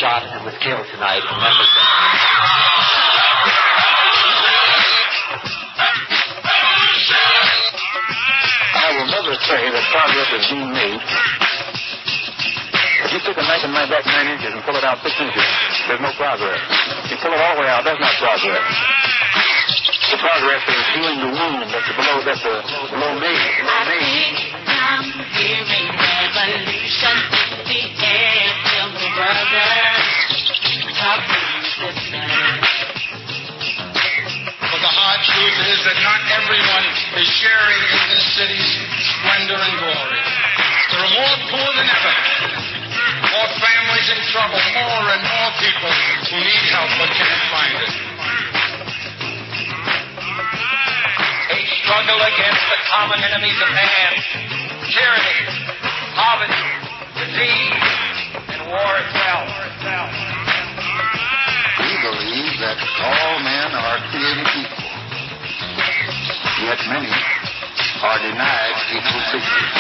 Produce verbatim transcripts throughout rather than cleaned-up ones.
shot and was killed tonight in Memphis. I will never say that progress is being made. If you take a knife and knife back nine inches and pull it out six inches, there's no progress. If you pull it all the way out, that's not progress. The progress is healing the wound that's below, that's the below me. I think I'm hearing revolution in the air. Tell me, brother, how can you listen? But the hard truth is that not everyone is sharing in this city's splendor and glory. There are more poor than ever, more families in trouble, more and more people who need help but can't find it. A struggle against the common enemies of man, tyranny, poverty, disease, and war itself. We believe that all men are created equal, yet many are denied equal treatment.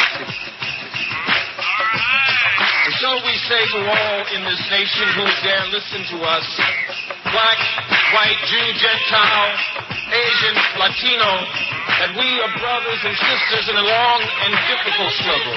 And so we say to all in this nation who dare listen to us, black, white, Jew, Gentile, Asian, Latino, that we are brothers and sisters in a long and difficult struggle.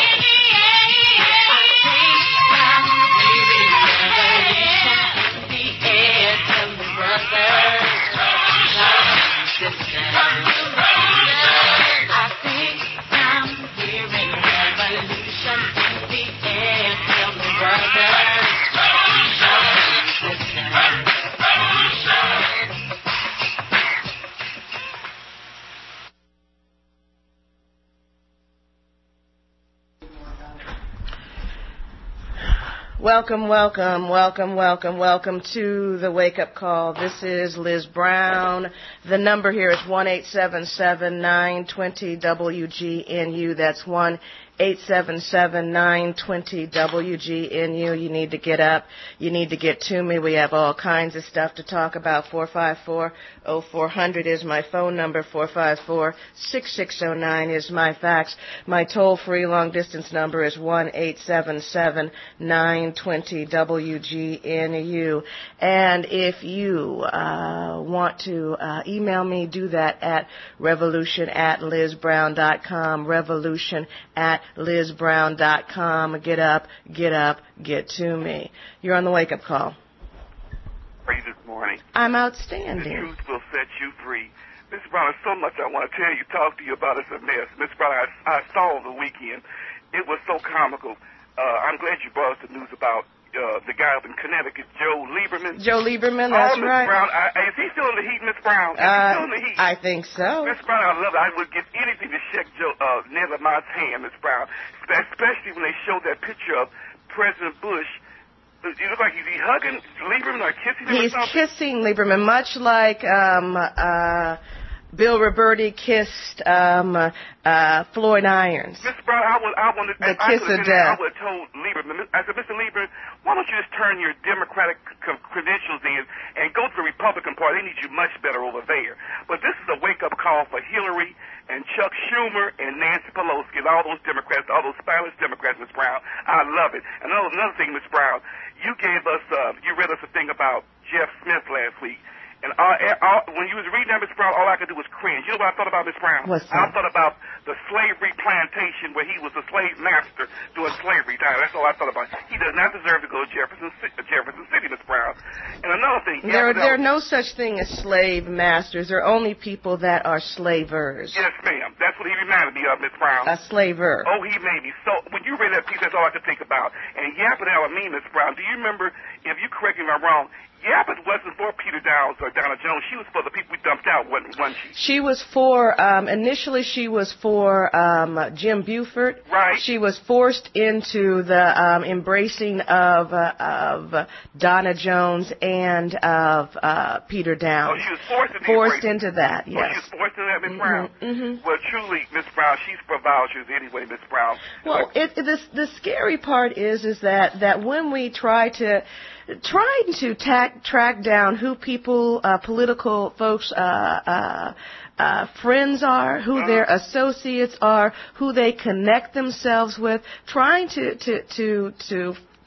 Welcome, welcome, welcome, welcome, welcome to the Wake Up Call. This is Liz Brown. The number here is one eight seven seven, nine two zero, W G N U. That's one eight seven seven, nine two zero, W G N U. You need to get up. You need to get to me. We have all kinds of stuff to talk about. four five four, oh four hundred is my phone number. four five four, six six oh nine is my fax. My toll-free long-distance number is one eight seven seven, nine two zero, W G N U. And if you uh, want to uh, email me, do that at revolution at liz brown dot com. Revolution at liz brown dot com. Get up, get up, get to me. You're on the Wake Up Call. How are you this morning? I'm outstanding. The truth will set you free. Miss Brown, there's so much I want to tell you, talk to you about. It's a mess. Miss Brown, I, I saw over the weekend. It was so comical. Uh, I'm glad you brought us the news about uh, the guy up in Connecticut, Joe Lieberman. Joe Lieberman, that's oh, Miss right. Brown, I, is he still in the heat, Miss Brown? Is uh, he still in the heat? I think so. Miss Brown, I love it. I would give anything to shake Joe uh, Nethermont's hand, Miss Brown, especially when they showed that picture of President Bush. You look like he's he hugging Lieberman or kissing him He's or something? kissing Lieberman, much like um, uh, Bill Roberti kissed um, uh, Floyd Irons. Miss Brown, I would, I wanted, the I kiss of death. I would have told Lieberman, I said, Mister Lieberman, why don't you just turn your Democratic c- credentials in and go to the Republican Party? They need you much better over there. But this is a wake-up call for Hillary and Chuck Schumer and Nancy Pelosi and all those Democrats, all those spineless Democrats, Miss Brown. I love it. And another, another thing, Miss Brown, you gave us, uh, you read us a thing about Jeff Smith last week. And all, all, when you was reading that, Miss Brown, all I could do was cringe. You know what I thought about, Miss Brown? What's I that? thought about the slavery plantation where he was a slave master doing slavery time. That's all I thought about. He does not deserve to go to Jefferson, Jefferson City, Miss Brown. And another thing. There, there are no such thing as slave masters. There are only people that are slavers. Yes, ma'am. That's what he reminded me of, Miss Brown. A slaver. Oh, he made me. So when you read that piece, that's all I could think about. And Yaphet Al-Amin, Miss Brown, do you remember, if you correct me if I'm wrong, Yaphet wasn't for Peter Downs or Donna Jones. She was for the people we dumped out, wasn't, wasn't she? She was for, um, initially she was for um, Jim Buford. Right. She was forced into the um, embracing of uh, of Donna Jones and of uh, Peter Downs. Oh, she was forced into Forced the into that, yes. Oh, she was forced into that, Miss Mm-hmm, Brown? mm-hmm. Well, truly, Miss Brown, she's for vouchers anyway, Miss Brown. Well, it, it, the, the scary part is is that, that when we try to trying to tack, track down who people, uh, political folks, uh, uh, uh, friends are, who uh-huh. their associates are, who they connect themselves with, trying to, to, to, to,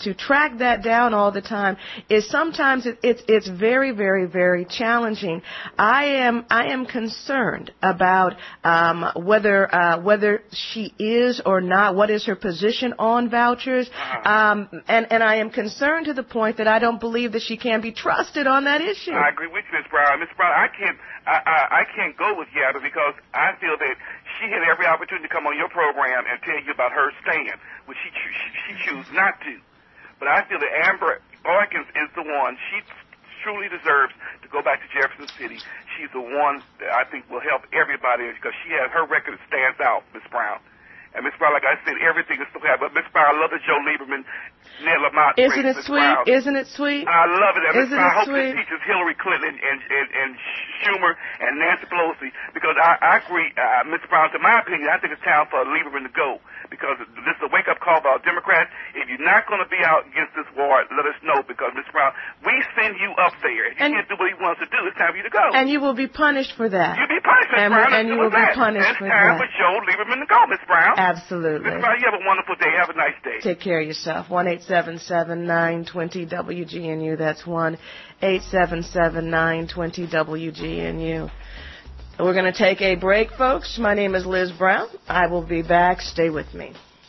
to track that down all the time is sometimes it, it's it's very, very, very challenging. I am I am concerned about um, whether uh, whether she is or not. What is her position on vouchers? Um, and and I am concerned to the point that I don't believe that she can be trusted on that issue. I agree with you, Miz Brown. Miz Brown, I can't I, I, I can't go with Yaba because I feel that she had every opportunity to come on your program and tell you about her stand, which she she, she chose not to. But I feel that Amber Boykins is the one. She truly deserves to go back to Jefferson City. She's the one that I think will help everybody because she has her record that stands out, Miz Brown. And Miz Brown, like I said, everything is so happy. But Miz Brown, I love the Joe Lieberman, Ned Lamont. Isn't it sweet? Brown. Isn't it sweet? I love it. And Miz Isn't Brown, it I hope sweet? this teaches Hillary Clinton and, and, and, and Schumer and Nancy Pelosi because I, I agree, uh, Miz Brown, in my opinion, I think it's time for Lieberman to go because this is a wake-up call for our Democrats. If you're not going to be out against this war, let us know because, Miz Brown, we send you up there. If you and, can't do what he wants to do, it's time for you to go. And you will be punished for that. You'll be punished, Miz and, Brown. And you will that. be punished it's for that. It's time that. for Joe Lieberman to go, Miz Brown. Absolutely. Miz Brown, you have a wonderful day. Have a nice day. Take care of yourself. one eight seven seven, nine two zero, W G N U. That's one eight seven seven, nine two zero, W G N U. We're going to take a break, folks. My name is Liz Brown. I will be back. Stay with me.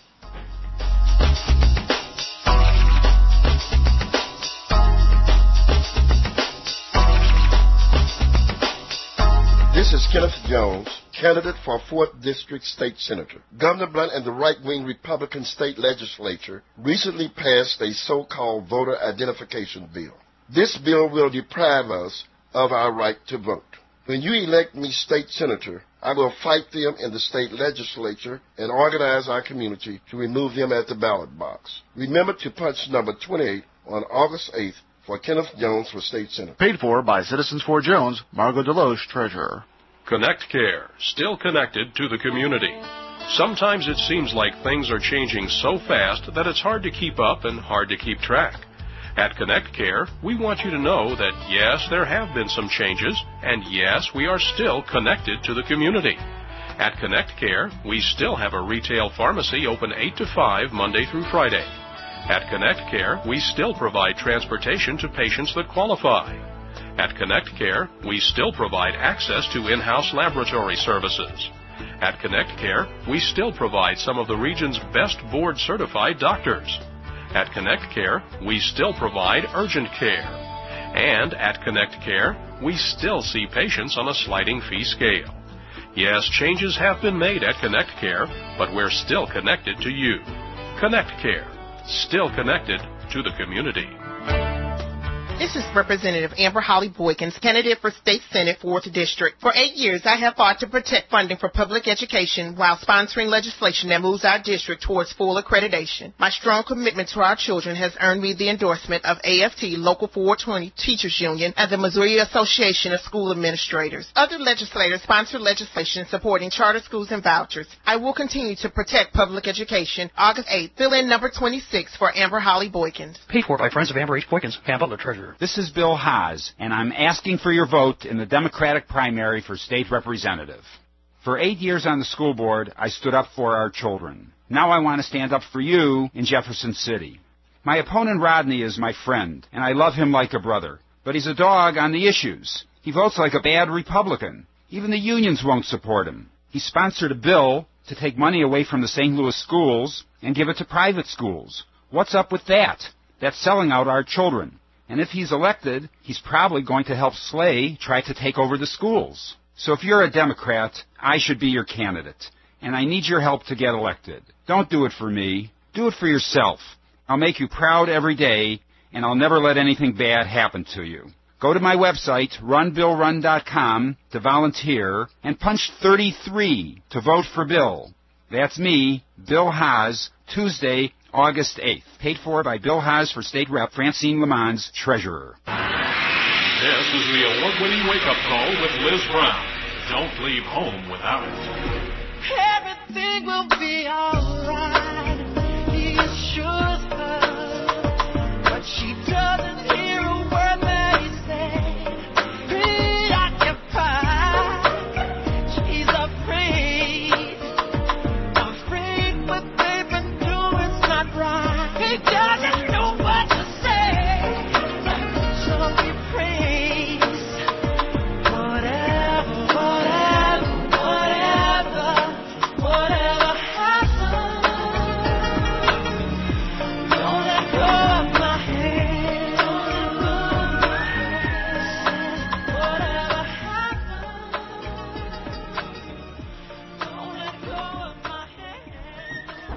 This is Kenneth Jones, candidate for fourth District State Senator. Governor Blunt and the right-wing Republican state legislature recently passed a so-called voter identification bill. This bill will deprive us of our right to vote. When you elect me state senator, I will fight them in the state legislature and organize our community to remove them at the ballot box. Remember to punch number twenty-eight on August eighth for Kenneth Jones for state senator. Paid for by Citizens for Jones, Margot Deloche, treasurer. Connect Care, still connected to the community. Sometimes it seems like things are changing so fast that it's hard to keep up and hard to keep track. At Connect Care, we want you to know that yes, there have been some changes, and yes, we are still connected to the community. At Connect Care, we still have a retail pharmacy open eight to five Monday through Friday. At Connect Care, we still provide transportation to patients that qualify. At Connect Care, we still provide access to in-house laboratory services. At Connect Care, we still provide some of the region's best board-certified doctors. At Connect Care, we still provide urgent care. And at Connect Care, we still see patients on a sliding fee scale. Yes, changes have been made at Connect Care, but we're still connected to you. Connect Care, still connected to the community. This is Representative Amber Holly Boykins, candidate for State Senate, fourth District. For eight years, I have fought to protect funding for public education while sponsoring legislation that moves our district towards full accreditation. My strong commitment to our children has earned me the endorsement of A F T Local four twenty Teachers Union and the Missouri Association of School Administrators. Other legislators sponsor legislation supporting charter schools and vouchers. I will continue to protect public education. August eighth, fill in number twenty-six for Amber Holly Boykins. Paid for by Friends of Amber H. Boykins, Pam Butler, treasurer. This is Bill Haas, and I'm asking for your vote in the Democratic primary for state representative. For eight years on the school board, I stood up for our children. Now I want to stand up for you in Jefferson City. My opponent Rodney is my friend, and I love him like a brother. But he's a dog on the issues. He votes like a bad Republican. Even the unions won't support him. He sponsored a bill to take money away from the Saint Louis schools and give it to private schools. What's up with that? That's selling out our children. And if he's elected, he's probably going to help Slay try to take over the schools. So if you're a Democrat, I should be your candidate. And I need your help to get elected. Don't do it for me. Do it for yourself. I'll make you proud every day, and I'll never let anything bad happen to you. Go to my website, run bill run dot com, to volunteer, and punch thirty-three to vote for Bill. That's me, Bill Haas, Tuesday, August eighth. Paid for by Bill Haas for State Rep Francine Lamons, treasurer. This is the award-winning wake-up call with Liz Brown. Don't leave home without it. Everything will be alright. He assures her, but she doesn't hear a word that he said. Preoccupied, she's afraid, afraid what they've been doing's not right. He doesn't know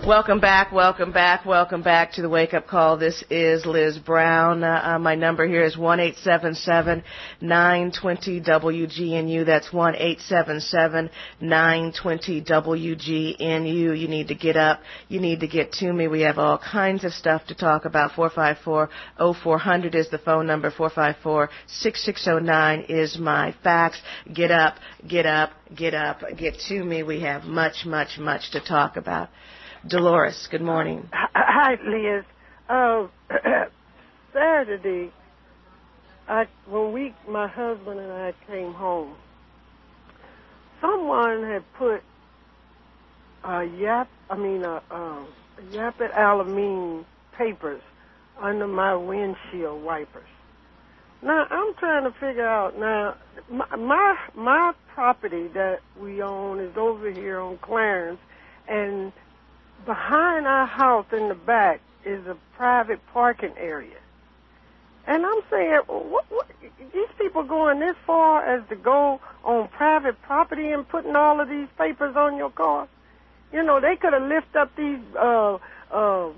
Welcome back, welcome back, welcome back to the Wake Up Call. This is Liz Brown. Uh, uh, my number here is one eight seven seven, nine two zero, W G N U. That's one eight seven seven, nine two zero, W G N U. You need to get up. You need to get to me. We have all kinds of stuff to talk about. four five four, oh four hundred is the phone number. four five four, six six oh nine is my fax. Get up, get up, get up, get to me. We have much, much, much to talk about. Dolores, good morning. Hi, Liz. Uh, Saturday, I, when we, my husband and I came home, someone had put a yap, I mean, a, a Yapet aluminum papers under my windshield wipers. Now, I'm trying to figure out, now, my, my, my property that we own is over here on Clarence, and behind our house in the back is a private parking area. And I'm saying, what, what, these people going this far as to go on private property and putting all of these papers on your car? You know, they could have lifted up these uh, uh,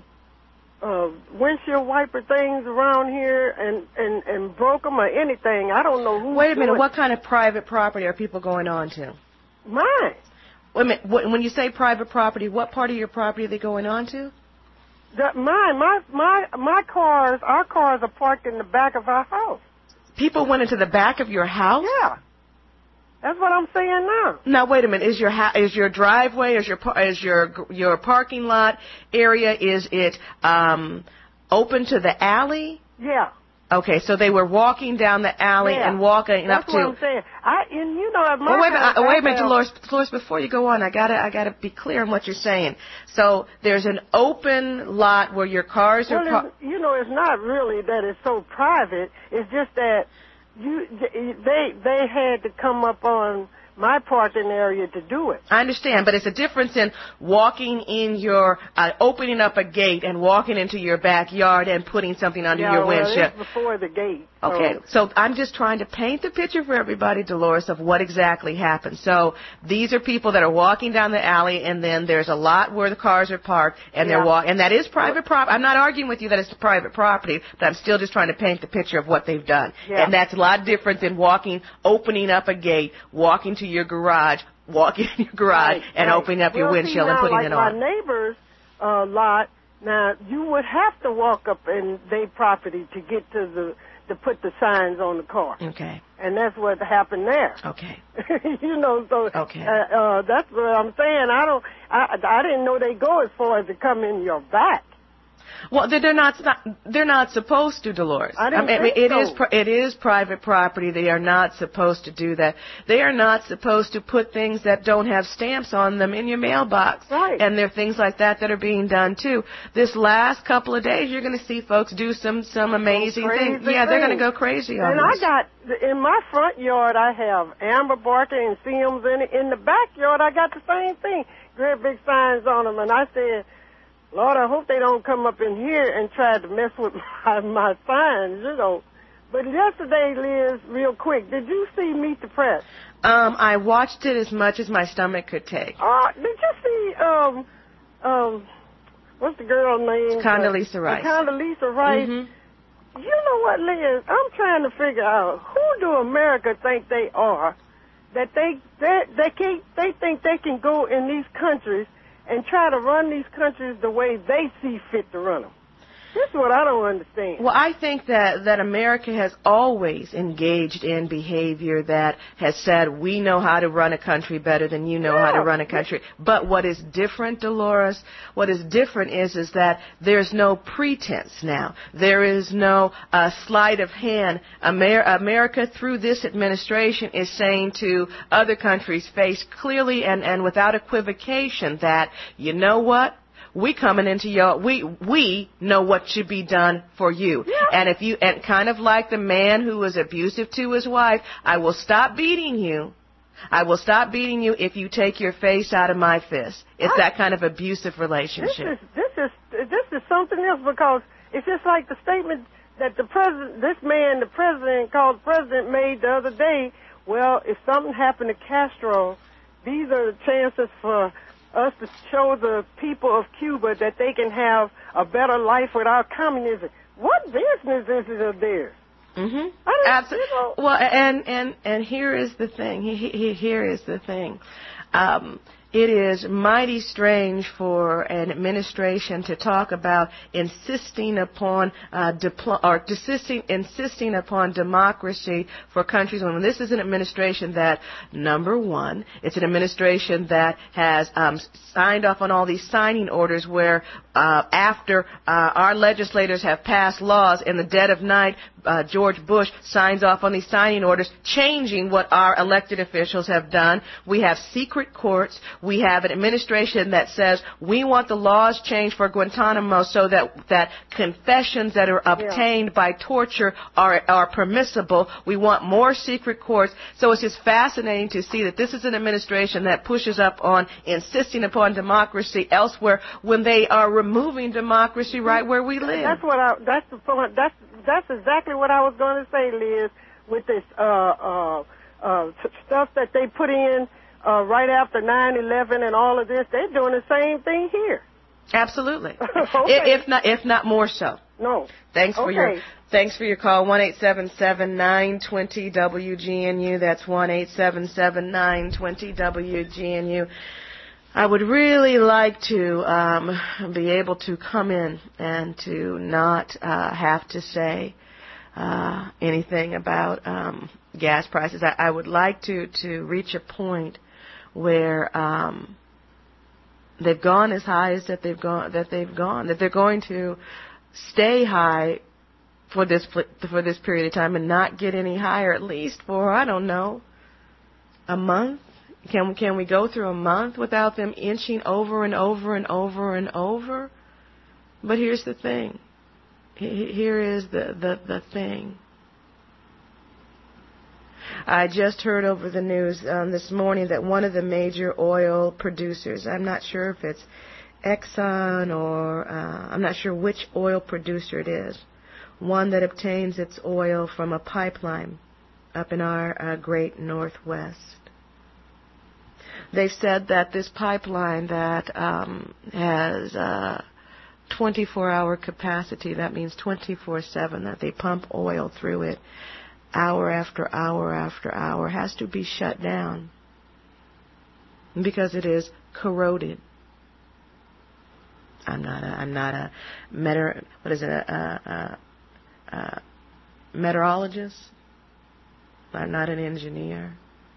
uh, windshield wiper things around here and, and, and broke them or anything. I don't know who. Wait a minute, what kind of private property are people going on to? Mine. Wait a minute, when you say private property, what part of your property are they going on to? The, mine, my, my, my cars, our cars are parked in the back of our house. People went into the back of your house? Yeah. That's what I'm saying now. Now, wait a minute. Is your ha- is your driveway, is your is your your parking lot area, is it um, open to the alley? Yeah. Okay, so they were walking down the alley yeah. and walking That's up to. That's what I'm saying. I, and you know, at my well, wait a minute, house, uh, wait a minute, have... Dolores. Dolores, before you go on, I gotta, I gotta be clear on what you're saying. So there's an open lot where your cars well, are. Par- you know, it's not really that it's so private. It's just that you, they, they had to come up on my parking area to do it. I understand, but it's a difference in walking in your, uh, opening up a gate and walking into your backyard and putting something under yeah, your well, windshield. It's before the gate. Okay, so I'm just trying to paint the picture for everybody, Dolores, of what exactly happened. So these are people that are walking down the alley, and then there's a lot where the cars are parked, and yeah. they're walk, and that is private property. I'm not arguing with you that it's private property, but I'm still just trying to paint the picture of what they've done. Yeah. And that's a lot different than walking, opening up a gate, walking to your garage, walking in your garage, right, and right. opening up well, your windshield see, now, and putting like it on. My neighbor's uh, lot, now you would have to walk up in their property to get to the to put the signs on the car. Okay. And that's what happened there. Okay. you know, so okay. uh, uh, that's what I'm saying. I don't. I, I didn't know they go as far as to come in your back. Well, they're not. They're not supposed to, Dolores. I didn't I mean, think it so. is. It is private property. They are not supposed to do that. They are not supposed to put things that don't have stamps on them in your mailbox. Right. And there are things like that that are being done too. This last couple of days, you're going to see folks do some some amazing things. Yeah, they're going to go crazy on and this. And I got in my front yard, I have Amber Barker and Sims in it. In the backyard, I got the same thing. Great big signs on them, and I said, Lord, I hope they don't come up in here and try to mess with my, my signs, you know. But yesterday, Liz, real quick, did you see Meet the Press? Um, I watched it as much as my stomach could take. Uh, did you see, um, um, what's the girl's name? Condoleezza Rice. Uh, Condoleezza Rice. Mm-hmm. You know what, Liz? I'm trying to figure out, who do America think they are, that they, they, they, can, they think they can go in these countries and try to run these countries the way they see fit to run them. This is what I don't understand. Well, I think that, that America has always engaged in behavior that has said, we know how to run a country better than you know yeah. how to run a country. But what is different, Dolores, what is different is, is that there's no pretense now. There is no uh, sleight of hand. Amer- America, through this administration, is saying to other countries, face clearly and, and without equivocation, that, you know what? We coming into your, we, we know what should be done for you. Yeah. And if you, and kind of like the man who was abusive to his wife, I will stop beating you. I will stop beating you if you take your face out of my fist. It's that kind of abusive relationship. This is, this is, this is something else, because it's just like the statement that the president, this man, the president, called the president, made the other day. Well, if something happened to Castro, these are the chances for us to show the people of Cuba that they can have a better life without communism. What business is it of theirs? Mm-hmm. Absolutely. You know. Well, and, and, and here is the thing. He, he, here is the thing. Um, It is mighty strange for an administration to talk about insisting upon uh, diplo- or desisting, insisting upon democracy for countries when this is an administration that, number one, it's an administration that has um, signed off on all these signing orders where uh, after uh, our legislators have passed laws in the dead of night, uh, George Bush signs off on these signing orders changing what our elected officials have done. We have secret courts. We have an administration that says we want the laws changed for Guantanamo so that that confessions that are obtained yeah. by torture are are permissible. We want more secret courts. So it's just fascinating to see that this is an administration that pushes up on insisting upon democracy elsewhere when they are removing democracy right where we live. That's what I. That's the point. That's that's exactly what I was going to say, Liz. With this uh, uh, uh, stuff that they put in. Uh, right after nine eleven and all of this, they're doing the same thing here. Absolutely. Okay. If not, if not more so. No. Thanks for okay. your thanks for your call. One eight seven seven nine twenty W G N U. That's one eight seven seven nine twenty W G N U. I would really like to um, be able to come in and to not uh, have to say uh, anything about um, gas prices. I, I would like to to reach a point where um, they've gone as high as that they've gone, that they've gone, that they're going to stay high for this for this period of time and not get any higher, at least for I don't know, a month. Can can we go through a month without them inching over and over and over and over? But here's the thing. Here is the the, the thing. I just heard over the news um, this morning that one of the major oil producers, I'm not sure if it's Exxon or uh, I'm not sure which oil producer it is, one that obtains its oil from a pipeline up in our uh, great Northwest. They've said that this pipeline that um, has uh, twenty-four hour capacity, that means twenty-four seven, that they pump oil through it, hour after hour after hour, has to be shut down because it is corroded. I'm not a, I'm not a meteor, what is it, a, a, a meteorologist. I'm not an engineer.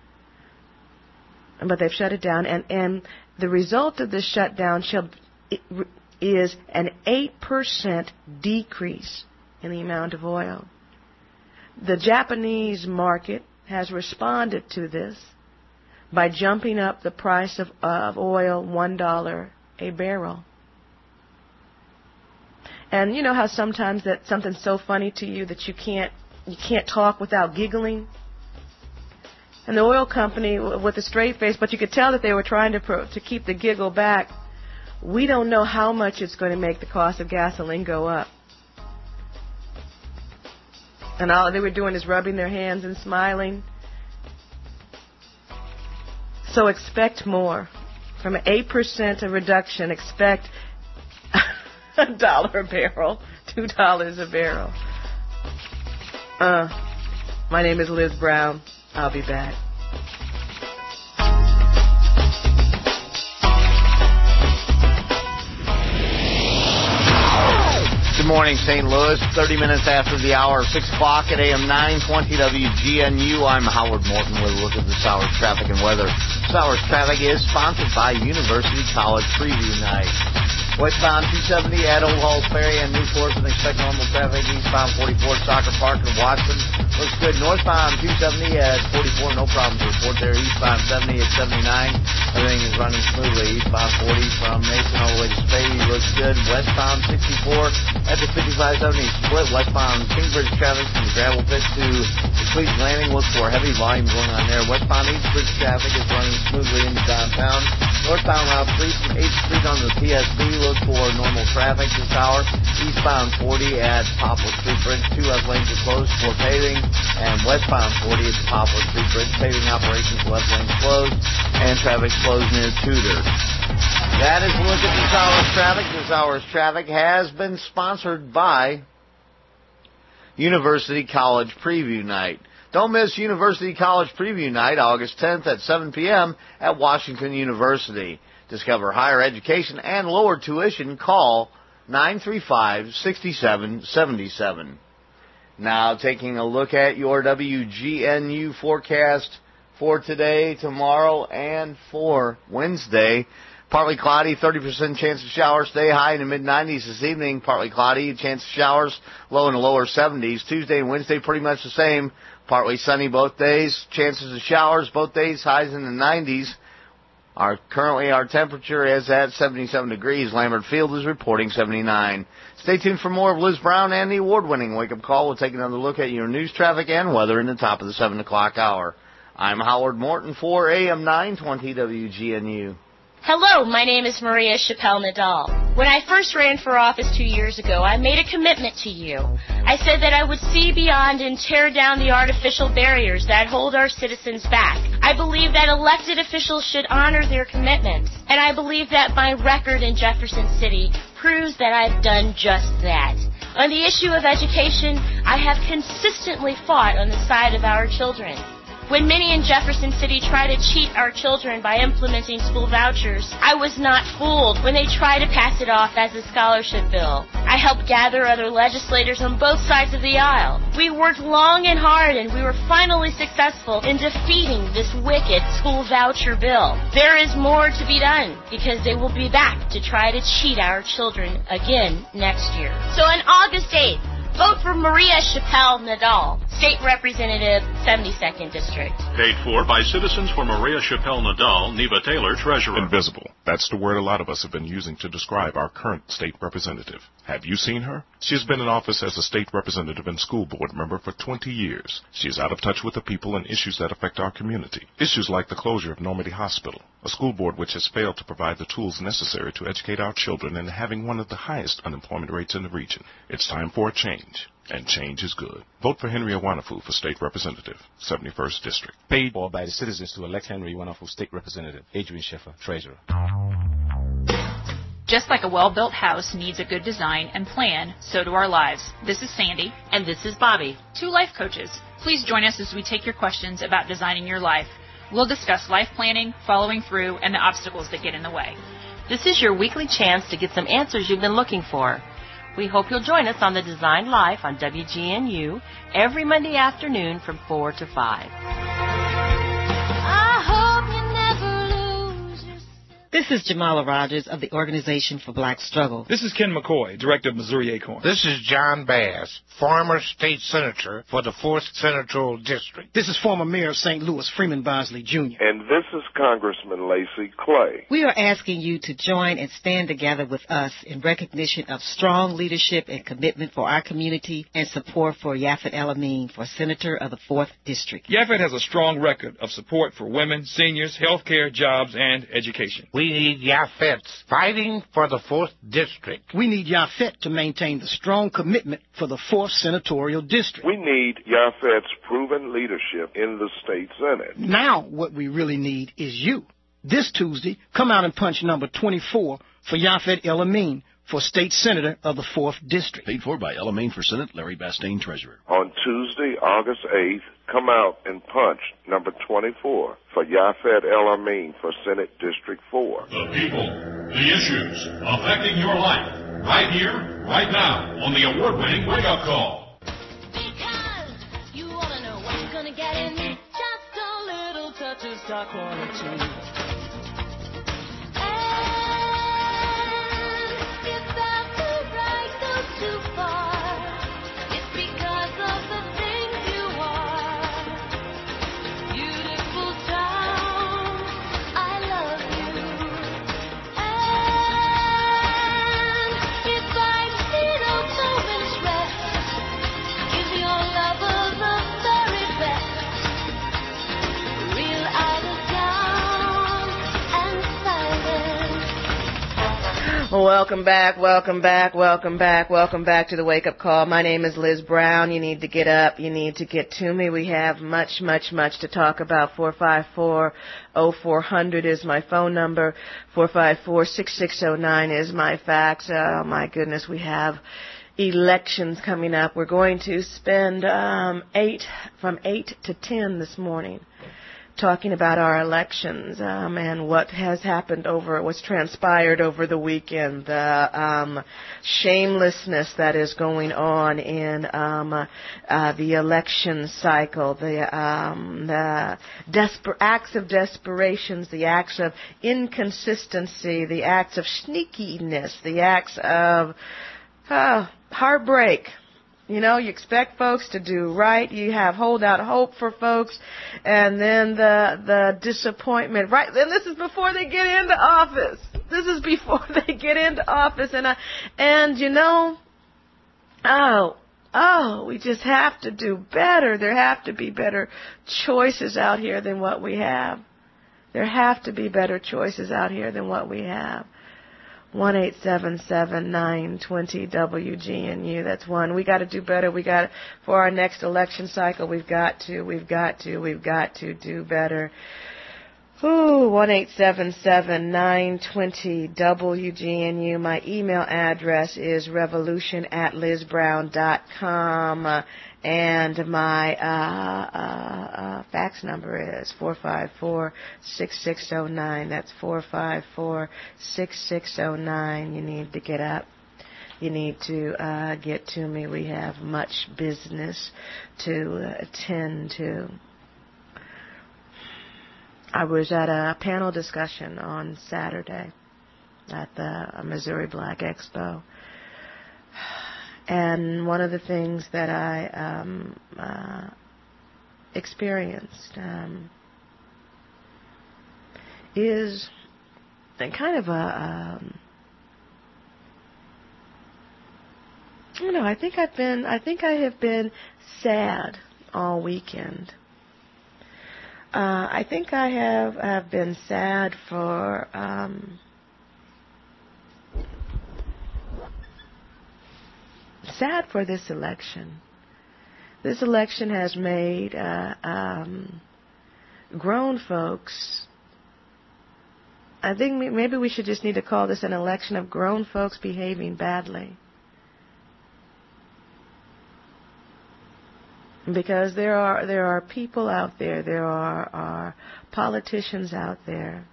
But they've shut it down, and, and the result of this shutdown shall, is an eight percent decrease in the amount of oil. The Japanese market has responded to this by jumping up the price of, of oil one dollar a barrel. And you know how sometimes that something's so funny to you that you can't you can't talk without giggling? And the oil company, with a straight face, but you could tell that they were trying to pro, to keep the giggle back. We don't know how much it's going to make the cost of gasoline go up. And all they were doing is rubbing their hands and smiling. So expect more. From an eight percent reduction, expect a dollar a barrel, two dollars a barrel. Uh, my name is Liz Brown. I'll be back. Good morning, Saint Louis. thirty minutes after the hour, six o'clock at A M nine twenty W G N U. I'm Howard Morton with a look at the Sowers traffic and weather. Sowers traffic is sponsored by University College Preview Night. Westbound two seventy at Old Halls Ferry and Newport, and expect normal traffic. Eastbound forty-four, Soccer Park and Watson. Looks good. Northbound two seventy at forty-four, no problems to report there. Eastbound seventy at seventy-nine, everything is running smoothly. Eastbound forty from Mason all the way to Spady looks good. Westbound sixty-four at the fifty-five seventy split. Westbound Kingsbridge traffic from the gravel pit to the Cleveland Landing. Look for heavy volume going on there. Westbound Eastbridge traffic is running smoothly into downtown. Northbound Route three from eighth Street on the P S B. Look for normal traffic this hour. Eastbound forty at Poplar Street Bridge. Two left lanes are closed for paving. And westbound forty at the Poplar Street Bridge. Paving operations left lane closed. And traffic slows near Tudor. That is a look at this hour's traffic. This hour's traffic has been sponsored by University College Preview Night. Don't miss University College Preview Night, August tenth at seven p.m. at Washington University. Discover higher education and lower tuition. Call nine three five, six seven seven seven. Now taking a look at your W G N U forecast for today, tomorrow, and for Wednesday. Partly cloudy, thirty percent chance of showers. Stay high in the mid nineties this evening. Partly cloudy, chance of showers, low in the lower seventies. Tuesday and Wednesday pretty much the same. Partly sunny both days. Chances of showers both days, highs in the nineties. Our currently our temperature is at seventy-seven degrees. Lambert Field is reporting seventy-nine. Stay tuned for more of Liz Brown and the award-winning Wake Up Call. We'll take another look at your news, traffic, and weather in the top of the seven o'clock hour. I'm Howard Morton for A M nine twenty W G N U. Hello, my name is Maria Chappelle Nadal. When I first ran for office two years ago, I made a commitment to you. I said that I would see beyond and tear down the artificial barriers that hold our citizens back. I believe that elected officials should honor their commitments, and I believe that my record in Jefferson City proves that I've done just that. On the issue of education, I have consistently fought on the side of our children. When many in Jefferson City try to cheat our children by implementing school vouchers, I was not fooled when they try to pass it off as a scholarship bill. I helped gather other legislators on both sides of the aisle. We worked long and hard, and we were finally successful in defeating this wicked school voucher bill. There is more to be done, because they will be back to try to cheat our children again next year. So on August eighth, vote for Maria Chappelle Nadal, State Representative, seventy-second District. Paid for by Citizens for Maria Chappelle Nadal, Neva Taylor, Treasurer. Invisible. That's the word a lot of us have been using to describe our current state representative. Have you seen her? She has been in office as a state representative and school board member for twenty years. She is out of touch with the people and issues that affect our community. Issues like the closure of Normandy Hospital, a school board which has failed to provide the tools necessary to educate our children and having one of the highest unemployment rates in the region. It's time for a change. And change is good. Vote for Henry Iwanafu for State Representative, seventy-first District. Paid for by the citizens to elect Henry Iwanafu State Representative, Adrian Schiffer, Treasurer. Just like a well-built house needs a good design and plan, so do our lives. This is Sandy. And this is Bobby. Two life coaches. Please join us as we take your questions about designing your life. We'll discuss life planning, following through, and the obstacles that get in the way. This is your weekly chance to get some answers you've been looking for. We hope you'll join us on the Design Life on W G N U every Monday afternoon from four to five. I hope you never lose yourself. This is Jamala Rogers of the Organization for Black Struggle. This is Ken McCoy, Director of Missouri Acorn. This is John Bass, former state senator for the fourth Senatorial District. This is former Mayor of Saint Louis, Freeman Bosley, Junior And this is Congressman Lacey Clay. We are asking you to join and stand together with us in recognition of strong leadership and commitment for our community and support for Yafet El-Amin for Senator of the fourth District. Yafet has a strong record of support for women, seniors, health care, jobs, and education. We need Yafet fighting for the fourth District. We need Yafet to maintain the strong commitment for the fourth Senatorial District. We need Yafet's proven leadership in the state Senate. Now what we really need is you. This Tuesday, come out and punch number twenty-four for Yafet El-Amin for State Senator of the fourth District. Paid for by El-Amin for Senate, Larry Bastain, Treasurer. On Tuesday, August eighth, come out and punch number twenty-four for Yafet El-Amin for Senate District four. The people, the issues affecting your life, right here, right now, on the award-winning Wake Up Call. Because you want to know what you're going to get in just a little touch of star quality. Too far. It's because of the things you are. Beautiful town, I love you. And if I need a moment's rest, give your lover the very best. Real out of town, Welcome back, welcome back, welcome back, welcome back to the Wake Up Call. My name is Liz Brown. You need to get up. You need to get to me. We have much, much, much to talk about. four five four, oh four hundred is my phone number. four five four, six six oh nine is my fax. Oh, my goodness, we have elections coming up. We're going to spend um, eight from eight to ten this morning talking about our elections um, and what has happened over, what's transpired over the weekend, the um, shamelessness that is going on in um, uh, uh, the election cycle, the, um, the desper- acts of desperations, the acts of inconsistency, the acts of sneakiness, the acts of uh, heartbreak. You know, you expect folks to do right. You have hold out hope for folks, and then the the disappointment. Right, and this is before they get into office. This is before they get into office, and I, and you know, oh, oh, we just have to do better. There have to be better choices out here than what we have. There have to be better choices out here than what we have. one eight seven seven, nine two zero, W G N U. That's one. We got to do better. We got to, for our next election cycle, we've got to, we've got to, we've got to do better. Ooh, one eight seven seven, nine two zero, W G N U. My email address is revolution at lizbrown dot com. Uh, And my uh, uh, uh, fax number is four five four, six six oh nine. That's four five four, six six oh nine. You need to get up. You need to uh, get to me. We have much business to uh, attend to. I was at a panel discussion on Saturday at the Missouri Black Expo. And one of the things that I um, uh, experienced um, is a kind of a, um, you know, I think I've been, I think I have been sad all weekend. Uh, I think I have, have been sad for. Um, sad for this election. This election has made uh, um, grown folks, I think maybe we should just need to call this an election of grown folks behaving badly. Because there are there are people out there, there are, are politicians out there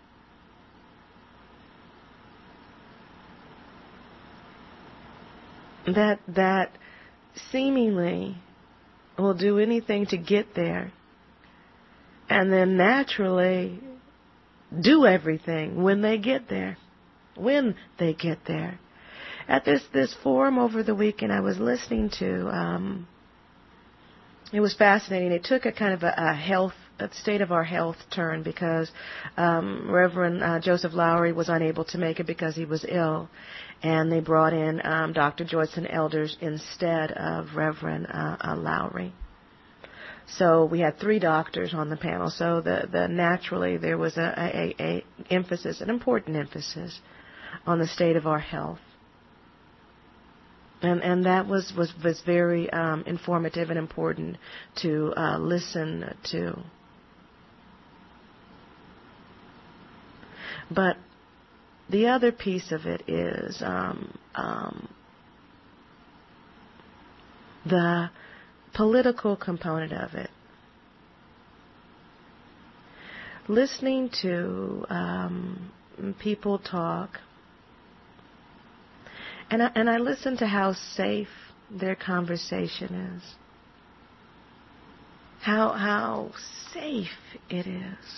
that that seemingly will do anything to get there, and then naturally do everything when they get there. When they get there. At this this forum over the weekend, I was listening to. Um, it was fascinating. It took a kind of a, a health. A state of our health turn because um, Reverend uh, Joseph Lowry was unable to make it because he was ill, and they brought in um, Doctor Joyson Elders instead of Reverend uh, uh, Lowry. So we had three doctors on the panel. So the, the naturally there was a, a, a emphasis, an important emphasis, on the state of our health. And and that was was was very um, informative and important to uh, listen to. But the other piece of it is um, um, the political component of it. Listening to um, people talk, and I, and I listen to how safe their conversation is, how how safe it is.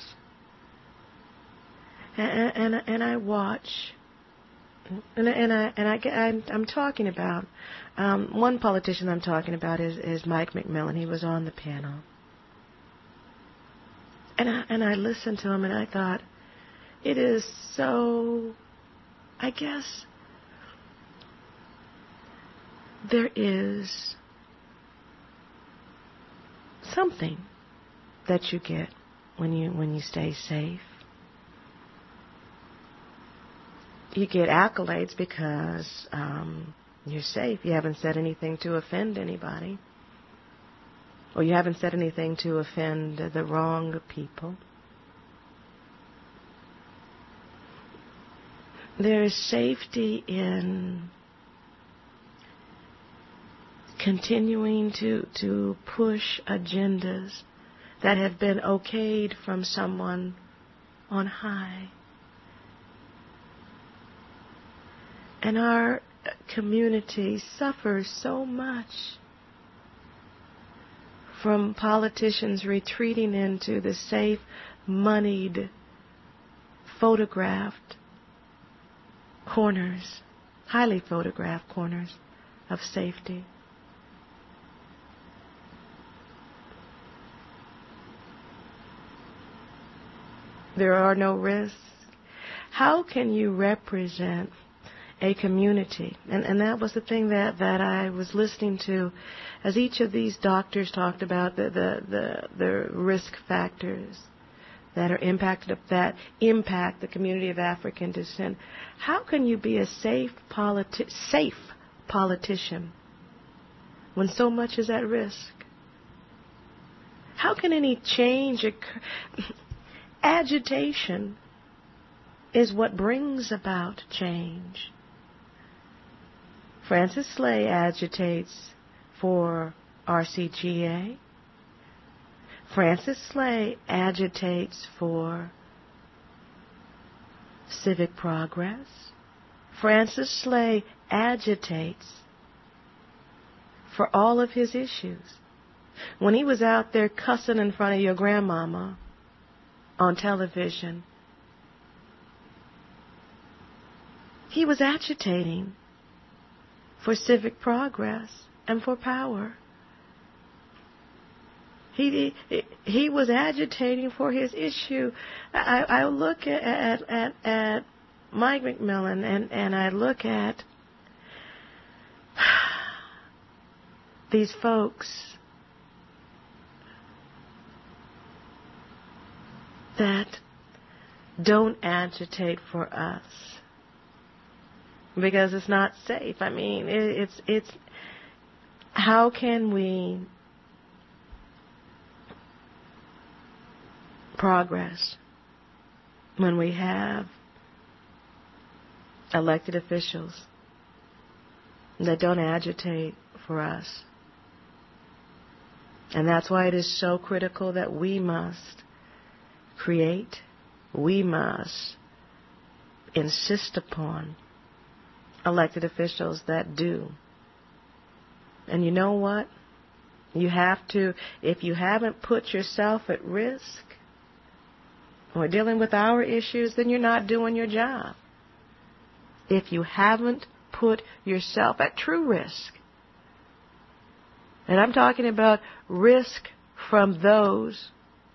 And, and and I watch, and and I and I I'm, I'm talking about um, one politician I'm talking about is, is Mike McMillan. He was on the panel, and I and I listened to him, and I thought, it is so. I guess there is something that you get when you when you stay safe. you get accolades because um, you're safe. You haven't said anything to offend anybody. Or you haven't said anything to offend the wrong people. There is safety in continuing to, to push agendas that have been okayed from someone on high. And our community suffers so much from politicians retreating into the safe, moneyed, photographed corners, highly photographed corners of safety. There are no risks. How can you represent a community? And, and that was the thing that, that I was listening to as each of these doctors talked about the, the, the, the risk factors that are impacted, that impact the community of African descent. How can you be a safe, politi- safe politician when so much is at risk? How can any change occur? Agitation is what brings about change. Francis Slay agitates for R C G A. Francis Slay agitates for civic progress. Francis Slay agitates for all of his issues. When he was out there cussing in front of your grandmama on television, he was agitating for civic progress and for power. He he was agitating for his issue. I, I look at, at at at Mike McMillan and, and I look at these folks that don't agitate for us because it's not safe. I mean, it, it's it's how can we progress when we have elected officials that don't agitate for us? And that's why it is so critical that we must create, we must insist upon elected officials that do. And you know what? You have to, if you haven't put yourself at risk, we're dealing with our issues, then you're not doing your job. If you haven't put yourself at true risk, and I'm talking about risk from those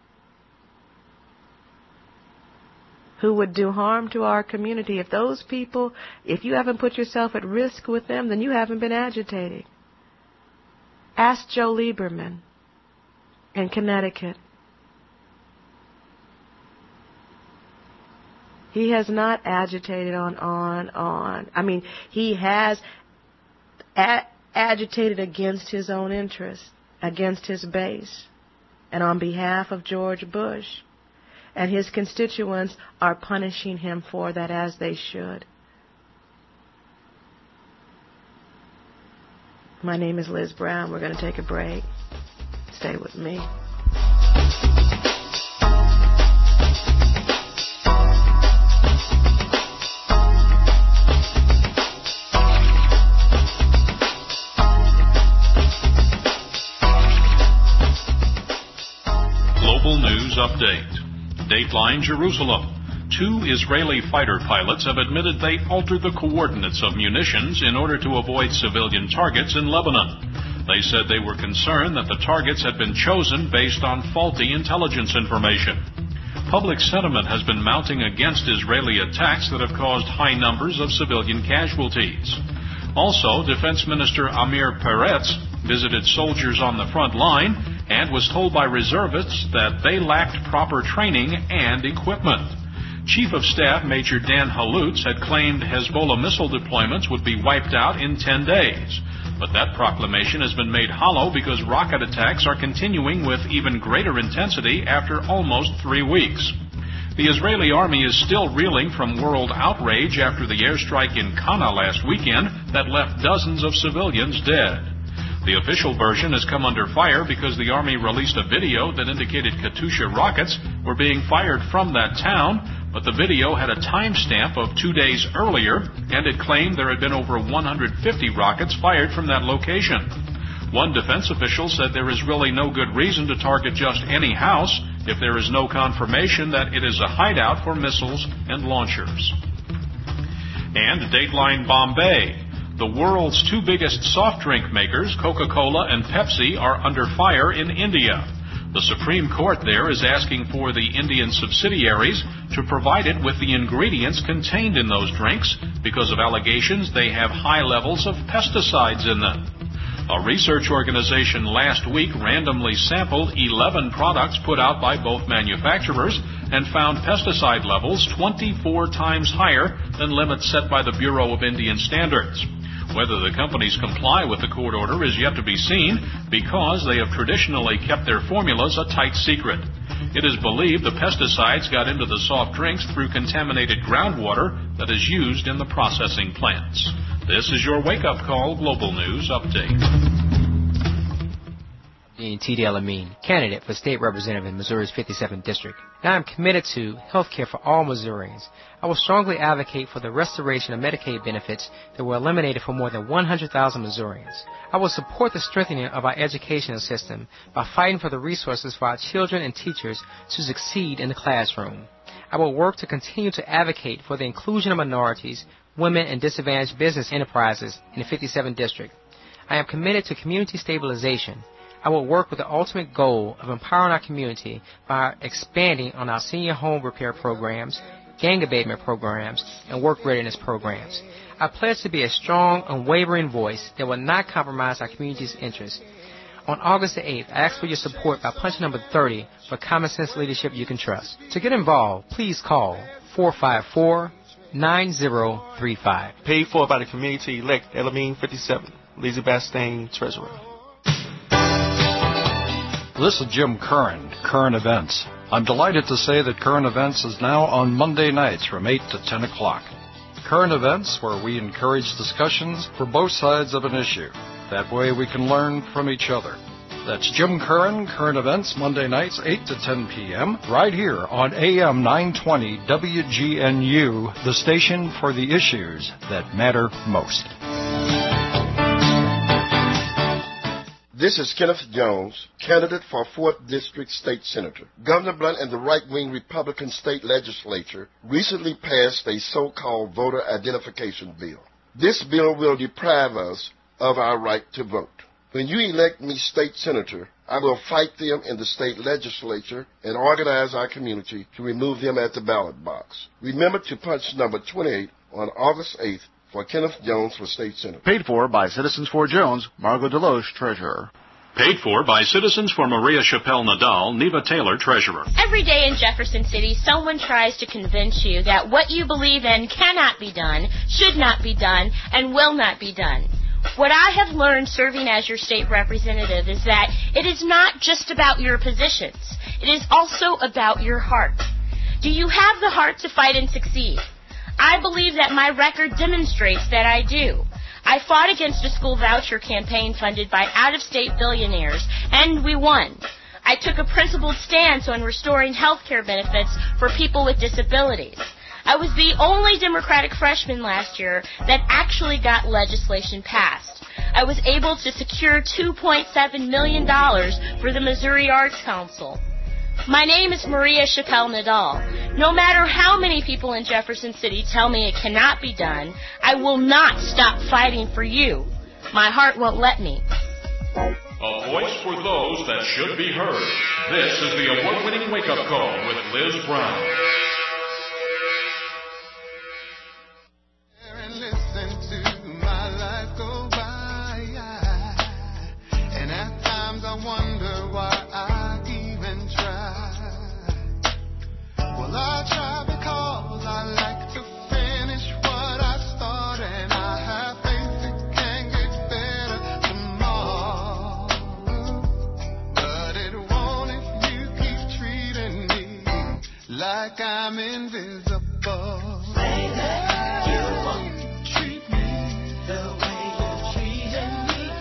who would do harm to our community, if those people, if you haven't put yourself at risk with them, then you haven't been agitating. Ask Joe Lieberman in Connecticut. He has not agitated on, on, on. I mean, he has a- agitated against his own interests, against his base, and on behalf of George Bush. And his constituents are punishing him for that, as they should. My name is Liz Brown. We're going to take a break. Stay with me. Global News Update. Dateline Jerusalem. Two Israeli fighter pilots have admitted they altered the coordinates of munitions in order to avoid civilian targets in Lebanon. They said they were concerned that the targets had been chosen based on faulty intelligence information. Public sentiment has been mounting against Israeli attacks that have caused high numbers of civilian casualties. Also, Defense Minister Amir Peretz visited soldiers on the front line and was told by reservists that they lacked proper training and equipment. Chief of Staff Major Dan Halutz had claimed Hezbollah missile deployments would be wiped out in ten days. But that proclamation has been made hollow because rocket attacks are continuing with even greater intensity after almost three weeks. The Israeli army is still reeling from world outrage after the airstrike in Qana last weekend that left dozens of civilians dead. The official version has come under fire because the Army released a video that indicated Katyusha rockets were being fired from that town, but the video had a timestamp of two days earlier, and it claimed there had been over one hundred fifty rockets fired from that location. One defense official said there is really no good reason to target just any house if there is no confirmation that it is a hideout for missiles and launchers. And Dateline Bombay. The world's two biggest soft drink makers, Coca-Cola and Pepsi, are under fire in India. The Supreme Court there is asking for the Indian subsidiaries to provide it with the ingredients contained in those drinks because of allegations they have high levels of pesticides in them. A research organization last week randomly sampled eleven products put out by both manufacturers and found pesticide levels twenty-four times higher than limits set by the Bureau of Indian Standards. Whether the companies comply with the court order is yet to be seen because they have traditionally kept their formulas a tight secret. It is believed the pesticides got into the soft drinks through contaminated groundwater that is used in the processing plants. This is your wake-up call Global News Update. T D Alameen, candidate for state representative in Missouri's fifty-seventh District. Now I'm committed to health care for all Missourians. I will strongly advocate for the restoration of Medicaid benefits that were eliminated for more than one hundred thousand Missourians. I will support the strengthening of our educational system by fighting for the resources for our children and teachers to succeed in the classroom. I will work to continue to advocate for the inclusion of minorities, women, and disadvantaged business enterprises in the fifty-seventh District. I am committed to community stabilization. I will work with the ultimate goal of empowering our community by expanding on our senior home repair programs, gang abatement programs, and work readiness programs. I pledge to be a strong, unwavering voice that will not compromise our community's interests. On August the eighth, I ask for your support by punching number thirty for common sense leadership you can trust. To get involved, please call four five four, nine zero three five. Paid for by the community-elect Elamine fifty-seven. Lizzie Bastain, Treasurer. This is Jim Curran, Current Events. I'm delighted to say that Current Events is now on Monday nights from eight to ten o'clock. Current Events, where we encourage discussions for both sides of an issue. That way we can learn from each other. That's Jim Curran, Current Events, Monday nights, eight to ten p.m., right here on A M nine twenty W G N U, the station for the issues that matter most. This is Kenneth Jones, candidate for fourth District State Senator. Governor Blunt and the right-wing Republican state legislature recently passed a so-called voter identification bill. This bill will deprive us of our right to vote. When you elect me state senator, I will fight them in the state legislature and organize our community to remove them at the ballot box. Remember to punch number twenty-eight on August eighth for Kenneth Jones for state senator. Paid for by Citizens for Jones, Margot Deloche, Treasurer. Paid for by Citizens for Maria Chappelle Nadal, Neva Taylor, Treasurer. Every day in Jefferson City, someone tries to convince you that what you believe in cannot be done, should not be done, and will not be done. What I have learned serving as your state representative is that it is not just about your positions. It is also about your heart. Do you have the heart to fight and succeed? I believe that my record demonstrates that I do. I fought against a school voucher campaign funded by out-of-state billionaires, and we won. I took a principled stance on restoring health care benefits for people with disabilities. I was the only Democratic freshman last year that actually got legislation passed. I was able to secure two point seven million dollars for the Missouri Arts Council. My name is Maria Chappelle Nadal. No matter how many people in Jefferson City tell me it cannot be done, I will not stop fighting for you. My heart won't let me. A voice for those that should be heard. This is the award-winning wake-up call with Liz Brown. I wonder why I even try. Well, I try because like I'm invisible. Lady, you won't treat me the way you're treating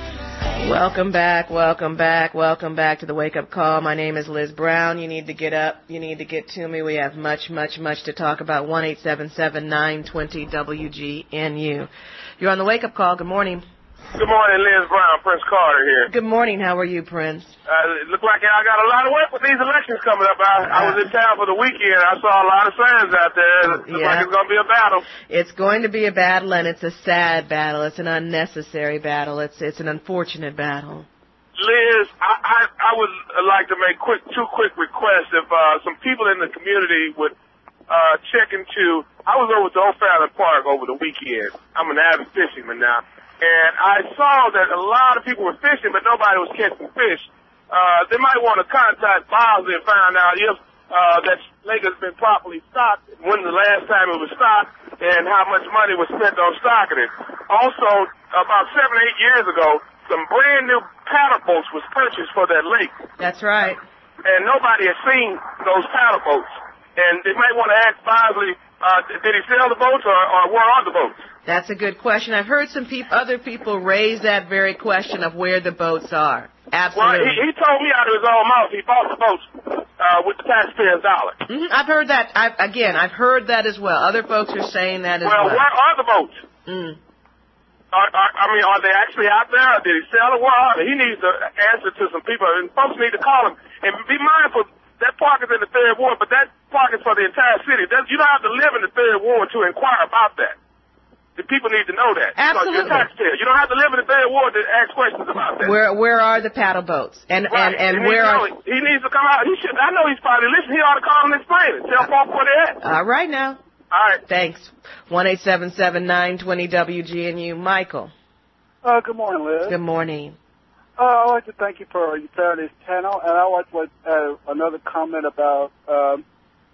me. Welcome back, welcome back, welcome back to the Wake Up Call. My name is Liz Brown. You need to get up. You need to get to me. We have much, much, much to talk about. one eight seven seven, nine two zero, W G N U. You're on the Wake Up Call. Good morning. Good morning, Liz Brown. Prince Carter here. Good morning. How are you, Prince? Uh, it looked like I got a lot of work with these elections coming up. I, I was in town for the weekend. I saw a lot of signs out there. It looks Yeah. like it's going to be a battle. It's going to be a battle, and it's a sad battle. It's an unnecessary battle. It's it's an unfortunate battle. Liz, I, I, I would like to make quick two quick requests. If uh, some people in the community would uh, check into, I was over to O'Fallon Park over the weekend. I'm an avid fisherman now. And I saw that a lot of people were fishing, but nobody was catching fish. Uh, they might want to contact Bosley and find out if uh, that lake has been properly stocked, when the last time it was stocked, and how much money was spent on stocking it. Also, about seven, eight years ago, some brand new paddle boats was purchased for that lake. That's right. And nobody has seen those paddle boats. And they might want to ask Bosley, uh, did he sell the boats, or, or where are the boats? That's a good question. I've heard some peop- other people raise that very question of where the boats are. Absolutely. Well, he, he told me out of his own mouth he bought the boats uh, with the taxpayers' dollar. Mm-hmm. I've heard that. I've, again, I've heard that as well. Other folks are saying that as well. well. Well, where are the boats? Mm. Are, are, I mean, are they actually out there, or did he sell it? Where are they? He needs to answer to some people, and folks need to call him. And be mindful, that park is in the third ward, but that park is for the entire city. That, you don't have to live in the third ward to inquire about that. The people need to know that. Absolutely. You're a taxpayer. You don't have to live in the third ward to ask questions about that. Where where are the paddle boats? And right. and, and he where are... He needs to come out. He should. I know he's probably listening. He ought to call and explain it. Tell folks where they're at. All right now. All right. Thanks. one eight seven seven, nine two zero, W G N U. Michael. Uh, good morning, Liz. Good morning. Uh, I'd like to thank you for Saturday's panel, and I'd like to add another comment about um,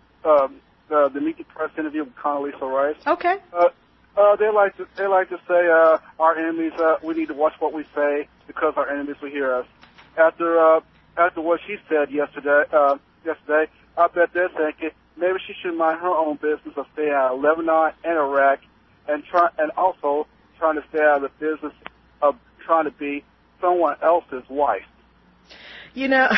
um, the, the Meet the Press interview with Condoleezza Rice. Okay. Uh, uh, they like to they like to say uh, our enemies. Uh, we need to watch what we say because our enemies will hear us. After uh, after what she said yesterday, uh, yesterday, I bet they're thinking maybe she should mind her own business of staying out of Lebanon and Iraq, and try and also trying to stay out of the business of trying to be someone else's wife. You know,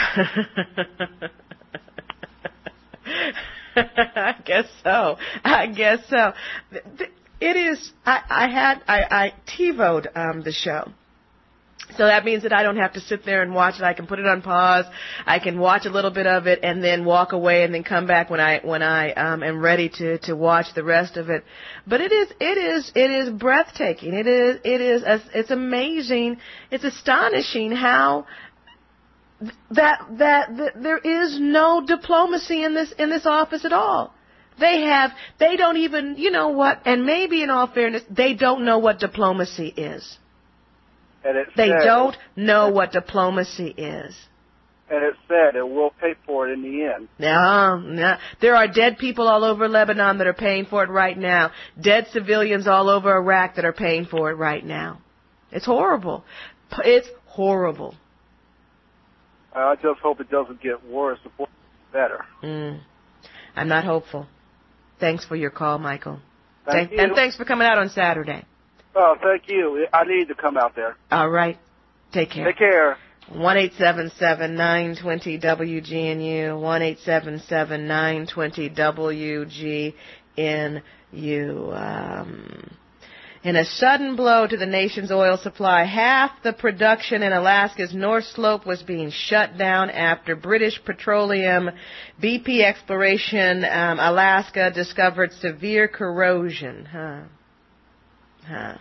I guess so. I guess so. It is. I, I had. I, I TiVo'd um, the show. So that means that I don't have to sit there and watch it. I can put it on pause. I can watch a little bit of it and then walk away and then come back when I when I um, am ready to, to watch the rest of it. But it is it is it is breathtaking. It is it is it's amazing. It's astonishing how that that, that there is no diplomacy in this in this office at all. They have they don't even you know what? And maybe in all fairness, they don't know what diplomacy is. And it They said, don't know what diplomacy is. And it said it will pay for it in the end. No, no. There are dead people all over Lebanon that are paying for it right now. Dead civilians all over Iraq that are paying for it right now. It's horrible. It's horrible. I just hope it doesn't get worse before it gets better. Mm. I'm not hopeful. Thanks for your call, Michael. Thank Thank, you. And thanks for coming out on Saturday. Oh, thank you. I need to come out there. All right. Take care. Take care. one eight seven seven, nine two zero, W G N U, one eight seven seven, nine two zero, W G N U. Um, in a sudden blow to the nation's oil supply, half the production in Alaska's North Slope was being shut down after British Petroleum B P Exploration um, Alaska discovered severe corrosion. Huh. Huh.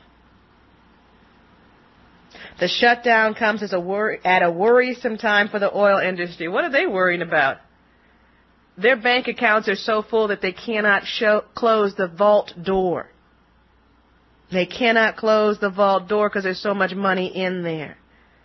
The shutdown comes as a wor- at a worrisome time for the oil industry. What are they worrying about? Their bank accounts are so full that they cannot show- close the vault door. They cannot close the vault door because there's so much money in there.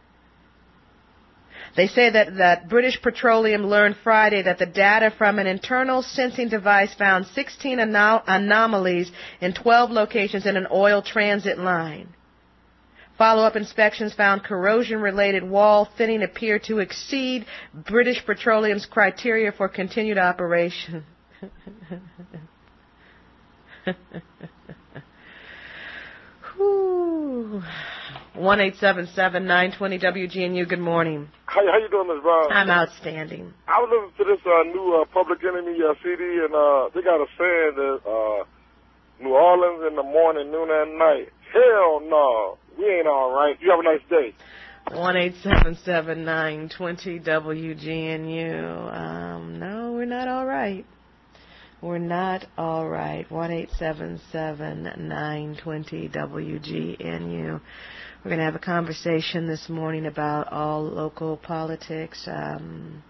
They say that, that British Petroleum learned Friday that the data from an internal sensing device found sixteen anom- anomalies in twelve locations in an oil transit line. Follow-up inspections found corrosion-related wall thinning appear to exceed British Petroleum's criteria for continued operation. one eight seven seven, nine two zero, W G N U. Good morning. How, how you doing, Miz Brown? I'm outstanding. I was listening to this uh, new uh, Public Enemy uh, C D, and uh, they got a saying that uh, New Orleans in the morning, noon, and night. Hell no. We ain't all right. You have a nice day. one eight seven seven, nine two zero, W G N U. Um, no, we're not all right. We're not all right. one eight seven seven, nine two zero, W G N U. We're going to have a conversation this morning about all local politics. Um,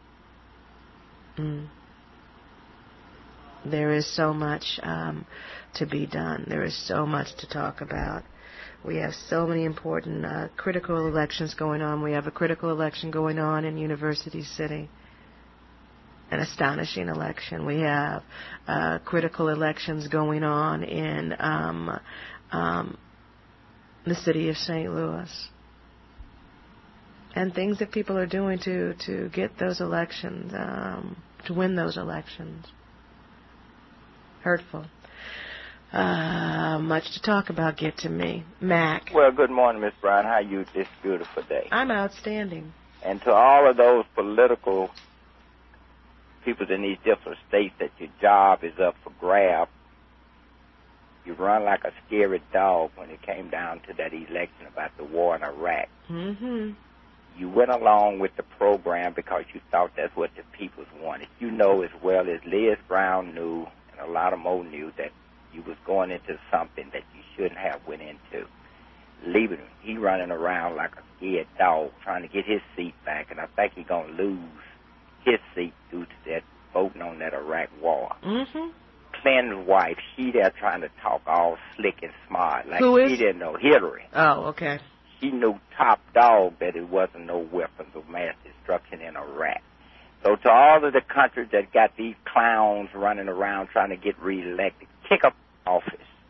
mm, there is so much um, to be done. There is so much to talk about. We have so many important uh, critical elections going on. We have a critical election going on in University City. An astonishing election. We have uh, critical elections going on in um, um, the city of Saint Louis. And things that people are doing to, to get those elections, um, to win those elections. Hurtful. Uh, much to talk about. Get to me. Mac. Well, good morning, Miss Brown. How are you this beautiful day? I'm outstanding. And to all of those political people in these different states that your job is up for grab, you run like a scary dog when it came down to that election about the war in Iraq. Mm-hmm. You went along with the program because you thought that's what the people wanted. You know as well as Liz Brown knew, and a lot of more knew, that you was going into something that you shouldn't have went into. Leaving him. He running around like a scared dog trying to get his seat back, and I think he's going to lose his seat due to that voting on that Iraq war. Mm-hmm. Clinton's wife, she there trying to talk all slick and smart, like Who is? she didn't know Hillary. Oh, okay. She knew top dog that it wasn't no weapons of mass destruction in Iraq. So to all of the countries that got these clowns running around trying to get reelected, kick them office.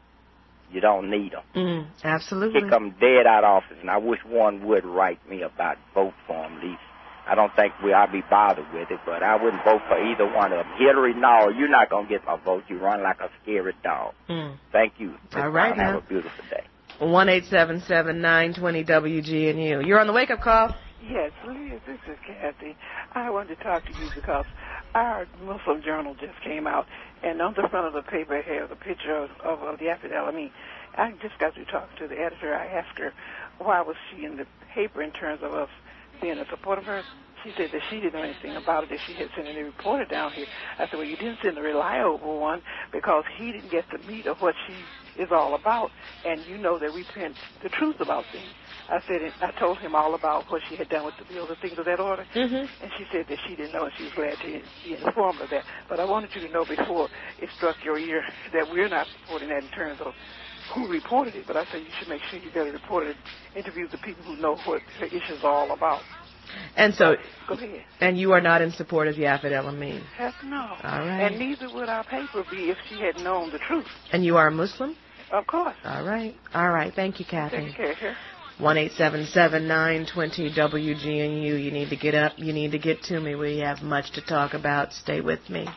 You don't need them. Mm, absolutely. Kick them dead out of office. And I wish one would write me about vote for them, at least. I don't think we I'll be bothered with it, but I wouldn't vote for either one of them. Hillary, no, you're not going to get my vote. You run like a scary dog. Mm. Thank you. All right, Have now. a beautiful day. one eight seven seven, nine two zero, W G N U. You're on the wake-up call. Yes, Liz, this is Kathy. I wanted to talk to you because our Muslim Journal just came out, and on the front of the paper it has a picture of, of, of Yafet El-Amin. I just got to talk to the editor. I asked her why was she in the paper in terms of us being a supporter of her. She said that she didn't know anything about it, that she had sent any reporter down here. I said, well, you didn't send a reliable one because he didn't get the meat of what she is all about, and you know that we print the truth about things. I said, and I told him all about what she had done with the bills and things of that order, mm-hmm. and she said that she didn't know, and she was glad to be informed of that. But I wanted you to know before it struck your ear that we're not supporting that in terms of who reported it, but I said you should make sure you better report it, interview the people who know what the issues are all about. And so, Go ahead. And you are not in support of Yafet El-Amin? Heck no. All right. And neither would our paper be if she had known the truth. And you are a Muslim? Of course. All right. All right. Thank you, Kathy. Take care, sir. one eight seven seven, nine two zero, W G N U. You need to get up. You need to get to me. We have much to talk about. Stay with me.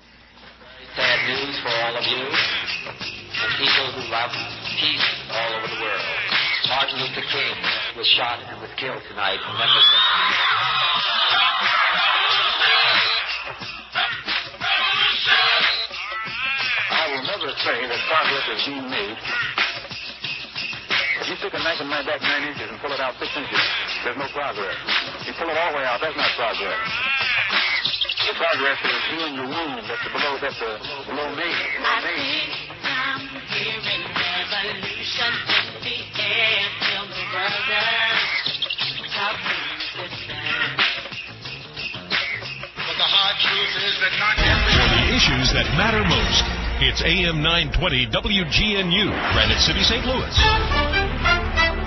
Sad news for all of you, the people who love peace all over the world. Martin Luther King was shot and was killed tonight in Memphis. I will never say that progress is being made. If you stick a knife in my back nine inches and pull it out six inches, there's no progress. You pull it all the way out, that's not progress. The progress is healing the wound that's below, that's uh, below me. I think I'm hearing revolution in the air. Tell me, brother, how can you stand? But the hard truth is that not every... For the issues that matter most, it's A M nine twenty W G N U, Granite City, Saint Louis.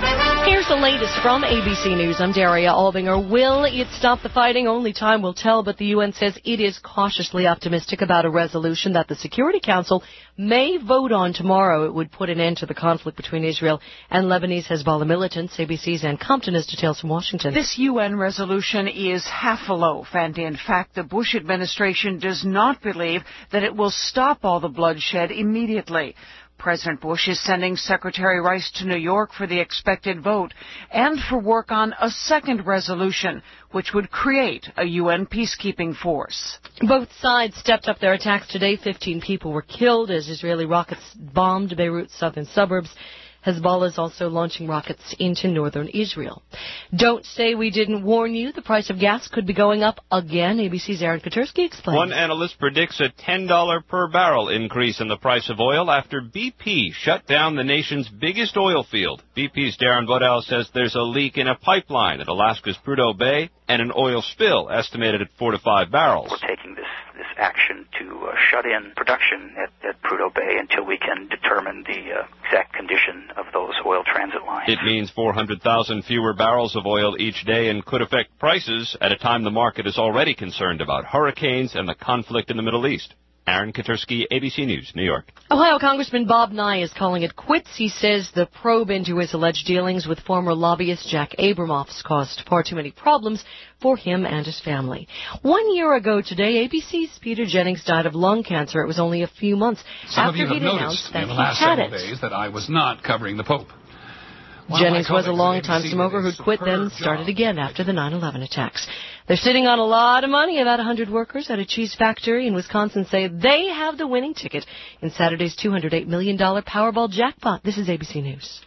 Here's the latest from A B C News. I'm Daria Albinger. Will it stop the fighting? Only time will tell, but the U N says it is cautiously optimistic about a resolution that the Security Council may vote on tomorrow. It would put an end to the conflict between Israel and Lebanese Hezbollah militants. A B C's Ann Compton has details from Washington. This U N resolution is half a loaf, and in fact, the Bush administration does not believe that it will stop all the bloodshed immediately. President Bush is sending Secretary Rice to New York for the expected vote and for work on a second resolution, which would create a U N peacekeeping force. Both sides stepped up their attacks today. Fifteen people were killed as Israeli rockets bombed Beirut's southern suburbs. Hezbollah is also launching rockets into northern Israel. Don't say we didn't warn you. The price of gas could be going up again. A B C's Aaron Katersky explains. One analyst predicts a ten dollars per barrel increase in the price of oil after B P shut down the nation's biggest oil field. B P's Darren Bodell says there's a leak in a pipeline at Alaska's Prudhoe Bay and an oil spill estimated at four to five barrels. We're taking this this action to uh, shut in production at, at Prudhoe Bay until we can determine the uh, exact condition of those oil transit lines. It means four hundred thousand fewer barrels of oil each day and could affect prices at a time the market is already concerned about hurricanes and the conflict in the Middle East. Aaron Katersky, A B C News, New York. Ohio Congressman Bob Nye is calling it quits. He says the probe into his alleged dealings with former lobbyist Jack Abramoff caused far too many problems for him and his family. One year ago today, A B C's Peter Jennings died of lung cancer. It was only a few months Some after of you he'd have announced noticed that in the he last had several it. days that I was not covering the Pope. One Jennings of my was a colleagues long-time at A B C smoker did a who'd quit then, superb started job. again after the nine eleven attacks. They're sitting on a lot of money. About one hundred workers at a cheese factory in Wisconsin say they have the winning ticket in Saturday's two hundred eight million dollars Powerball jackpot. This is A B C News.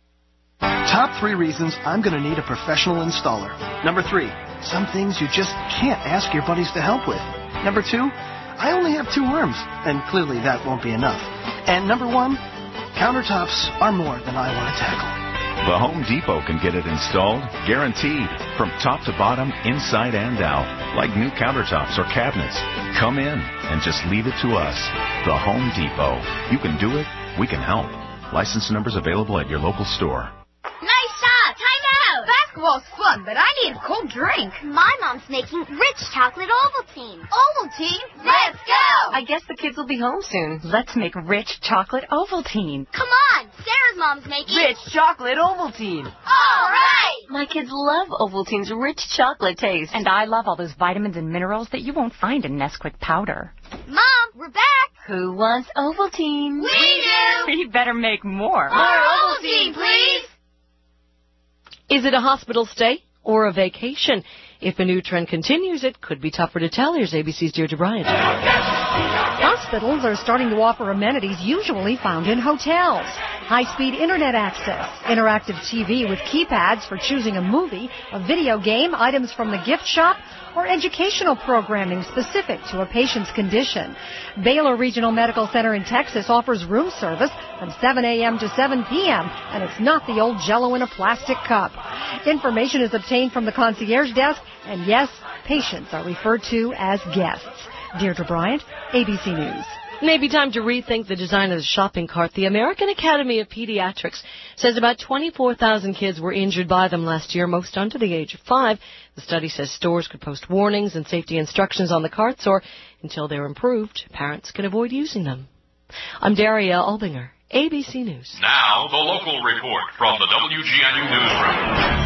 Top three reasons I'm going to need a professional installer. Number three, some things you just can't ask your buddies to help with. Number two, I only have two arms, and clearly that won't be enough. And number one, countertops are more than I want to tackle. The Home Depot can get it installed, guaranteed, from top to bottom, inside and out, like new countertops or cabinets. Come in and just leave it to us. The Home Depot. You can do it. We can help. License numbers available at your local store. Nice shot! Time out! Basketball's fun, but I need a cold drink. My mom's making rich chocolate Ovaltine. Ovaltine? Let's go! I guess the kids will be home soon. Let's make rich chocolate Ovaltine. Come on! Sarah's mom's making Rich chocolate Ovaltine. All right! My kids love Ovaltine's rich chocolate taste. And I love all those vitamins and minerals that you won't find in Nesquik powder. Mom, we're back! Who wants Ovaltine? We do! You better make more. More Ovaltine, please! Is it a hospital stay or a vacation? If a new trend continues, it could be tougher to tell. Here's A B C's Deirdre Bryant. Hospitals are starting to offer amenities usually found in hotels. High-speed internet access, interactive T V with keypads for choosing a movie, a video game, items from the gift shop, or educational programming specific to a patient's condition. Baylor Regional Medical Center in Texas offers room service from seven a.m. to seven p.m., and it's not the old Jell-O in a plastic cup. Information is obtained from the concierge desk, and yes, patients are referred to as guests. Deirdre Bryant, A B C News. Maybe time to rethink the design of the shopping cart. The American Academy of Pediatrics says about twenty-four thousand kids were injured by them last year, most under the age of five. The study says stores could post warnings and safety instructions on the carts, or until they're improved, parents can avoid using them. I'm Daria Albinger, A B C News. Now, the local report from the W G N U Newsroom.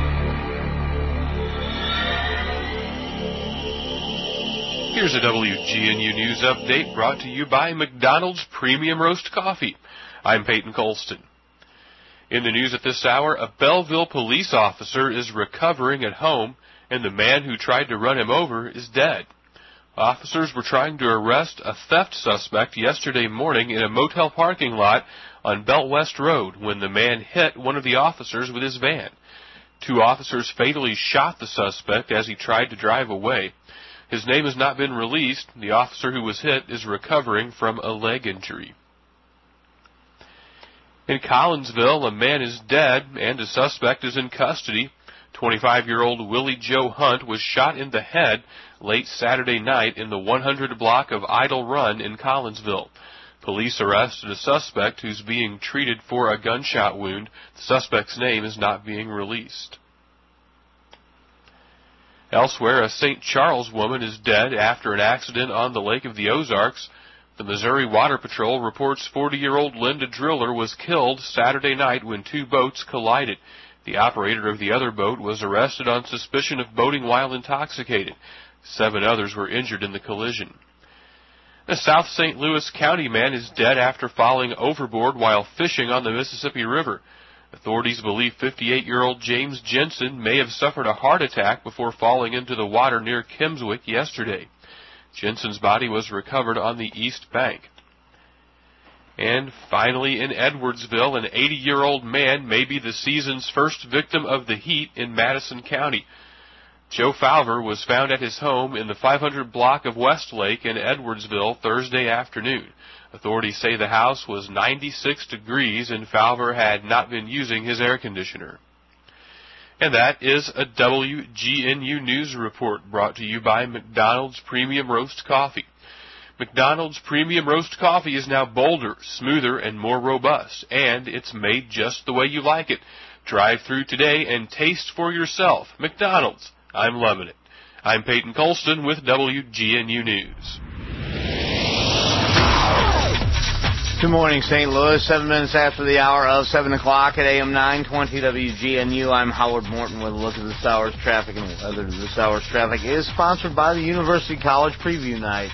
Here's a W G N U News update brought to you by McDonald's Premium Roast Coffee. I'm Peyton Colston. In the news at this hour, a Belleville police officer is recovering at home, and the man who tried to run him over is dead. Officers were trying to arrest a theft suspect yesterday morning in a motel parking lot on Belt West Road when the man hit one of the officers with his van. Two officers fatally shot the suspect as he tried to drive away. His name has not been released. The officer who was hit is recovering from a leg injury. In Collinsville, a man is dead and a suspect is in custody. twenty-five-year-old Willie Joe Hunt was shot in the head late Saturday night in the one hundred block of Idle Run in Collinsville. Police arrested a suspect who's being treated for a gunshot wound. The suspect's name is not being released. Elsewhere, a Saint Charles woman is dead after an accident on the Lake of the Ozarks. The Missouri Water Patrol reports forty-year-old Linda Driller was killed Saturday night when two boats collided. The operator of the other boat was arrested on suspicion of boating while intoxicated. Seven others were injured in the collision. A South Saint Louis County man is dead after falling overboard while fishing on the Mississippi River. Authorities believe fifty-eight-year-old James Jensen may have suffered a heart attack before falling into the water near Kimmswick yesterday. Jensen's body was recovered on the east bank. And finally, in Edwardsville, an eighty-year-old man may be the season's first victim of the heat in Madison County. Joe Falver was found at his home in the five hundred block of Westlake in Edwardsville Thursday afternoon. Authorities say the house was ninety-six degrees and Falver had not been using his air conditioner. And that is a W G N U News Report brought to you by McDonald's Premium Roast Coffee. McDonald's Premium Roast Coffee is now bolder, smoother, and more robust, and it's made just the way you like it. Drive through today and taste for yourself. McDonald's. I'm loving it. I'm Peyton Colston with W G N U News. Good morning, Saint Louis. Seven minutes after the hour of seven o'clock at A M nine twenty W G N U. I'm Howard Morton with a look at this hour's traffic and weather. This hour's traffic is sponsored by the University College Preview Night.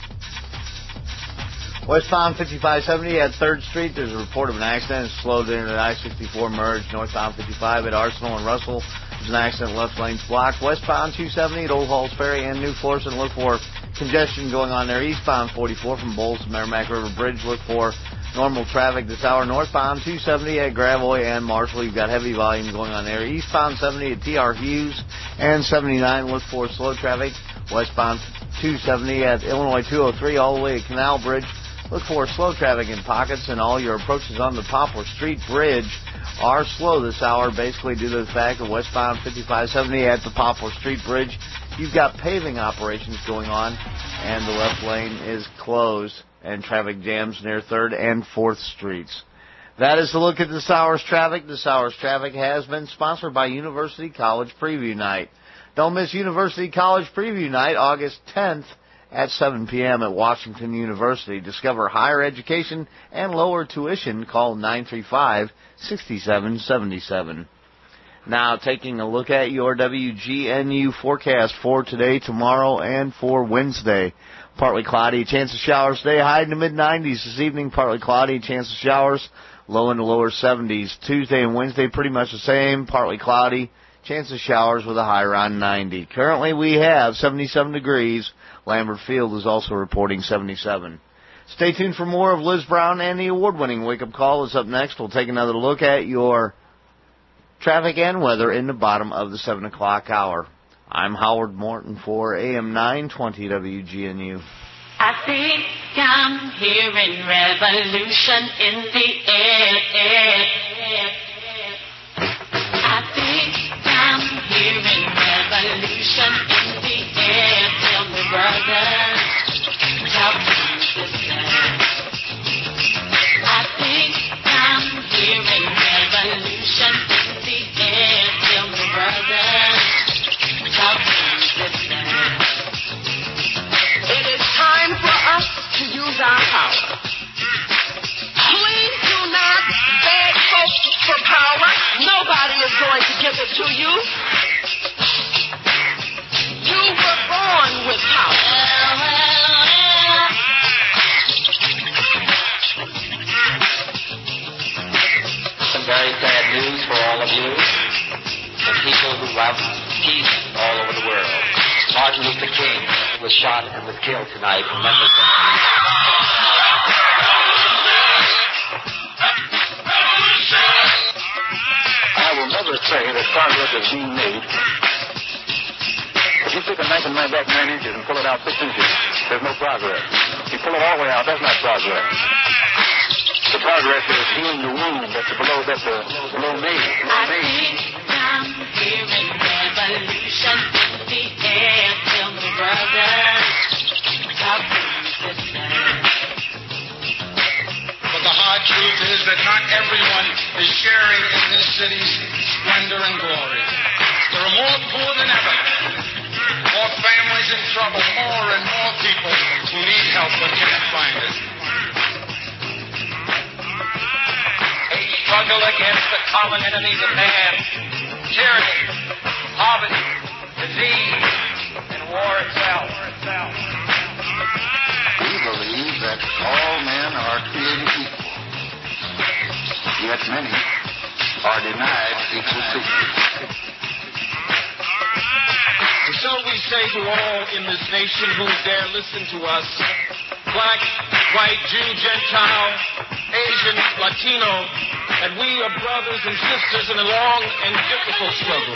Westbound fifty-five seventy at third Street, there's a report of an accident. It's slowed in at I sixty-four merge. Northbound fifty-five at Arsenal and Russell, there's an accident, left lane's blocked. Westbound two seventy at Old Halls Ferry and New Florissant, look for congestion going on there. Eastbound forty-four from Bowles to Merrimack River Bridge, look for normal traffic this hour. Northbound two seventy at Gravois and Marshall, you've got heavy volume going on there. Eastbound seventy at T R Hughes and seventy-nine, look for slow traffic. Westbound two seventy at Illinois two oh three all the way at Canal Bridge, look for slow traffic in pockets, and all your approaches on the Poplar Street Bridge are slow this hour, basically due to the fact that westbound fifty-five seventy at the Poplar Street Bridge, you've got paving operations going on, and the left lane is closed, and traffic jams near third and fourth Streets. That is the look at this hour's traffic. This hour's traffic has been sponsored by University College Preview Night. Don't miss University College Preview Night, August tenth, at seven p.m. at Washington University. Discover higher education and lower tuition. Call nine three five, six seven seven seven. Now, taking a look at your W G N U forecast for today, tomorrow, and for Wednesday. Partly cloudy, chance of showers today, high in the mid nineties. This evening, partly cloudy, chance of showers, low in the lower seventies. Tuesday and Wednesday, pretty much the same, partly cloudy, chance of showers with a high around ninety. Currently, we have seventy-seven degrees. Lambert Field is also reporting seventy-seven. Stay tuned for more of Liz Brown and the award-winning Wake Up Call is up next. We'll take another look at your traffic and weather in the bottom of the seven o'clock hour. I'm Howard Morton for A M nine twenty W G N U. I think I'm hearing revolution in the air. I think I'm hearing revolution in the air. Tell me, brother, talk to me, sister. I think I'm hearing revolution in the air. Tell me, brother, talk to me, sister. It is time for us to use our power. Please do not beg folks for power. Nobody is going to give it to you. You were born with power. Some very sad news for all of you, the people who love peace all over the world. Martin Luther King was shot and was killed tonight in Memphis. I will never say that progress is being made. If you stick a knife in my back nine inches and pull it out six inches, there's no progress. If you pull it all the way out, that's not progress. The progress is healing the wound that's below, that's the below me. I think I'm hearing revolution in the air. Tell me, brother, talk to me, sister. that not everyone is sharing in this city's splendor and glory. There are more poor than ever, more families in trouble, more and more people who need help but can't find it. A struggle against the common enemies of man, tyranny, poverty, disease, and war itself. We believe that all men are created equal, yet many are denied equal treatment. And so we say to all in this nation who dare listen to us, black, white, Jew, Gentile, Asian, Latino, that we are brothers and sisters in a long and difficult struggle.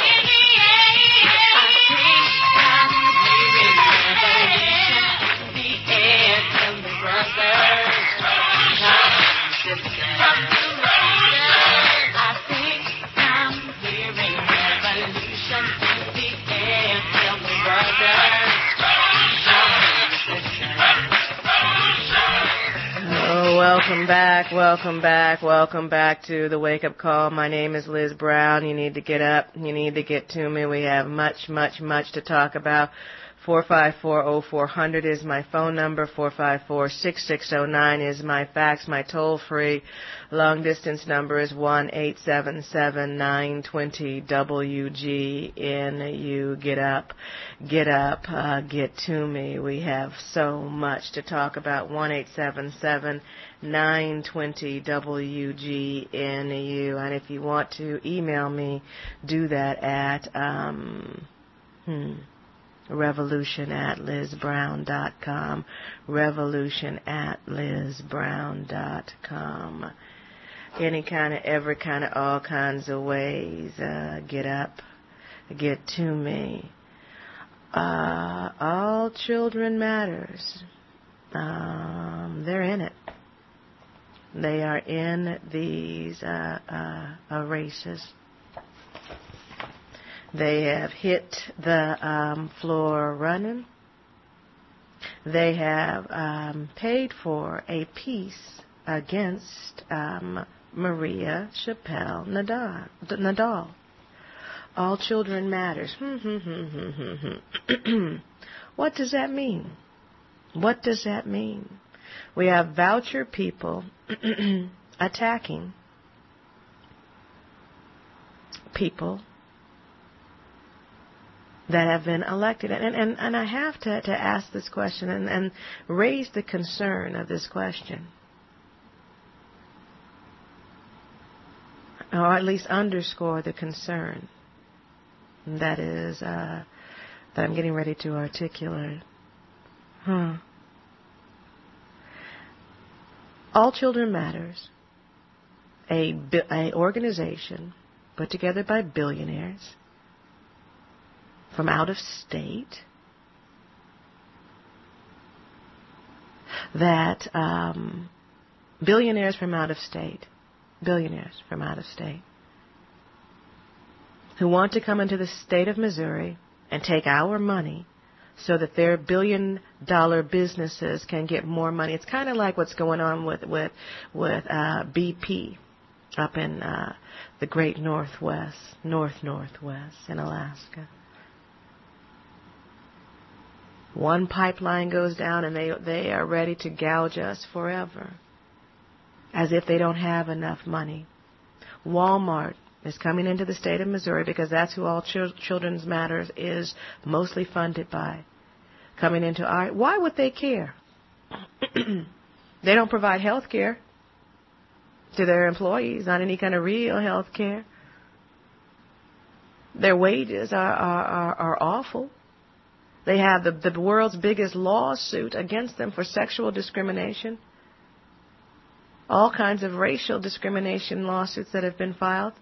Oh, welcome back, welcome back, welcome back to the Wake Up Call. My name is Liz Brown. You need to get up. You need to get to me. We have much, much, much to talk about. four five four, oh four hundred is my phone number. four five four, six six oh nine is my fax. My toll-free long-distance number is one eight seven seven, nine two zero, W G N U. Get up, get up, uh, get to me. We have so much to talk about. one eight seven seven, nine two zero, W G N U. And if you want to email me, do that at, um, hmm. Revolution at Liz Brown dot com. Revolution at Liz Brown dot com. Any kind of, every kind of, all kinds of ways. Uh, get up, get to me. Uh, all children matters. Um, they're in it. They are in these uh, uh, uh, races. They have hit the um, floor running. They have um, paid for a piece against um, Maria Chappelle Nadal. Nadal. All children matters. What does that mean? What does that mean? We have voucher people attacking people that have been elected. And, and, and I have to, to ask this question and, and raise the concern of this question. Or at least underscore the concern that is, uh, that I'm getting ready to articulate. Huh. All Children Matters, a, a organization put together by billionaires from out of state that um, billionaires from out of state, billionaires from out of state who want to come into the state of Missouri and take our money so that their billion dollar businesses can get more money. It's kind of like what's going on with with with uh, B P up in uh, the great Northwest, North Northwest in Alaska. One pipeline goes down and they they are ready to gouge us forever, as if they don't have enough money. Walmart is coming into the state of Missouri because that's who All Chil- Children's Matters is mostly funded by. Coming into our, why would they care? They don't provide health care to their employees, not any kind of real health care. Their wages are, are, are, are awful. They have the, the world's biggest lawsuit against them for sexual discrimination. All kinds of racial discrimination lawsuits that have been filed.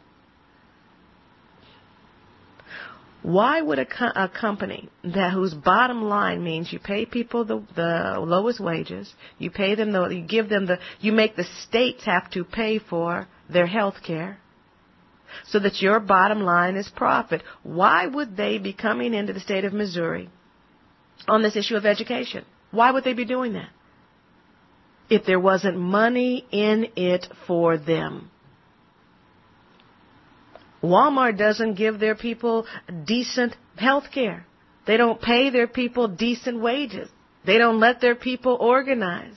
Why would a, co- a company that whose bottom line means you pay people the, the lowest wages, you pay them the, you give them the, you make the states have to pay for their health care, so that your bottom line is profit? Why would they be coming into the state of Missouri on this issue of education? Why would they be doing that? if there wasn't money in it for them. Walmart doesn't give their people decent health care. They don't pay their people decent wages. They don't let their people organize.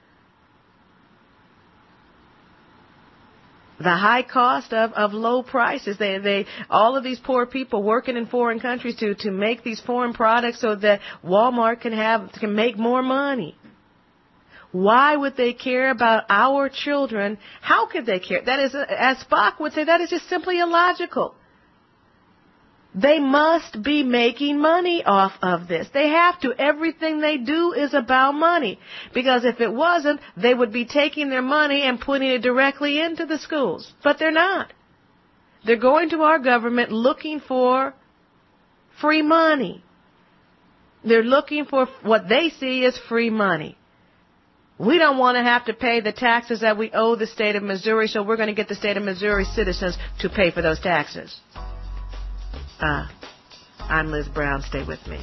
The high cost of, of low prices. They, they, all of these poor people working in foreign countries to, to make these foreign products so that Walmart can have, can make more money. Why would they care about our children? How could they care? That is, as Spock would say, that is just simply illogical. They must be making money off of this. They have to. Everything they do is about money. Because if it wasn't, they would be taking their money and putting it directly into the schools. But they're not. They're going to our government looking for free money. They're looking for what they see as free money. We don't want to have to pay the taxes that we owe the state of Missouri, so we're going to get the state of Missouri citizens to pay for those taxes. Uh, I'm Liz Brown. Stay with me.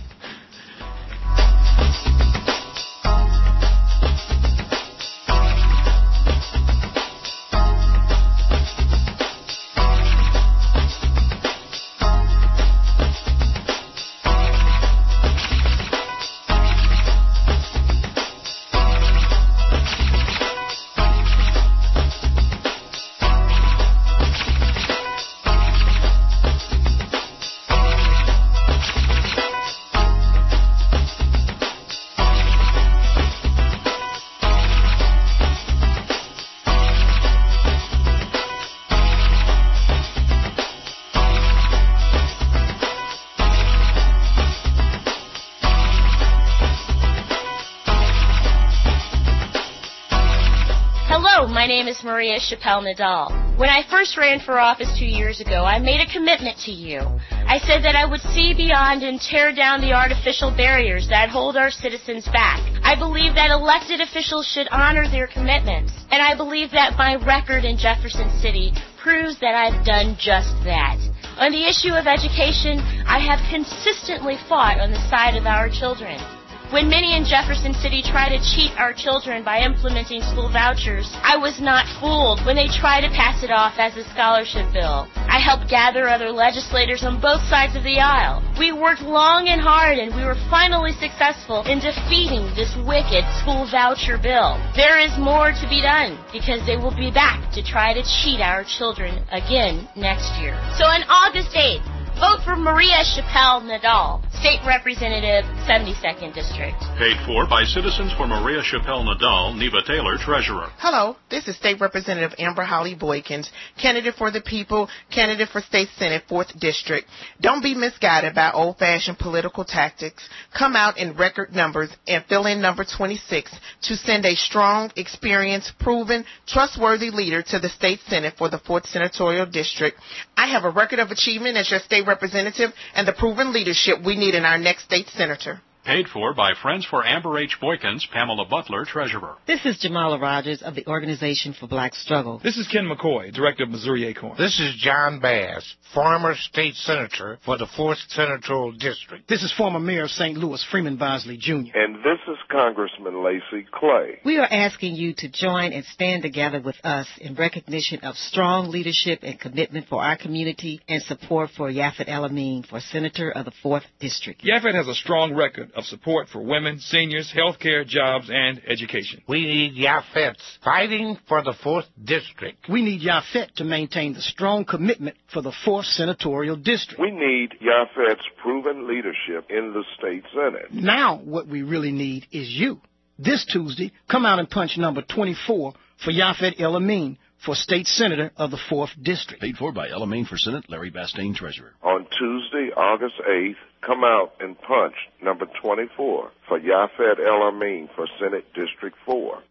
My name is Maria Chappelle Nadal. When I first ran for office two years ago, I made a commitment to you. I said that I would see beyond and tear down the artificial barriers that hold our citizens back. I believe that elected officials should honor their commitments, and I believe that my record in Jefferson City proves that I've done just that. On the issue of education, I have consistently fought on the side of our children. When many in Jefferson City try to cheat our children by implementing school vouchers, I was not fooled when they try to pass it off as a scholarship bill. I helped gather other legislators on both sides of the aisle. We worked long and hard, and we were finally successful in defeating this wicked school voucher bill. There is more to be done, because they will be back to try to cheat our children again next year. So on August eighth, vote for Maria Chappelle Nadal, State Representative, seventy-second District. Paid for by Citizens for Maria Chappelle Nadal, Neva Taylor, Treasurer. Hello, this is State Representative Amber Holly Boykins, candidate for the people, candidate for State Senate, fourth District. Don't be misguided by old-fashioned political tactics. Come out in record numbers and fill in number twenty-six to send a strong, experienced, proven, trustworthy leader to the State Senate for the fourth Senatorial District. I have a record of achievement as your state representative and the proven leadership we need in our next state senator. Paid for by Friends for Amber H. Boykins, Pamela Butler, Treasurer. This is Jamala Rogers of the Organization for Black Struggle. This is Ken McCoy, Director of Missouri Acorn. This is John Bass, former state senator for the fourth Senatorial District. This is former Mayor of Saint Louis, Freeman Bosley, Junior And this is Congressman Lacey Clay. We are asking you to join and stand together with us in recognition of strong leadership and commitment for our community and support for Yafet El-Amin for Senator of the fourth District. Yafet has a strong record of support for women, seniors, health care, jobs, and education. We need Yafets fighting for the fourth District. We need Yafet to maintain the strong commitment for the fourth Senatorial District. We need Yafet's proven leadership in the state Senate. Now what we really need is you. This Tuesday, come out and punch number twenty-four for Yafet El-Amin for State Senator of the fourth District. Paid for by El-Amin for Senate, Larry Bastain, Treasurer. On Tuesday, August eighth, come out and punch number twenty-four for Yafet El-Amin for Senate District four.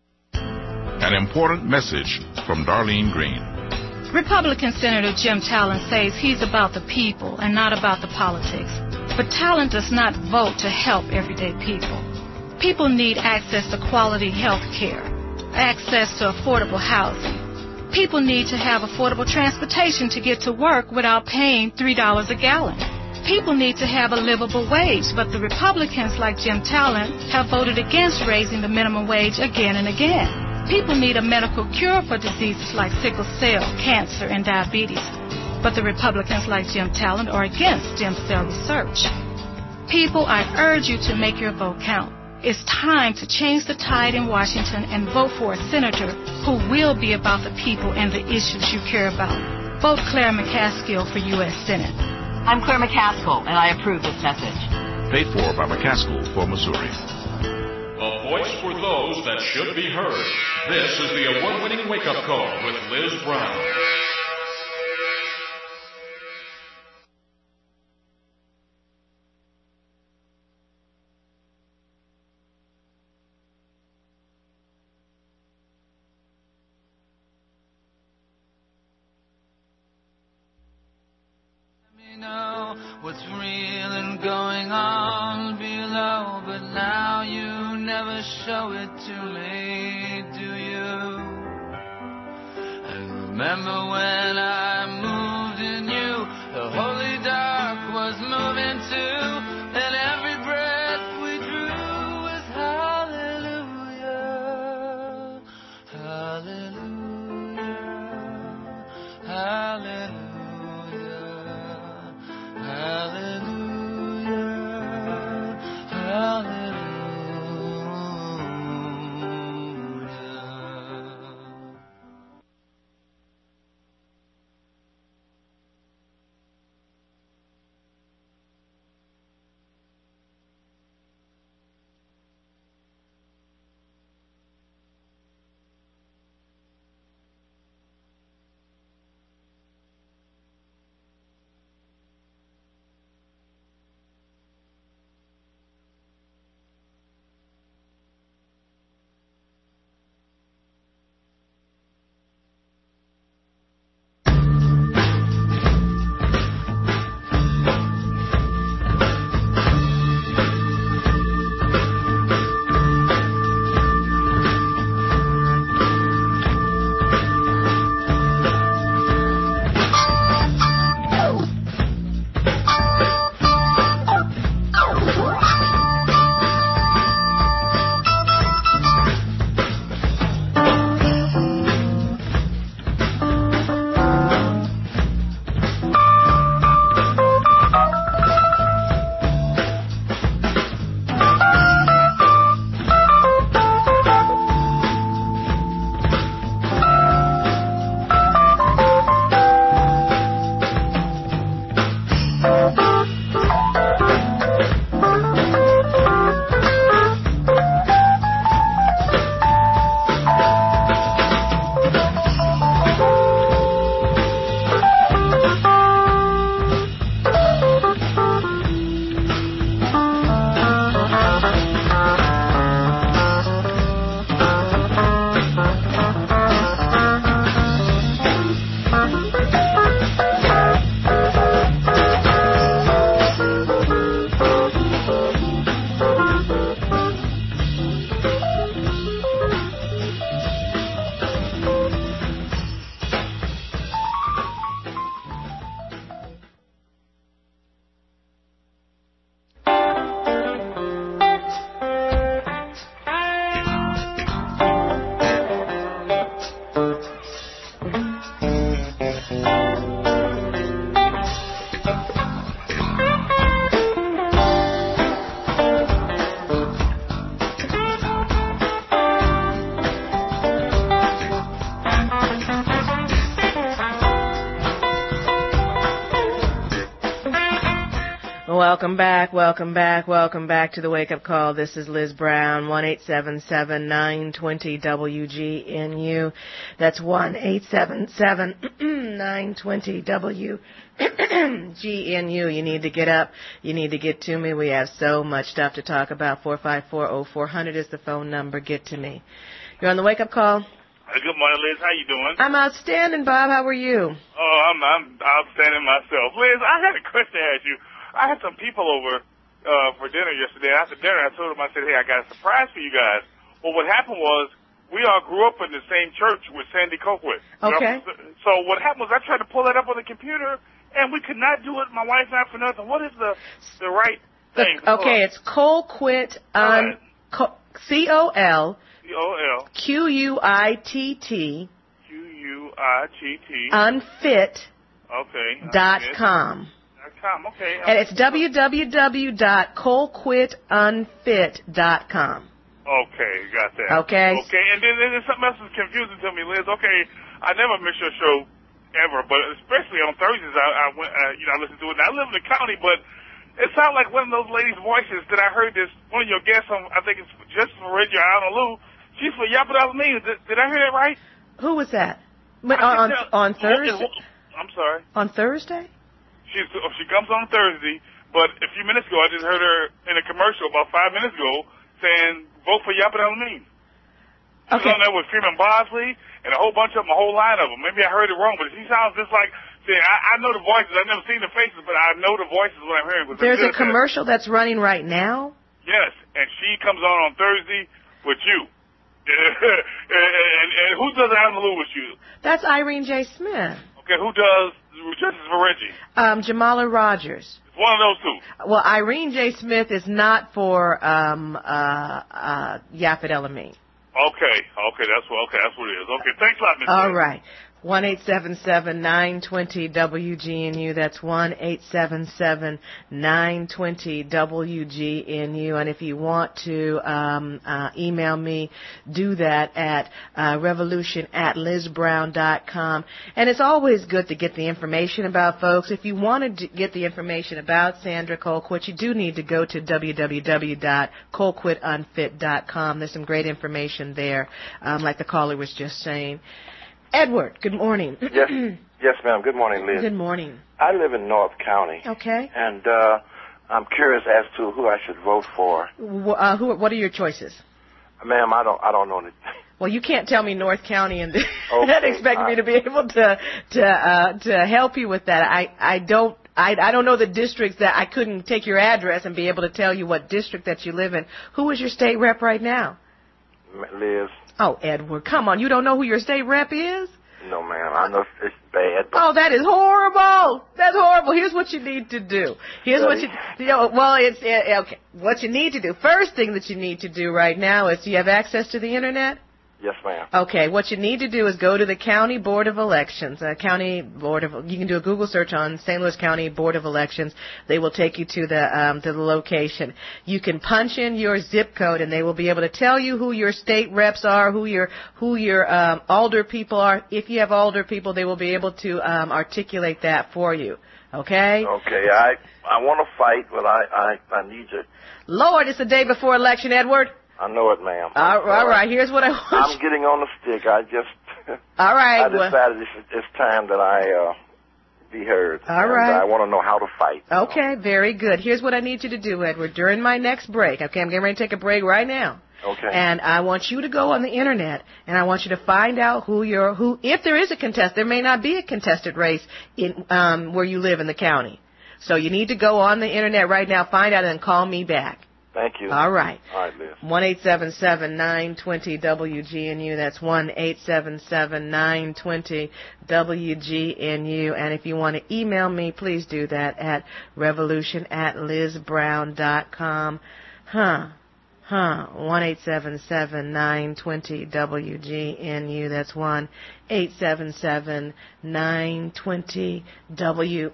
An important message from Darlene Green. Republican Senator Jim Talent says he's about the people and not about the politics. But Talent does not vote to help everyday people. People need access to quality health care, access to affordable housing. People need to have affordable transportation to get to work without paying three dollars a gallon. People need to have a livable wage, but the Republicans like Jim Talent have voted against raising the minimum wage again and again. People need a medical cure for diseases like sickle cell, cancer, and diabetes. But the Republicans like Jim Talent are against stem cell research. People, I urge you to make your vote count. It's time to change the tide in Washington and vote for a senator who will be about the people and the issues you care about. Vote Claire McCaskill for U S Senate. I'm Claire McCaskill, and I approve this message. Paid for by McCaskill for Missouri. A voice for those that should be heard. This is the award-winning wake-up call with Liz Brown. Know what's real and going on below, but now you never show it to me, do you? And remember when I moved in you, the holy dark was moving too, and every breath we drew was hallelujah, hallelujah, hallelujah. Hallelujah, hallelujah. Welcome back, welcome back, welcome back to the Wake Up Call. This is Liz Brown, one eight seven seven, nine two zero, W G N U. That's one eight seven seven, nine two zero, W G N U. You need to get up. You need to get to me. We have so much stuff to talk about. four five four, oh four hundred is the phone number. Get to me. You're on the Wake Up Call. Good morning, Liz. How you doing? I'm outstanding, Bob. How are you? Oh, I'm I'm outstanding myself. Liz, I had a question to ask you. I had some people over uh, for dinner yesterday. After dinner, I told them, I said, hey, I got a surprise for you guys. Well, what happened was we all grew up in the same church with Sandy Copeland. Okay. You know? So what happened was I tried to pull that up on the computer, and we could not do it. My wife and I for nothing. What is the the right thing? The, okay, it's Colquitt Un, C O L C O L Q U I T T Q U I T T unfit okay dot com. Dot com. Okay. And it's w w w dot colquitt unfit dot com. Okay, got that. Okay. Okay, and then there's something else that's confusing to me, Liz. Okay, I never miss your show ever, but especially on Thursdays, I, I went, uh, you know, I listen to it. And I live in the county, but it sounded like one of those ladies' voices that I heard. This one of your guests on, I think it's just for Radio Allen Lou. She's for Yaphet Alameen. Did, did I hear that right? Who was that? But on, on on Thursday. I'm sorry. On Thursday? She's she comes on Thursday, but a few minutes ago I just heard her in a commercial about five minutes ago saying vote for Yaphet Alameen. She's Okay. on there with Freeman Bosley and a whole bunch of them, a whole line of them. Maybe I heard it wrong, but she sounds just like. See, I, I know the voices. I've never seen the faces, but I know the voices when I'm hearing. But There's a good, commercial that's running right now. Yes, and she comes on on Thursday with you. and, and, and who does Allen Lou with you? That's Irene J. Smith. Okay, who does Justice for Reggie? Um, Jamala Rogers. It's one of those two. Well, Irene J. Smith is not for um, uh, uh, Yaphet Elamine. Okay, okay, that's what. Okay, that's what it is. Okay, thanks a lot, Miss All Lynn. right. one eight seven seven nine two zero W G N U. That's one eight seven seven nine two zero W G N U. And if you want to um, uh, email me, do that at uh, revolution at liz brown dot com. And it's always good to get the information about folks. If you want to get the information about Sandra Colquitt, you do need to go to w w w dot colquitt unfit dot com. There's some great information there, um, like the caller was just saying. Edward, good morning. Yes, yes, ma'am. Good morning, Liz. Good morning. I live in North County. Okay. And uh, I'm curious as to who I should vote for. Wh- Uh, who? What are your choices? Ma'am, I don't, I don't know. anything. Well, you can't tell me North County and Okay, and expect me to be able to to uh, to help you with that. I I don't. I, I don't know the districts that I couldn't take your address and be able to tell you what district that you live in. Who is your state rep right now? Liz. Oh, Edward, come on. You don't know who your state rep is? No, ma'am. I know it's bad. But Oh, that is horrible. That's horrible. Here's what you need to do. Here's what you, you know, well, it's, uh, okay. What you need to do, first thing that you need to do right now is, do you have access to the Internet? Yes, ma'am. Okay, what you need to do is go to the County Board of Elections. Uh, County Board of, you can do a Google search on Saint Louis County Board of Elections. They will take you to the um, to the location. You can punch in your zip code, and they will be able to tell you who your state reps are, who your who your um, alder people are. If you have alder people, they will be able to um, articulate that for you. Okay. Okay, I I want to fight, but I I I need you. Lord, it's the day before election, Edward. I know it, ma'am. All, all right, here's what I want. I'm getting on the stick. I just. All right. I decided it's, it's time that I uh, be heard. All and right. I want to know how to fight. Okay, very good. Here's what I need you to do, Edward. During my next break, okay, I'm getting ready to take a break right now. Okay. And I want you to go on the Internet, and I want you to find out who your who. If there is a contest, there may not be a contested race in um, where you live in the county. So you need to go on the Internet right now, find out, and then call me back. Thank you. All right. All right, Liz. one eight seven seven nine two zero W G N U. That's one eight seven seven nine two zero W G N U. And if you want to email me, please do that at revolution at liz brown dot com. Huh. Huh. one eight seven seven nine two zero W G N U. That's one eight seven seven nine two zero W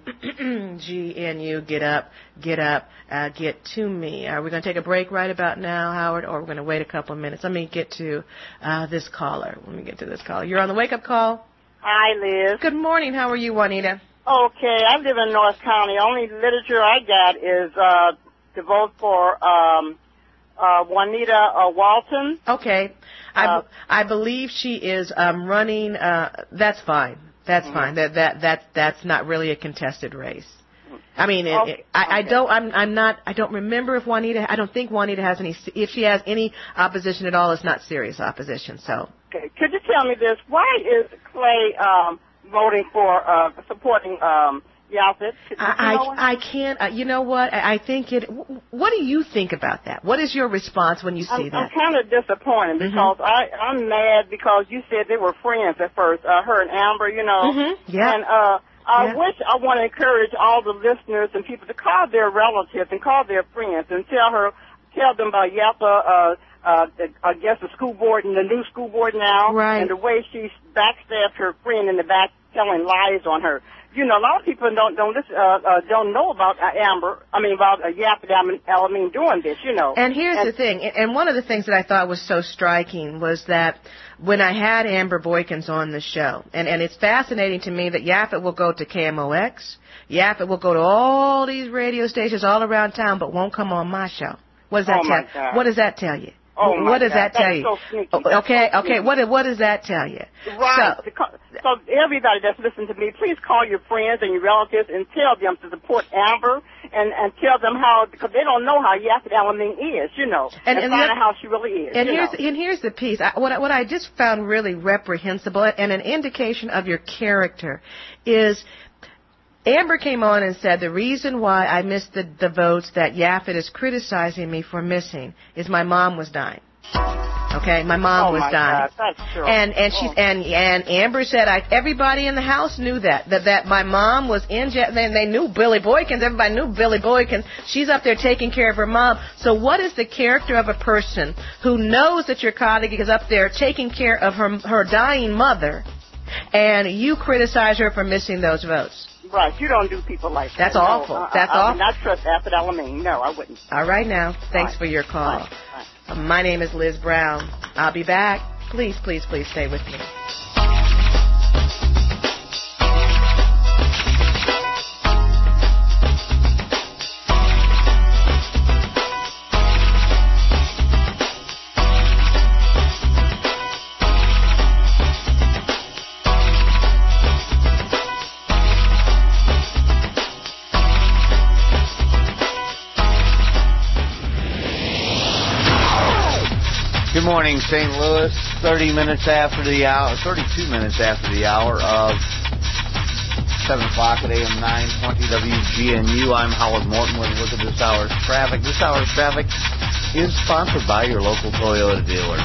G N U. Get up, get up, uh, get to me. Are we going to take a break right about now, Howard, or we're going to wait a couple of minutes? Let me get to uh, this caller. Let me get to this caller. You're on the wake-up call? Hi, Liz. Good morning. How are you, Juanita? Okay, I live in North County. Only literature I got is uh, to vote for um, uh, Juanita uh, Walton. Okay. I, Uh, b- I believe she is um, running. Uh, that's fine. That's Mhm. fine. That that that that's not really a contested race. I mean, it, Okay. it, I, I don't. I'm I'm not. I don't remember if Juanita. I don't think Juanita has any. If she has any opposition at all, it's not serious opposition. So. Okay, could you tell me this? Why is Clay um, voting for, uh, supporting um, Yaphet? Could- I, could you know I I can't. Uh, you know what? I, I think it. w- What do you think about that? What is your response when you see I'm, that? I'm kind of disappointed Mhm. because I, I'm mad because you said they were friends at first, uh, her and Amber, you know. Mhm, yeah. And uh, I Yeah. wish, I want to encourage all the listeners and people to call their relatives and call their friends and tell her, tell them about Yappa, uh, uh, against the school board and the new school board now. Right. And the way she backstabbed her friend in the back, telling lies on her. You know, a lot of people don't don't listen, uh, uh, don't know about uh, Amber. I mean, about uh, Yappa Elamine doing this. You know. And here's and, the thing. And one of the things that I thought was so striking was that when I had Amber Boykins on the show, and and it's fascinating to me that Yappa will go to K M O X, Yappa will go to all these radio stations all around town, but won't come on my show. What does that oh tell? My God. What does that tell you? Oh my what does God. that tell That's you? So sneaky. Oh, okay, so okay. What what does that tell you? Right. So, so everybody that's listening to me, please call your friends and your relatives and tell them to support Amber and and tell them how, because they don't know how Yappa Elamine is, you know, and, and, and find the, out how she really is. And you here's know. and here's the piece. I, what I, what I just found really reprehensible and an indication of your character is. Amber came on and said the reason why I missed the, the votes that Yappa is criticizing me for missing is my mom was dying. Okay, my mom oh was my dying. God, that's true. And and she oh. and and Amber said I everybody in the house knew that that that my mom was in jail. They, they knew Billy Boykins. Everybody knew Billy Boykins. She's up there taking care of her mom. So what is the character of a person who knows that your colleague is up there taking care of her her dying mother, and you criticize her for missing those votes? Right, you don't do people like that. That's no, awful. I, That's I, I awful. would not trust Yappa Elamine. No, I wouldn't. All right now. Thanks right. for your call. Right. Right. My name is Liz Brown. I'll be back. Please, please, please stay with me. Good morning, Saint Louis. thirty minutes after the hour, thirty-two minutes after the hour of seven o'clock at A M nine twenty W G N U. I'm Howard Morton with a look at this hour's traffic. This hour's traffic is sponsored by your local Toyota dealer.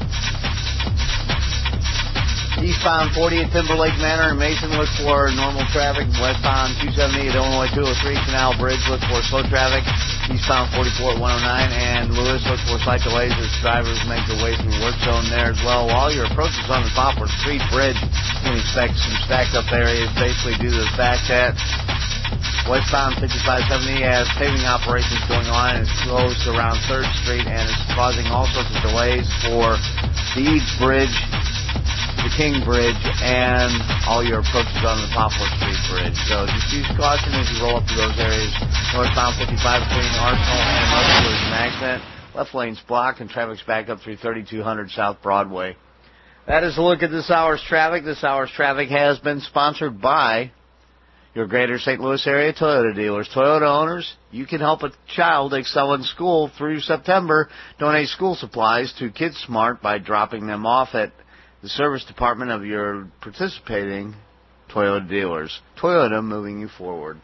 Eastbound forty at Timberlake Manor in Mason, look for normal traffic. Westbound two seventy at Illinois two oh three Canal Bridge, look for slow traffic. Eastbound forty-four at one oh nine, and Lewis, look for slight delays as drivers make their way through the work zone there as well. While your approach is on the Poplar Street Bridge, you can expect some stacked up areas basically due to the fact that westbound fifty-five seventy has paving operations going on and it's closed around third Street, and it's causing all sorts of delays for the Eads Bridge, the King Bridge, and all your approaches on the Poplar Street Bridge. So just use caution as you roll up to those areas. Northbound fifty-five between Arsenal and Mother, there's an accident. Left lane's blocked and traffic's back up through thirty-two hundred South Broadway. That is a look at this hour's traffic. This hour's traffic has been sponsored by your greater Saint Louis area Toyota dealers. Toyota owners, you can help a child excel in school through September. Donate school supplies to Kids Smart by dropping them off at the service department of your participating Toyota dealers. Toyota, moving you forward.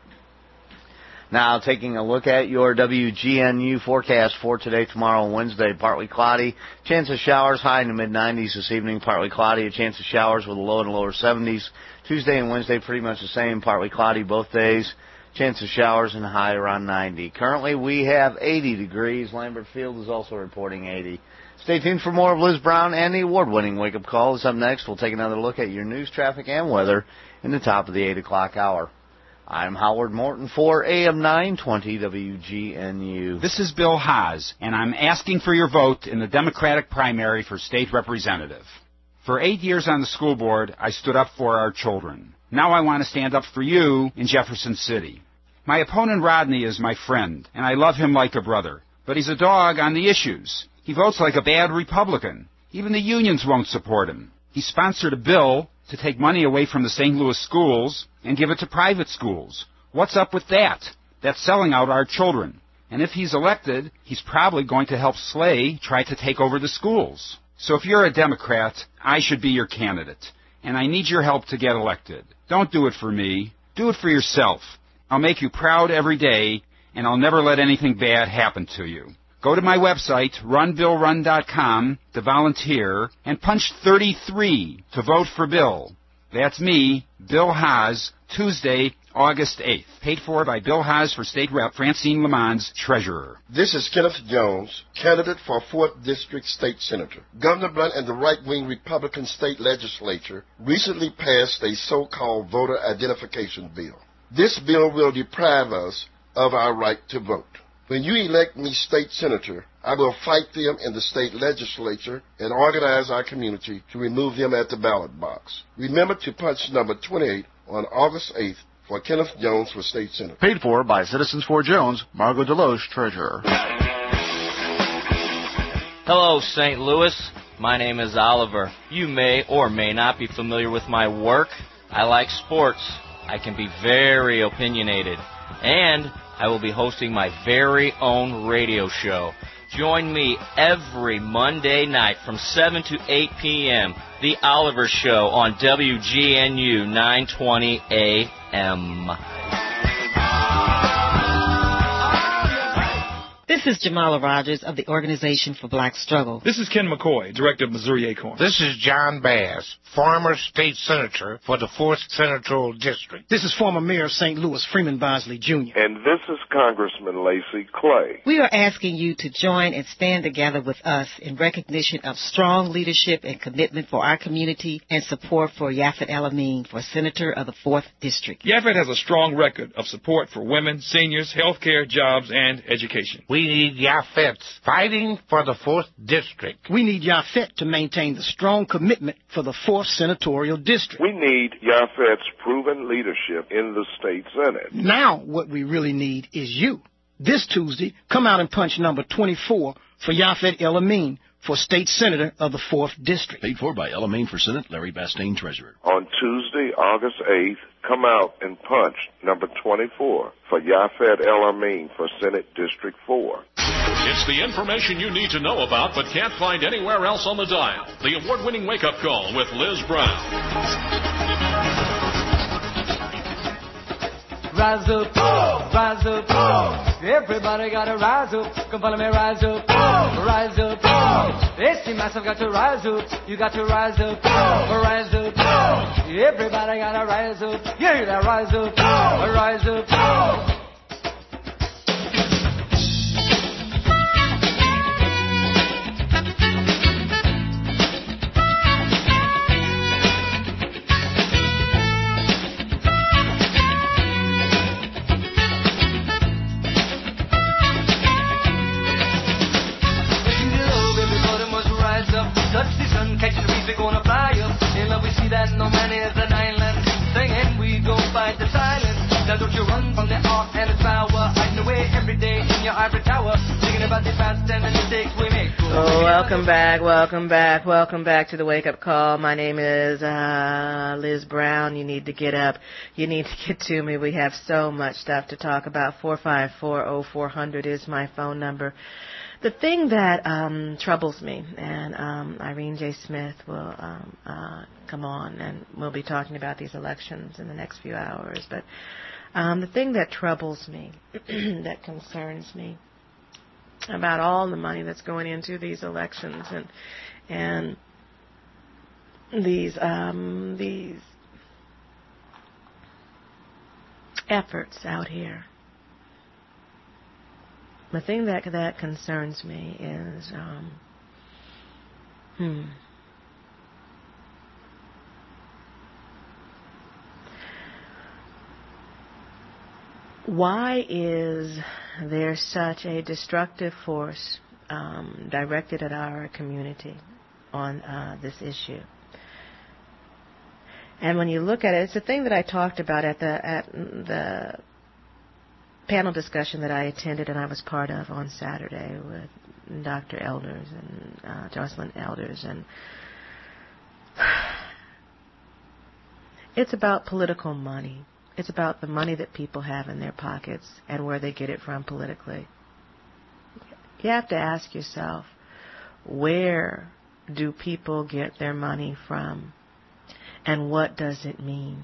Now, taking a look at your W G N U forecast for today, tomorrow, and Wednesday. Partly cloudy, chance of showers, high in the mid nineties this evening. Partly cloudy, a chance of showers with a low in the lower seventies. Tuesday and Wednesday, pretty much the same. Partly cloudy both days. Chance of showers and high around ninety. Currently, we have eighty degrees. Lambert Field is also reporting eighty. Stay tuned for more of Liz Brown and the award-winning Wake Up Call. Is up next. We'll take another look at your news, traffic, and weather in the top of the eight o'clock hour. I'm Howard Morton for A M nine twenty W G N U. This is Bill Haas, and I'm asking for your vote in the Democratic primary for state representative. For eight years on the school board, I stood up for our children. Now I want to stand up for you in Jefferson City. My opponent Rodney is my friend, and I love him like a brother. But he's a dog on the issues. He votes like a bad Republican. Even the unions won't support him. He sponsored a bill to take money away from the Saint Louis schools and give it to private schools. What's up with that? That's selling out our children. And if he's elected, he's probably going to help Slay try to take over the schools. So if you're a Democrat, I should be your candidate. And I need your help to get elected. Don't do it for me. Do it for yourself. I'll make you proud every day, and I'll never let anything bad happen to you. Go to my website, run bill run dot com, to volunteer, and punch thirty-three to vote for Bill. That's me, Bill Haas, Tuesday, August eighth. Paid for by Bill Haas for State Rep Francine Lamons, Treasurer. This is Kenneth Jones, candidate for fourth District State Senator. Governor Blunt and the right-wing Republican state legislature recently passed a so-called voter identification bill. This bill will deprive us of our right to vote. When you elect me state senator, I will fight them in the state legislature and organize our community to remove them at the ballot box. Remember to punch number twenty-eight on August eighth for Kenneth Jones for state senator. Paid for by Citizens for Jones, Margot Deloche, Treasurer. Hello, Saint Louis. My name is Oliver. You may or may not be familiar with my work. I like sports. I can be very opinionated. And I will be hosting my very own radio show. Join me every Monday night from seven to eight p.m. The Oliver Show on W G N U nine twenty A M. This is Jamala Rogers of the Organization for Black Struggle. This is Ken McCoy, Director of Missouri Acorn. This is John Bass, former state senator for the fourth Senatorial District. This is former Mayor of Saint Louis, Freeman Bosley, Junior And this is Congressman Lacey Clay. We are asking you to join and stand together with us in recognition of strong leadership and commitment for our community and support for Yafet El-Amin for Senator of the fourth District. Yafet has a strong record of support for women, seniors, health care, jobs, and education. We need Yafet fighting for the fourth District. We need Yafet to maintain the strong commitment for the fourth Senatorial District. We need Yafet's proven leadership in the state Senate. Now what we really need is you. This Tuesday, come out and punch number twenty-four for Yafet El-Amin for State Senator of the fourth District. Paid for by El-Amin for Senate, Larry Bastain, Treasurer. On Tuesday, August eighth, come out and punch number twenty-four for Yafet El-Amin for Senate District four. It's the information you need to know about but can't find anywhere else on the dial. The award-winning wake-up call with Liz Brown. Rise up, oh, rise up, oh. Everybody gotta rise up. Come follow me, rise up, oh, rise up, oh. It's the massive got to rise up. You got to rise up, oh, rise up, oh. Everybody gotta rise up. Yeah, you gotta rise up, oh, rise up, oh. No man is an island, singing we go fight the silence. Now don't you run from the art and its power, hiding away every day in your ivory tower, thinking about the past and the mistakes we make. Oh, welcome back, welcome back, welcome back to the Wake Up Call. My name is uh, Liz Brown. You need to get up. You need to get to me. We have so much stuff to talk about. four five four, oh four hundred is my phone number. The thing that um, troubles me, and um, Irene J. Smith will um, uh, come on, and we'll be talking about these elections in the next few hours, but um, the thing that troubles me, that concerns me, about all the money that's going into these elections and and these um, these efforts out here. The thing that that concerns me is, um, hmm, why is there such a destructive force um, directed at our community on uh, this issue? And when you look at it, it's a thing that I talked about at the at the panel discussion that I attended and I was part of on Saturday with Doctor Elders and uh, Jocelyn Elders, and it's about political money. It's about the money that people have in their pockets and where they get it from politically. You have to ask yourself, where do people get their money from, and what does it mean?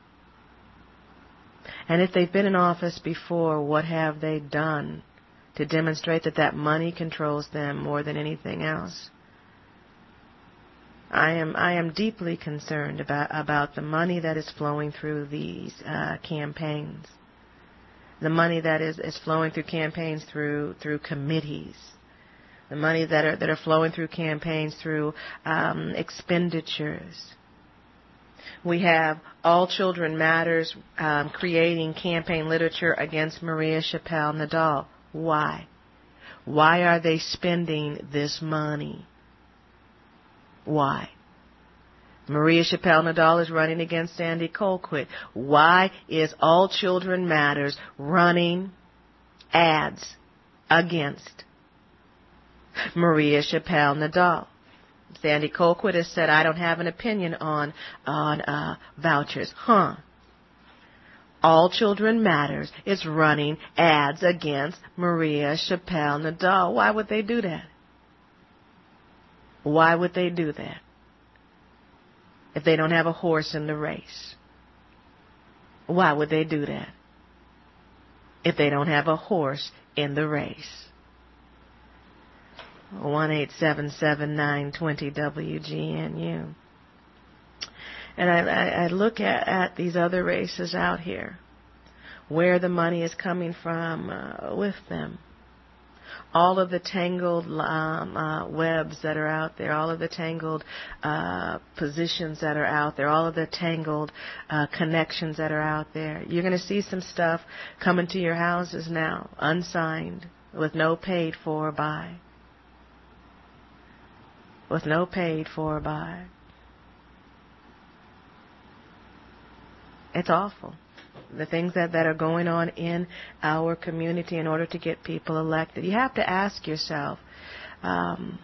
And if they've been in office before, what have they done to demonstrate that that money controls them more than anything else? I am I am deeply concerned about about the money that is flowing through these uh, campaigns. The money that is, is flowing through campaigns through through committees. The money that are that are flowing through campaigns through um, expenditures. We have All Children Matters um, creating campaign literature against Maria Chappelle Nadal. Why? Why are they spending this money? Why? Maria Chappelle Nadal is running against Sandy Colquitt. Why is All Children Matters running ads against Maria Chappelle Nadal? Sandy Colquitt has said, I don't have an opinion on on uh, vouchers. Huh. All Children Matters is running ads against Maria Chappelle Nadal. Why would they do that? Why would they do that? If they don't have a horse in the race. Why would they do that? If they don't have a horse in the race. one eight seven seven nine two zero W G N U. And I, I, I look at, at these other races out here, where the money is coming from uh, with them. All of the tangled um, uh, webs that are out there, all of the tangled uh, positions that are out there, all of the tangled uh, connections that are out there. You're going to see some stuff coming to your houses now, unsigned, with no paid for by. With no paid for by. It's awful. The things that, that are going on in our community in order to get people elected. You have to ask yourself, um,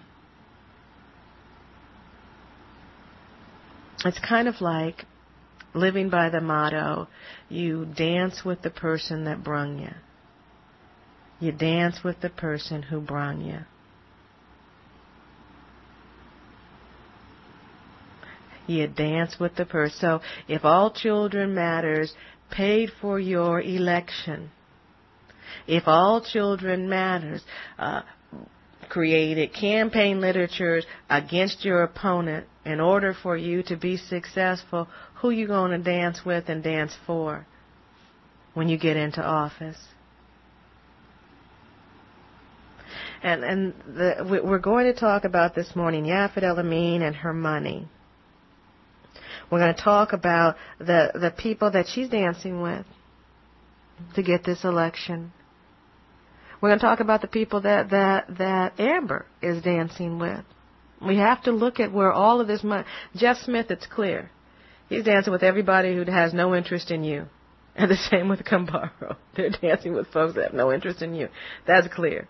it's kind of like living by the motto, you dance with the person that brung you. You dance with the person who brung you. You dance with the person. So if All Children Matters paid for your election, if All Children Matters uh, created campaign literatures against your opponent in order for you to be successful, who you going to dance with and dance for when you get into office? And, and the, we're going to talk about this morning Yafet El-Amin and her money. We're going to talk about the, the people that she's dancing with to get this election. We're going to talk about the people that, that, that Amber is dancing with. We have to look at where all of this money... Jeff Smith, it's clear. He's dancing with everybody who has no interest in you. And the same with Kambaro. They're dancing with folks that have no interest in you. That's clear.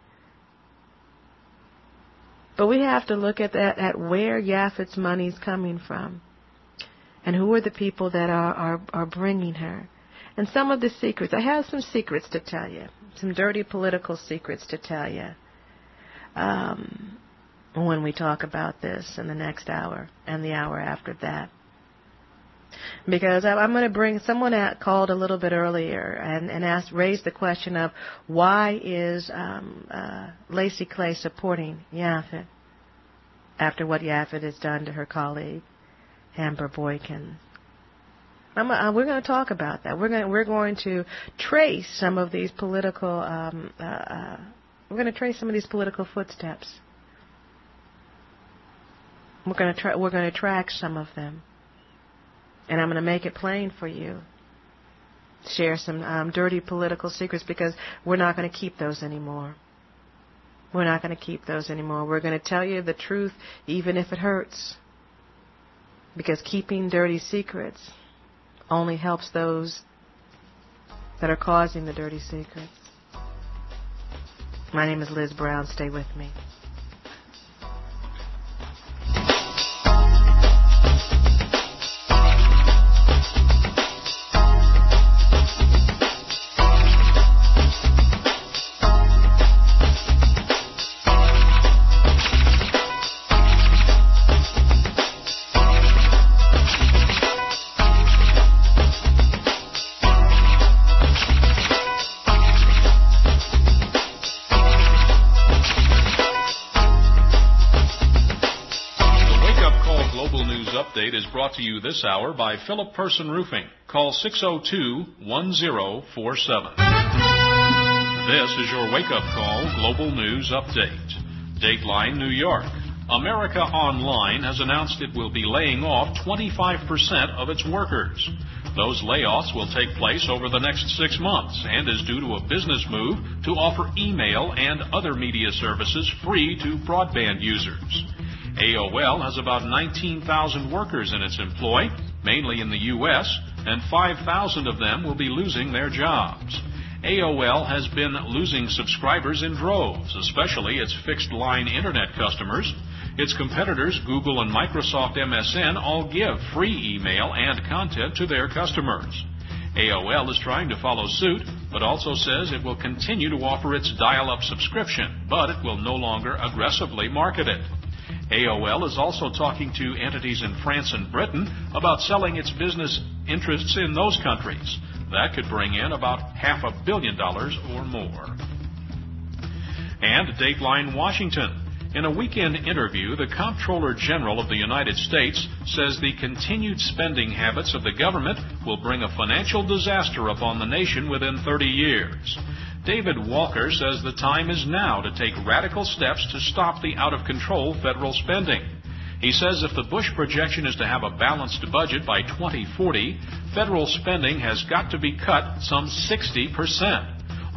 But we have to look at that, at where Yafet's money's coming from. And who are the people that are, are, are bringing her? And some of the secrets. I have some secrets to tell you. Some dirty political secrets to tell you. Um, when we talk about this in the next hour and the hour after that. Because I'm going to bring, someone at, called a little bit earlier and, and asked, raised the question of why is um, uh, Lacey Clay supporting Yafet after what Yafet has done to her colleague? Amber Boykin. I'm, uh, we're going to talk about that. We're going we're going to trace some of these political um, uh, uh, we're going to trace some of these political footsteps. We're going to tra- we're going to track some of them, and I'm going to make it plain for you. Share some um, dirty political secrets because we're not going to keep those anymore. We're not going to keep those anymore. We're going to tell you the truth, even if it hurts. Because keeping dirty secrets only helps those that are causing the dirty secrets. My name is Liz Brown. Stay with me. Update is brought to you this hour by Philip Person Roofing. Call six oh two, one oh four seven. This is your wake-up call Global News Update. Dateline New York. America Online has announced it will be laying off twenty-five percent of its workers. Those layoffs will take place over the next six months and is due to a business move to offer email and other media services free to broadband users. A O L has about nineteen thousand workers in its employ, mainly in the U S, and five thousand of them will be losing their jobs. A O L has been losing subscribers in droves, especially its fixed-line Internet customers. Its competitors, Google and Microsoft M S N, all give free email and content to their customers. A O L is trying to follow suit, but also says it will continue to offer its dial-up subscription, but it will no longer aggressively market it. A O L is also talking to entities in France and Britain about selling its business interests in those countries. That could bring in about half a billion dollars or more. And Dateline Washington. In a weekend interview, the Comptroller General of the United States says the continued spending habits of the government will bring a financial disaster upon the nation within thirty years. David Walker says the time is now to take radical steps to stop the out-of-control federal spending. He says if the Bush projection is to have a balanced budget by twenty forty, federal spending has got to be cut some sixty percent.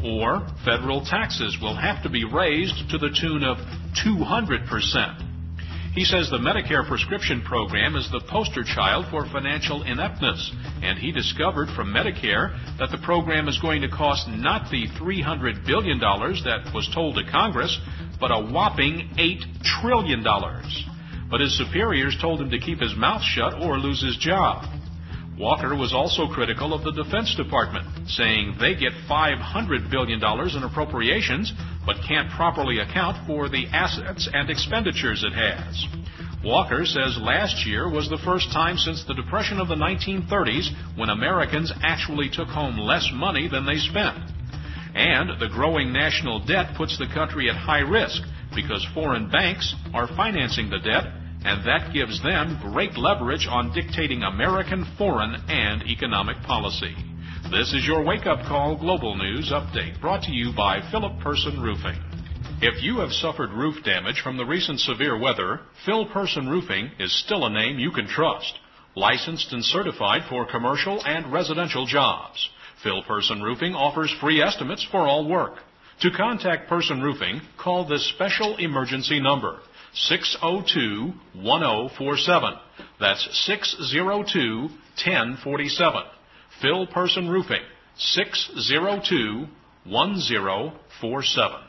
Or federal taxes will have to be raised to the tune of two hundred percent. He says the Medicare prescription program is the poster child for financial ineptness, and he discovered from Medicare that the program is going to cost not the three hundred billion dollars that was told to Congress, but a whopping eight trillion dollars. But his superiors told him to keep his mouth shut or lose his job. Walker was also critical of the Defense Department, saying they get five hundred billion dollars in appropriations, but can't properly account for the assets and expenditures it has. Walker says last year was the first time since the Depression of the nineteen thirties when Americans actually took home less money than they spent. And the growing national debt puts the country at high risk because foreign banks are financing the debt, and that gives them great leverage on dictating American foreign and economic policy. This is your wake-up call Global News Update, brought to you by Philip Person Roofing. If you have suffered roof damage from the recent severe weather, Phil Person Roofing is still a name you can trust. Licensed and certified for commercial and residential jobs, Phil Person Roofing offers free estimates for all work. To contact Person Roofing, call this special emergency number, six oh two, one oh four seven. That's six oh two, one oh four seven. Phil Person Roofing, six oh two, one oh four seven.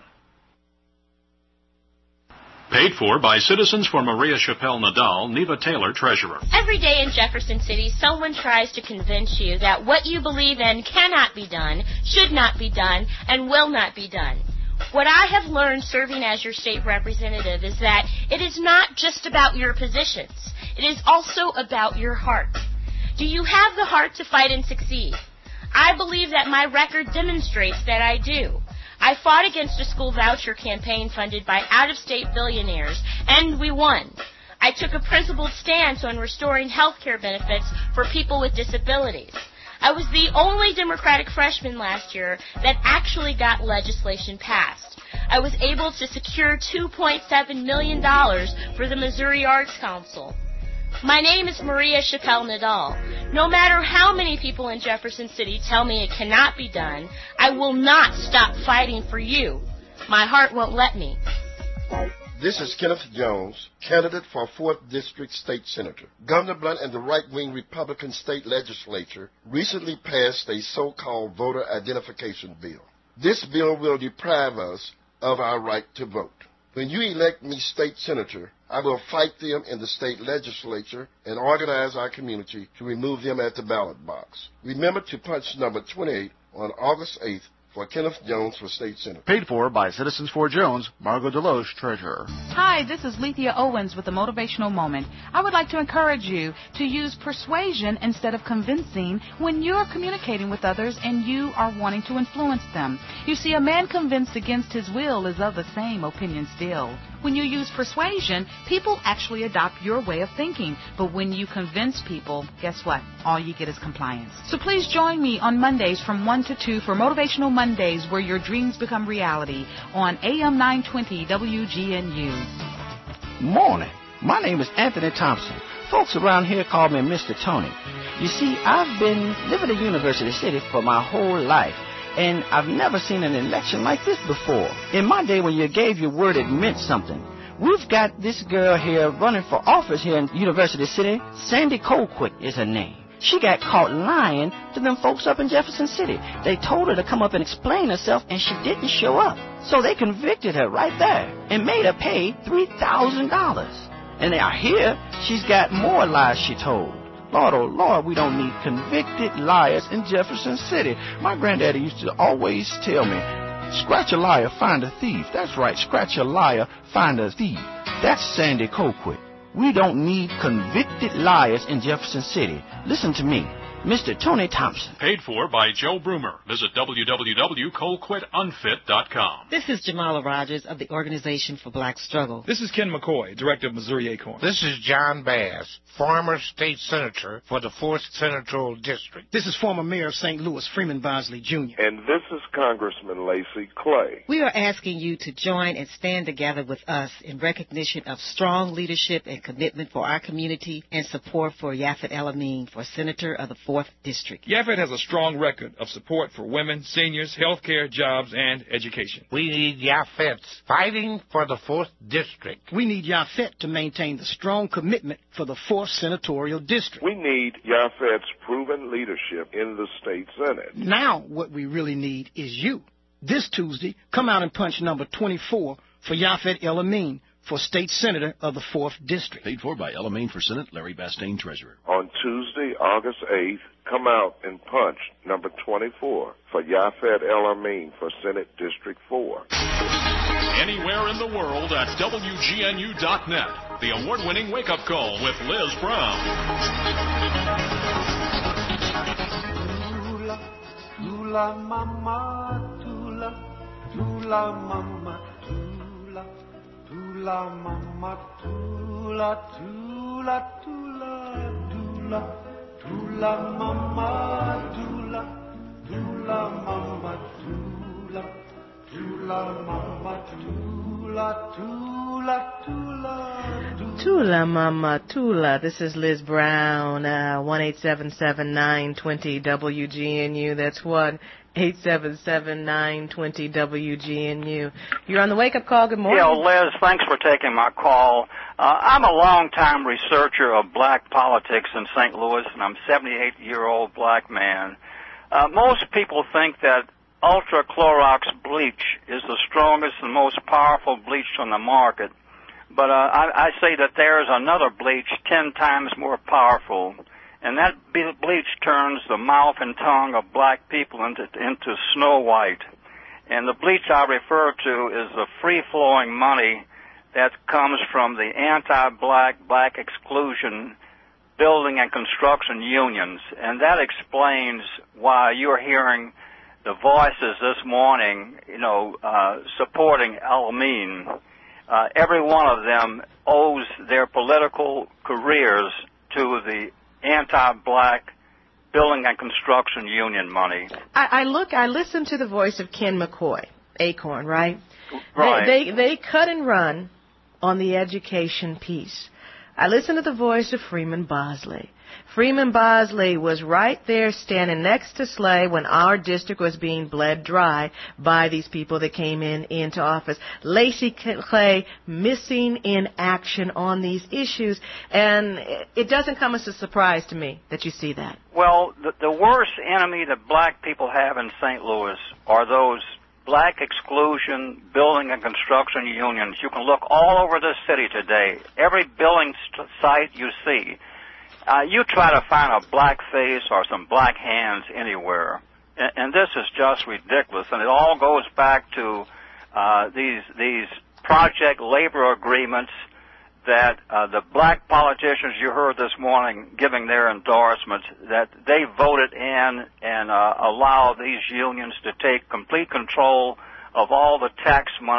Paid for by Citizens for Maria Chappelle Nadal, Neva Taylor, Treasurer. Every day in Jefferson City, someone tries to convince you that what you believe in cannot be done, should not be done, and will not be done. What I have learned serving as your state representative is that it is not just about your positions. It is also about your heart. Do you have the heart to fight and succeed? I believe that my record demonstrates that I do. I fought against a school voucher campaign funded by out-of-state billionaires, and we won. I took a principled stance on restoring health care benefits for people with disabilities. I was the only Democratic freshman last year that actually got legislation passed. I was able to secure two point seven million dollars for the Missouri Arts Council. My name is Maria Chappelle Nadal. No matter how many people in Jefferson City tell me it cannot be done, I will not stop fighting for you. My heart won't let me. This is Kenneth Jones, candidate for fourth District State Senator. Governor Blunt and the right-wing Republican state legislature recently passed a so-called voter identification bill. This bill will deprive us of our right to vote. When you elect me state senator, I will fight them in the state legislature and organize our community to remove them at the ballot box. Remember to punch number twenty-eight on August eighth for Kenneth Jones for state senator. Paid for by Citizens for Jones, Margot Deloche, treasurer. Hi, this is Lethea Owens with a motivational moment. I would like to encourage you to use persuasion instead of convincing when you're communicating with others and you are wanting to influence them. You see, a man convinced against his will is of the same opinion still. When you use persuasion, people actually adopt your way of thinking. But when you convince people, guess what? All you get is compliance. So please join me on Mondays from one to two for Motivational Mondays, where your dreams become reality, on A M nine twenty W G N U. Morning. My name is Anthony Thompson. Folks around here call me Mister Tony. You see, I've been living in University City for my whole life, and I've never seen an election like this before. In my day, when you gave your word, it meant something. We've got this girl here running for office here in University City. Sandy Colquitt is her name. She got caught lying to them folks up in Jefferson City. They told her to come up and explain herself, and she didn't show up. So they convicted her right there and made her pay three thousand dollars. And now here, she's got more lies she told. Lord, oh Lord, we don't need convicted liars in Jefferson City. My granddaddy used to always tell me, scratch a liar, find a thief. That's right, scratch a liar, find a thief. That's Sandy Colquitt. We don't need convicted liars in Jefferson City. Listen to me, Mister Tony Thompson. Paid for by Joe Broomer. Visit w w w dot colquitt unfit dot com. This is Jamala Rogers of the Organization for Black Struggle. This is Ken McCoy, Director of Missouri Acorn. This is John Bass, former state senator for the fourth Senatorial District. This is former Mayor of Saint Louis, Freeman Bosley, Junior And this is Congressman Lacey Clay. We are asking you to join and stand together with us in recognition of strong leadership and commitment for our community and support for Yafet El-Amin for Senator of the fourth District. Yafet has a strong record of support for women, seniors, health care, jobs, and education. We need Yafet's fighting for the fourth District. We need Yafet to maintain the strong commitment for the fourth Senatorial District. We need Yafet's proven leadership in the state Senate. Now what we really need is you. This Tuesday, come out and punch number twenty-four for Yafet El-Amin for State Senator of the fourth District. Paid for by El-Amin for Senate, Larry Bastain, Treasurer. On Tuesday, August eighth, come out and punch number twenty-four for Yafet El-Amin for Senate District four. Anywhere in the world at W G N U dot net. The award-winning wake-up call with Liz Brown. Tula mama, tula, tula mama, tula, tula mama, tula, tula, tula, tula, tula mama, tula, tula mama, tula, tula mama, tula, tula, tula, Tula Mama Tula. This is Liz Brown, uh, one eight seven seven, nine two zero W G N U. That's one eight seven seven, nine two zero W G N U. You're on the wake-up call. Good morning. Yeah, Liz, thanks for taking my call. Uh, I'm a long-time researcher of black politics in Saint Louis, and I'm a seventy-eight-year-old black man. Uh, most people think that Ultra-Clorox bleach is the strongest and most powerful bleach on the market. But uh, I, I say that there is another bleach ten times more powerful, and that bleach turns the mouth and tongue of black people into, into snow white. And the bleach I refer to is the free-flowing money that comes from the anti-black, black exclusion building and construction unions. And that explains why you're hearing the voices this morning, you know, uh, supporting El-Amin. Uh, every one of them owes their political careers to the anti-black building and construction union money. I, I look, I listen to the voice of Ken McCoy, Acorn, right? Right. They, they, they cut and run on the education piece. I listen to the voice of Freeman Bosley. Freeman Bosley was right there standing next to Slay when our district was being bled dry by these people that came in into office. Lacey Clay missing in action on these issues, and it doesn't come as a surprise to me that you see that. Well, the, the worst enemy that black people have in Saint Louis are those black exclusion building and construction unions. You can look all over the city today. Every building st- site you see, Uh, you try to find a black face or some black hands anywhere, and, and this is just ridiculous. And it all goes back to uh, these these project labor agreements that uh, the black politicians you heard this morning giving their endorsements, that they voted in and uh, allow these unions to take complete control of all the tax money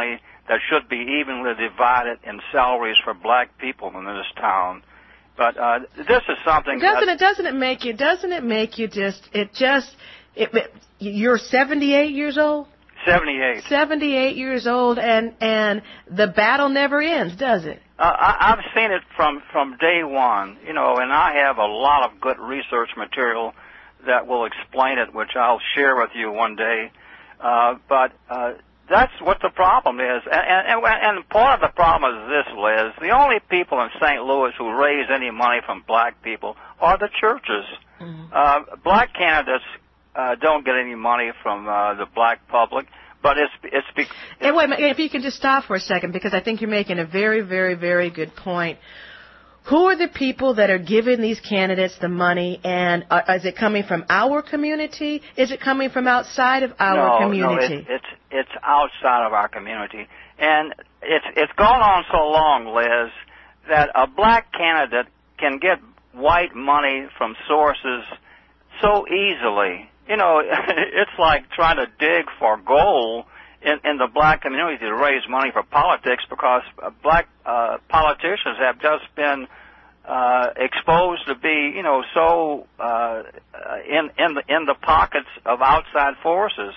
that should be evenly divided in salaries for black people in this town. But uh, this is something. Doesn't that, it? Doesn't it make you? Doesn't it make you just? It just. It, it, you're seventy-eight years old. seventy-eight. seventy-eight years old, and and the battle never ends, does it? Uh, I, I've seen it from from day one, you know, and I have a lot of good research material that will explain it, which I'll share with you one day. Uh, but uh, that's what the problem is, and, and and part of the problem is this, Liz. The only people in Saint Louis who raise any money from black people are the churches. Mm-hmm. Uh, black candidates uh, don't get any money from uh, the black public. But it's it's. it's and wait a minute, if you can just stop for a second, because I think you're making a very, very, very good point. Who are the people that are giving these candidates the money, and uh, is it coming from our community? Is it coming from outside of our no, community? No, it, it's it's outside of our community, and it's it's gone on so long, Liz, that a black candidate can get white money from sources so easily. You know, it's like trying to dig for gold in, in the black community to raise money for politics, because uh, black uh, politicians have just been uh, exposed to be, you know, so uh, in in the in the pockets of outside forces.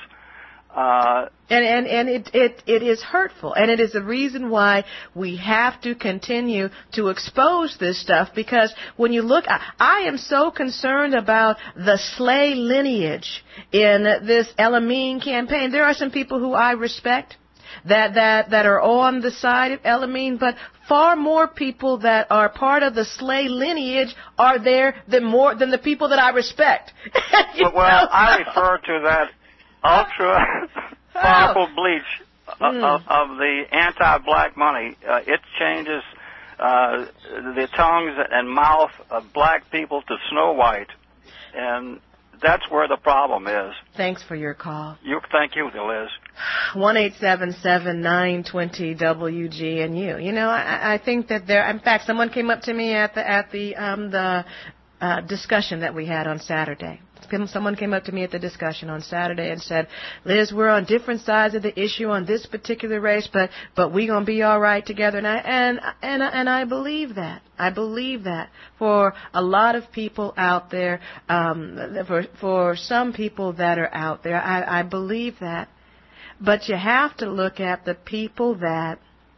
Uh, and and, and it, it, it is hurtful, and it is the reason why we have to continue to expose this stuff, because when you look, I, I am so concerned about the Slay lineage in this Elamine campaign. There are some people who I respect that, that, that are on the side of Elamine, but far more people that are part of the Slay lineage are there than more than the people that I respect. well, well I refer to that ultra powerful bleach of, mm. of, of the anti-black money. Uh, it changes uh, the tongues and mouth of black people to snow white, and that's where the problem is. Thanks for your call. You, thank you, Liz. One eight seven seven nine twenty W G N U. You know, I, I think that there. In fact, someone came up to me at the at the um, the uh, discussion that we had on Saturday. Someone came up to me at the discussion on Saturday and said, Liz, we're on different sides of the issue on this particular race, but but we're going to be all right together. And I, and, and, and I believe that. I believe that for a lot of people out there, um, for, for some people that are out there, I, I believe that. But you have to look at the people that,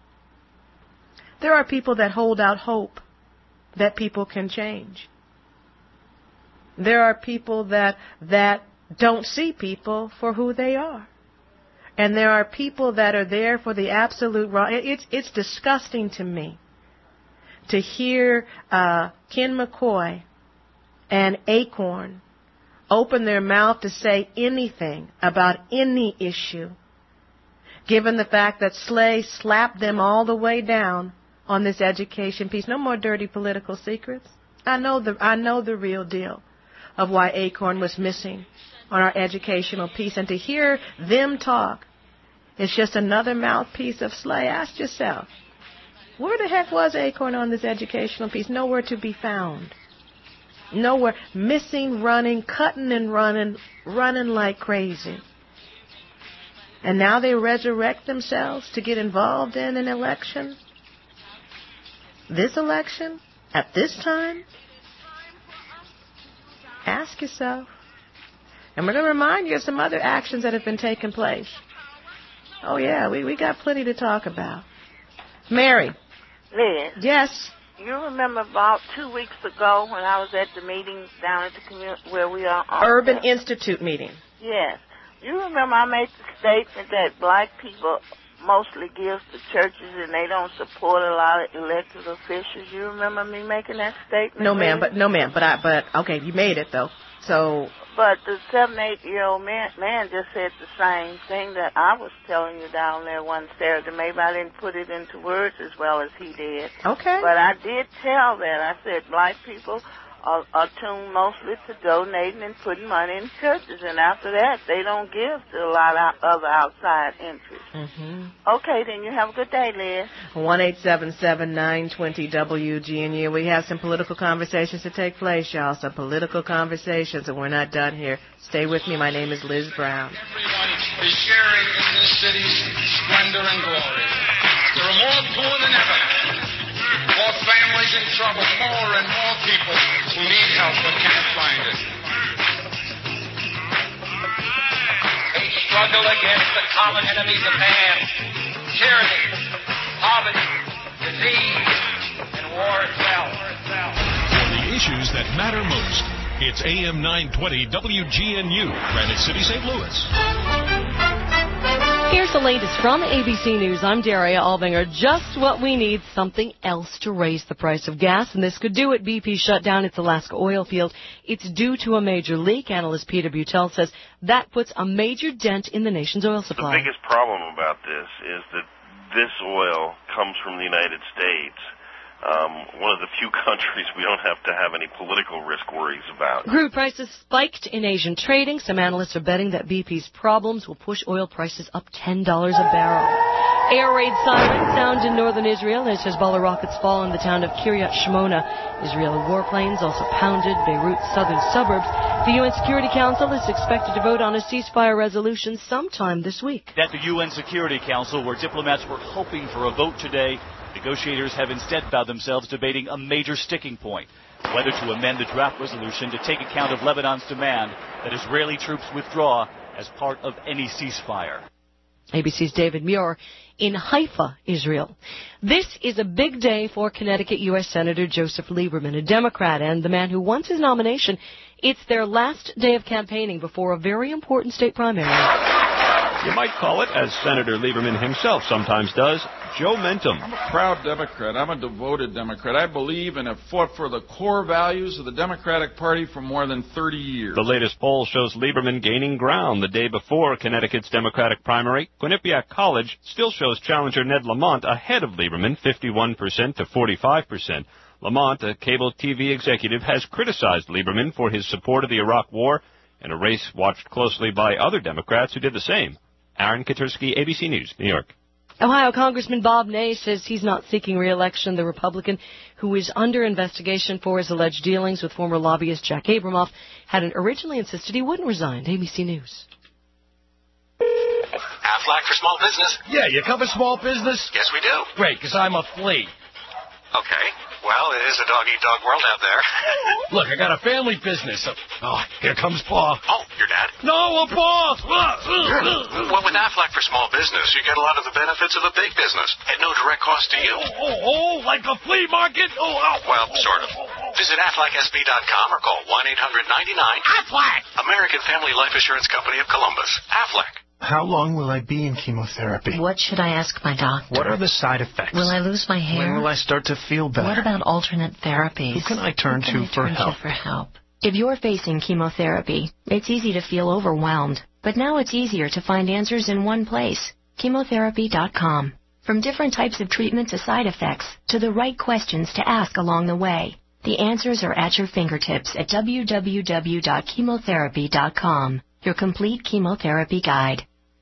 there are people that hold out hope that people can change. There are people that that don't see people for who they are. And there are people that are there for the absolute wrong. It's, it's disgusting to me to hear uh, Ken McCoy and Acorn open their mouth to say anything about any issue, given the fact that Slay slapped them all the way down on this education piece. No more dirty political secrets. I know the I know the real deal of why Acorn was missing on our educational piece. And to hear them talk, it's just another mouthpiece of Slay. Ask yourself, where the heck was Acorn on this educational piece? Nowhere to be found. Nowhere. Missing, running, cutting and running, running like crazy. And now they resurrect themselves to get involved in an election? This election? At this time? Ask yourself. And we're going to remind you of some other actions that have been taking place. Oh, yeah, we, we got plenty to talk about. Mary. Liz. Yes. You remember about two weeks ago when I was at the meeting down at the community where we are on Urban there? Institute meeting. Yes. You remember I made the statement that black people mostly give to churches and they don't support a lot of elected officials. You remember me making that statement? No, ma'am, but no, ma'am, but I, but okay, you made it though. So. But the seven, eight-year-old man, man just said the same thing that I was telling you down there one Saturday. Maybe I didn't put it into words as well as he did. Okay. But I did tell that. I said black people are, are tuned mostly to donating and putting money in churches, and after that, they don't give to a lot of other outside interests. Mm-hmm. Okay, then you have a good day, Liz. one eight seven seven, nine two zero, W G N U. We have some political conversations to take place, y'all. Some political conversations, and we're not done here. Stay with me. My name is Liz Brown. Everyone is sharing in this city's splendor and glory. There are more poor than ever. More families in trouble, more and more people who need help but can't find it. We struggle against the common enemies of man, tyranny, poverty, disease, and war itself. For the issues that matter most, it's A M nine twenty W G N U, Granite City, Saint Louis. Here's the latest from A B C News. I'm Daria Albinger. Just what we need, something else to raise the price of gas, and this could do it. B P shut down its Alaska oil field. It's due to a major leak. Analyst Peter Butel says that puts a major dent in the nation's oil supply. The biggest problem about this is that this oil comes from the United States. Um, one of the few countries we don't have to have any political risk worries about. Crude prices spiked in Asian trading. Some analysts are betting that B P's problems will push oil prices up ten dollars a barrel. Air raid sirens sound in northern Israel as Hezbollah rockets fall in the town of Kiryat Shmona. Israeli warplanes also pounded Beirut's southern suburbs. The U N Security Council is expected to vote on a ceasefire resolution sometime this week. At the U N Security Council, where diplomats were hoping for a vote today, negotiators have instead found themselves debating a major sticking point, whether to amend the draft resolution to take account of Lebanon's demand that Israeli troops withdraw as part of any ceasefire. A B C's David Muir in Haifa, Israel. This is a big day for Connecticut U S Senator Joseph Lieberman, a Democrat and the man who won his nomination. It's their last day of campaigning before a very important state primary. You might call it, as Senator Lieberman himself sometimes does, Joe Mentum. I'm a proud Democrat. I'm a devoted Democrat. I believe and have fought for the core values of the Democratic Party for more than thirty years. The latest poll shows Lieberman gaining ground the day before Connecticut's Democratic primary. Quinnipiac College still shows challenger Ned Lamont ahead of Lieberman, fifty-one percent to forty-five percent. Lamont, a cable T V executive, has criticized Lieberman for his support of the Iraq War in a race watched closely by other Democrats who did the same. Aaron Katursky, A B C News, New York. Ohio Congressman Bob Ney says he's not seeking re-election. The Republican, who is under investigation for his alleged dealings with former lobbyist Jack Abramoff, had originally insisted he wouldn't resign. A B C News. Aflac for small business? Yeah, you cover small business? Yes, we do. Great, because I'm a flea. Okay. Well, it is a dog-eat-dog world out there. Look, I got a family business. Oh, here comes Pa. Oh, your dad? No, a Pa! Well, with Aflac for small business, you get a lot of the benefits of a big business at no direct cost to you. Oh, oh, oh like a flea market? Oh, oh. Well, sort of. Visit Aflac S B dot com or call one eight hundred ninety-nine. Aflac! American Family Life Assurance Company of Columbus. Aflac. How long will I be in chemotherapy? What should I ask my doctor? What are the side effects? Will I lose my hair? When will I start to feel better? What about alternate therapies? Who can I turn Who can to I for turn help? To for help? If you're facing chemotherapy, it's easy to feel overwhelmed. But now it's easier to find answers in one place. chemotherapy dot com. From different types of treatment to side effects, to the right questions to ask along the way. The answers are at your fingertips at w w w dot chemotherapy dot com. Your complete chemotherapy guide.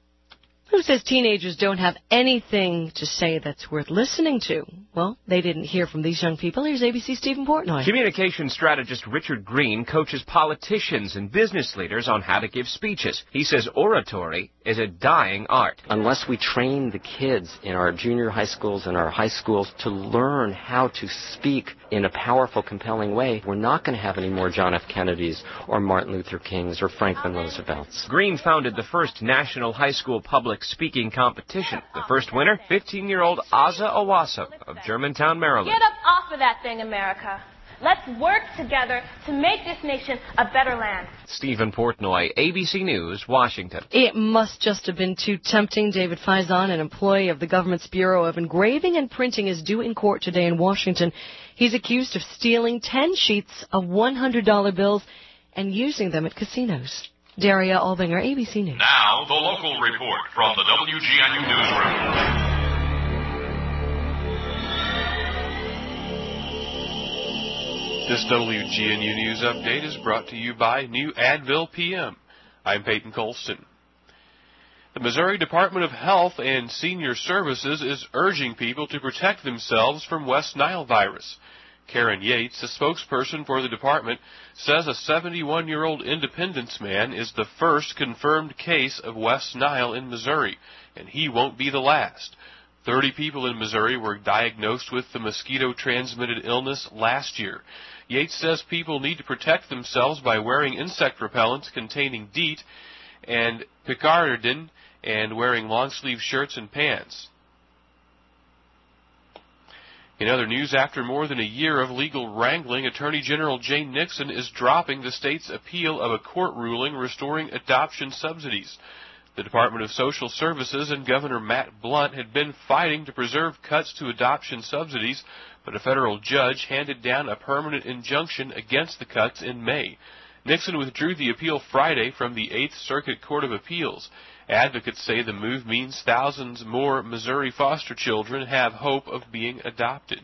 Who says teenagers don't have anything to say that's worth listening to? Well, they didn't hear from these young people. Here's A B C's Stephen Portnoy. Communication strategist Richard Green coaches politicians and business leaders on how to give speeches. He says oratory is a dying art. Unless we train the kids in our junior high schools and our high schools to learn how to speak in a powerful, compelling way, we're not going to have any more John F. Kennedys or Martin Luther Kings or Franklin Roosevelts. Green founded the first national high school public speaking competition. The first winner, fifteen-year-old Aza Owasa of Germantown, Maryland. Get up off of that thing, America. Let's work together to make this nation a better land. Stephen Portnoy, A B C News, Washington. It must just have been too tempting. David Faison, an employee of the government's Bureau of Engraving and Printing, is due in court today in Washington. He's accused of stealing ten sheets of one hundred dollar bills and using them at casinos. Daria Albinger, A B C News. Now, the local report from the W G N U newsroom. This W G N U News Update is brought to you by New Advil P M. I'm Peyton Colston. The Missouri Department of Health and Senior Services is urging people to protect themselves from West Nile virus. Karen Yates, the spokesperson for the department, says a seventy-one-year-old Independence man is the first confirmed case of West Nile in Missouri, and he won't be the last. Thirty people in Missouri were diagnosed with the mosquito-transmitted illness last year. Yates says people need to protect themselves by wearing insect repellents containing DEET and picaridin and wearing long-sleeve shirts and pants. In other news, after more than a year of legal wrangling, Attorney General Jane Nixon is dropping the state's appeal of a court ruling restoring adoption subsidies. The Department of Social Services and Governor Matt Blunt had been fighting to preserve cuts to adoption subsidies, but a federal judge handed down a permanent injunction against the cuts in May. Nixon withdrew the appeal Friday from the Eighth Circuit Court of Appeals. Advocates say the move means thousands more Missouri foster children have hope of being adopted.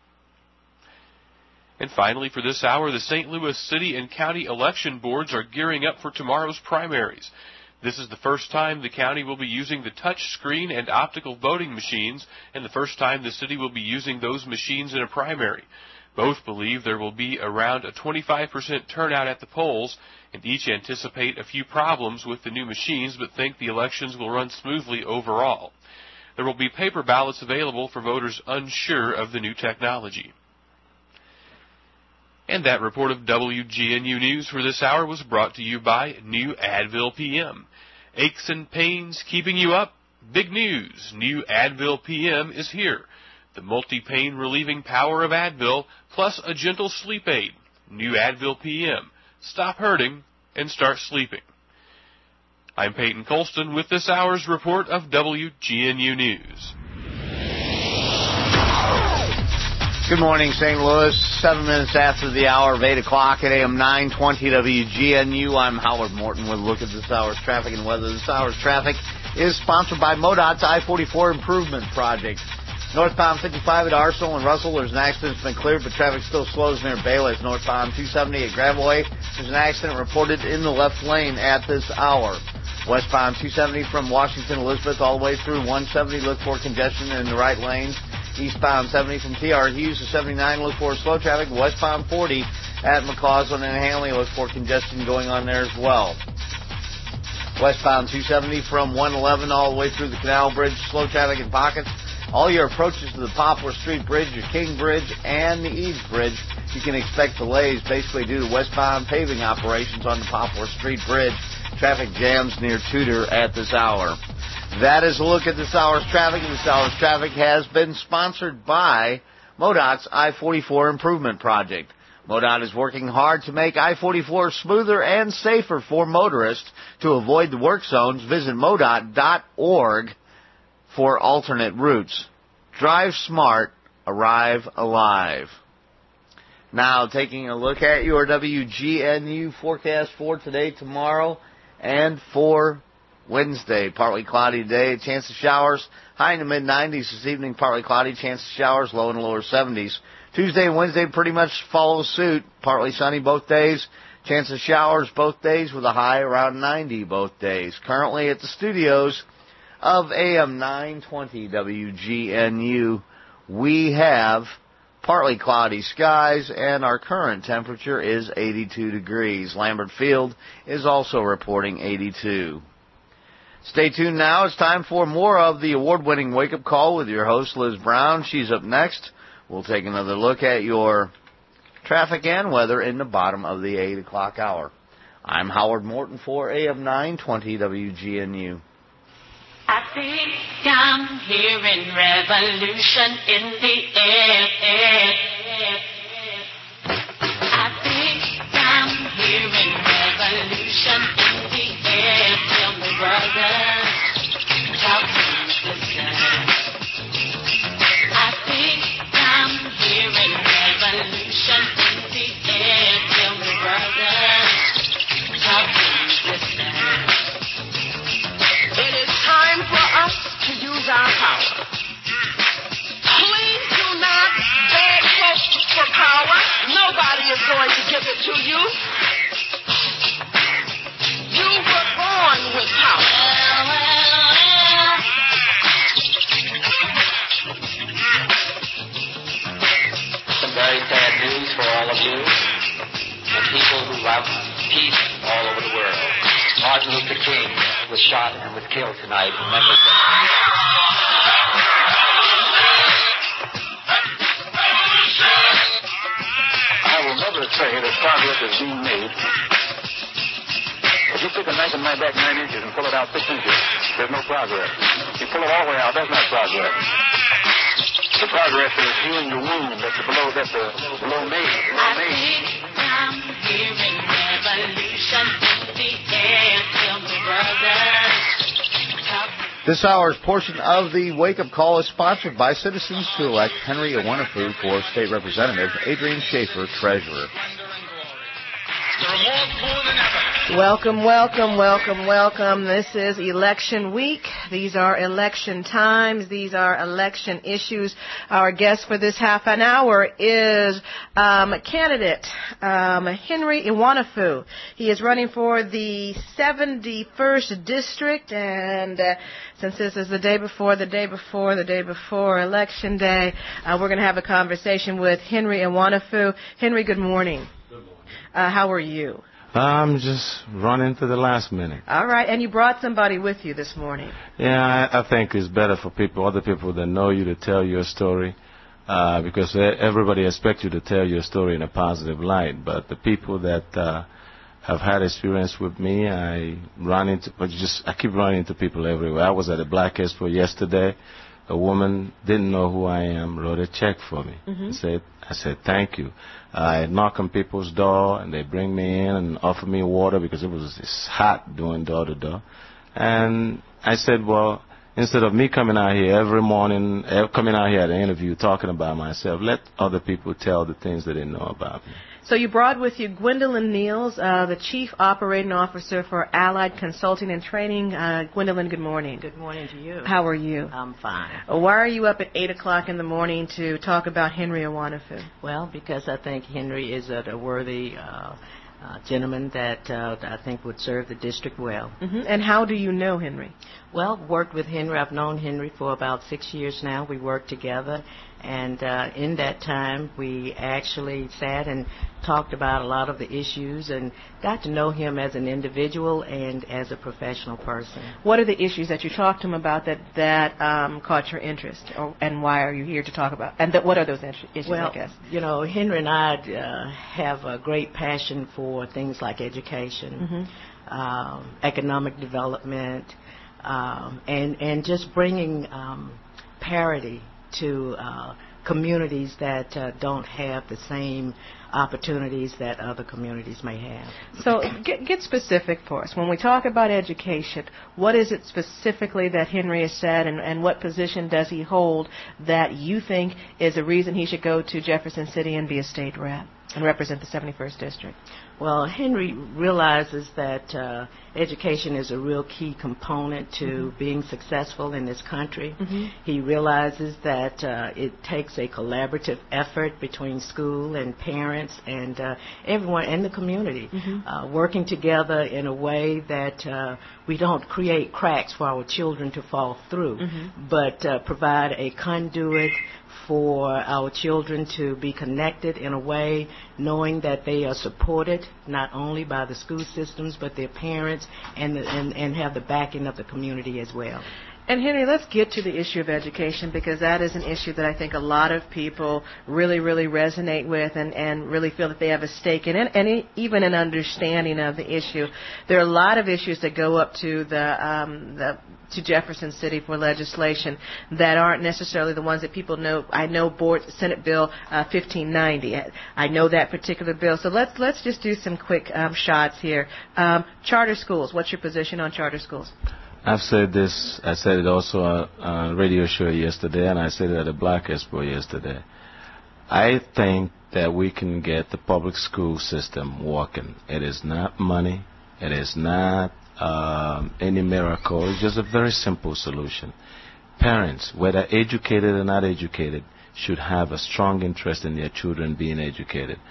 And finally, for this hour, the Saint Louis City and County election boards are gearing up for tomorrow's primaries. This is the first time the county will be using the touch screen and optical voting machines, and the first time the city will be using those machines in a primary. Both believe there will be around a twenty-five percent turnout at the polls, and each anticipate a few problems with the new machines, but think the elections will run smoothly overall. There will be paper ballots available for voters unsure of the new technology. And that report of W G N U News for this hour was brought to you by New Advil P M. Aches and pains keeping you up? Big news! New Advil P M is here. The multi-pain relieving power of Advil, plus a gentle sleep aid. New Advil P M. Stop hurting and start sleeping. I'm Peyton Colston with this hour's report of W G N U News. Good morning, Saint Louis. Seven minutes after the hour of eight o'clock at A M nine twenty W G N U. I'm Howard Morton with a look at this hour's traffic and weather. This hour's traffic is sponsored by MoDOT's I forty-four Improvement Project. Northbound fifty-five at Arsenal and Russell, there's an accident that's been cleared, but traffic still slows near Bayless. Northbound two seventy at Gravelway, there's an accident reported in the left lane at this hour. Westbound two seventy from Washington Elizabeth all the way through one seventy, look for congestion in the right lanes. Eastbound seventy from T R Hughes to seventy-nine, look for slow traffic. Westbound forty at McCausland and Hanley, look for congestion going on there as well. Westbound two seventy from one eleven all the way through the Canal Bridge, slow traffic in pockets. All your approaches to the Poplar Street Bridge, your King Bridge, and the Eaves Bridge, you can expect delays basically due to westbound paving operations on the Poplar Street Bridge. Traffic jams near Tudor at this hour. That is a look at this hour's traffic, and this hour's traffic has been sponsored by MoDOT's I forty-four Improvement Project. MoDOT is working hard to make I forty-four smoother and safer for motorists. To avoid the work zones, visit M O D O T dot org for alternate routes. Drive smart, arrive alive. Now, taking a look at your W G N U forecast for today, tomorrow, and for Wednesday. Partly cloudy today, chance of showers, high in the mid nineties this evening, partly cloudy, chance of showers, low in the lower seventies. Tuesday and Wednesday pretty much follow suit, partly sunny both days, chance of showers both days with a high around ninety both days. Currently at the studios of A M nine twenty W G N U, we have partly cloudy skies, and our current temperature is eighty-two degrees. Lambert Field is also reporting eighty-two. Stay tuned now. It's time for more of the award-winning Wake-Up Call with your host, Liz Brown. She's up next. We'll take another look at your traffic and weather in the bottom of the eight o'clock hour. I'm Howard Morton for A M nine twenty W G N U. I think I'm hearing revolution in the air. I think I'm hearing revolution in the air. Tell me, brother, talk to me, sister. I think I'm hearing revolution in the air. Tell me, brother, talk to me, sister. It is time for us to use our power. Please do not beg to you. You were born with power. Some very sad news for all of you, the people who love peace all over the world. Martin Luther King was shot and was killed tonight in Memphis. I will never say that progress is being made. If you take a knife and knife back nine inches and pull it out six inches, there's no progress. You pull it all the way out, that's not progress. The progress is healing the wound that's below, that's the below made. Below made. I'm hearing revolution in the air. Tell me, brothers. This hour's portion of the Wake Up Call is sponsored by citizens to elect Henry Iwanafu for State Representative, Adrian Schaefer, Treasurer. There are more poor than ever. Welcome, welcome, welcome, welcome. This is election week. These are election times. These are election issues. Our guest for this half an hour is um, candidate um, Henry Iwanafu. He is running for the seventy-first district, and uh, since this is the day before, the day before, the day before Election Day, uh, we're going to have a conversation with Henry Iwanafu. Henry, good morning. Good morning. Uh, how are you? I'm just running to the last minute. All right, and you brought somebody with you this morning. Yeah, I, I think it's better for people, other people that know you, to tell your story, uh, because everybody expects you to tell your story in a positive light. But the people that uh, have had experience with me, I run into, but just I keep running into people everywhere. I was at a Black Expo yesterday. A woman didn't know who I am, wrote a check for me. Mm-hmm. I said, I said, thank you. I knock on people's door, and they bring me in and offer me water because it was it's hot doing door to door. And I said, well, instead of me coming out here every morning, coming out here at an interview talking about myself, let other people tell the things that they know about me. So you brought with you Gwendolyn Niels, uh, the Chief Operating Officer for Allied Consulting and Training. Uh, Gwendolyn, good morning. Good morning to you. How are you? I'm fine. Uh, why are you up at eight o'clock in the morning to talk about Henry Iwanafu? Well, because I think Henry is a, a worthy uh, uh, gentleman that uh, I think would serve the district well. Mm-hmm. And how do you know Henry? Well, worked with Henry. I've known Henry for about six years now. We worked together. And uh, in that time, we actually sat and talked about a lot of the issues and got to know him as an individual and as a professional person. What are the issues that you talked to him about that that um, caught your interest, or, and why are you here to talk about? And th- what are those issues, well, I guess? You know, Henry and I uh, have a great passion for things like education, Mm-hmm. um, economic development, um, and, and just bringing um, parity to uh, communities that uh, don't have the same opportunities that other communities may have. So get, get specific for us. When we talk about education, what is it specifically that Henry has said, and, and what position does he hold that you think is a reason he should go to Jefferson City and be a state rep and represent the seventy-first district? Well, Henry realizes that uh, education is a real key component to Mm-hmm. being successful in this country. Mm-hmm. He realizes that uh, it takes a collaborative effort between school and parents and uh, everyone in the community, Mm-hmm. uh, working together in a way that uh, we don't create cracks for our children to fall through, Mm-hmm. but uh, provide a conduit for our children to be connected in a way, knowing that they are supported not only by the school systems but their parents, and, the, and, and have the backing of the community as well. And Henry, let's get to the issue of education, because that is an issue that I think a lot of people really, really resonate with and, and really feel that they have a stake in, and, and even an understanding of the issue. There are a lot of issues that go up to the, um, the to Jefferson City for legislation that aren't necessarily the ones that people know. I know board Senate Bill uh, fifteen ninety. I know that particular bill. So let's let's just do some quick um, shots here. Um, charter schools. What's your position on charter schools? I've said this, I said it also on a radio show yesterday, and I said it at a Black Expo yesterday. I think that we can get the public school system working. It is not money. It is not um, any miracle. It's just a very simple solution. Parents, whether educated or not educated, should have a strong interest in their children being educated.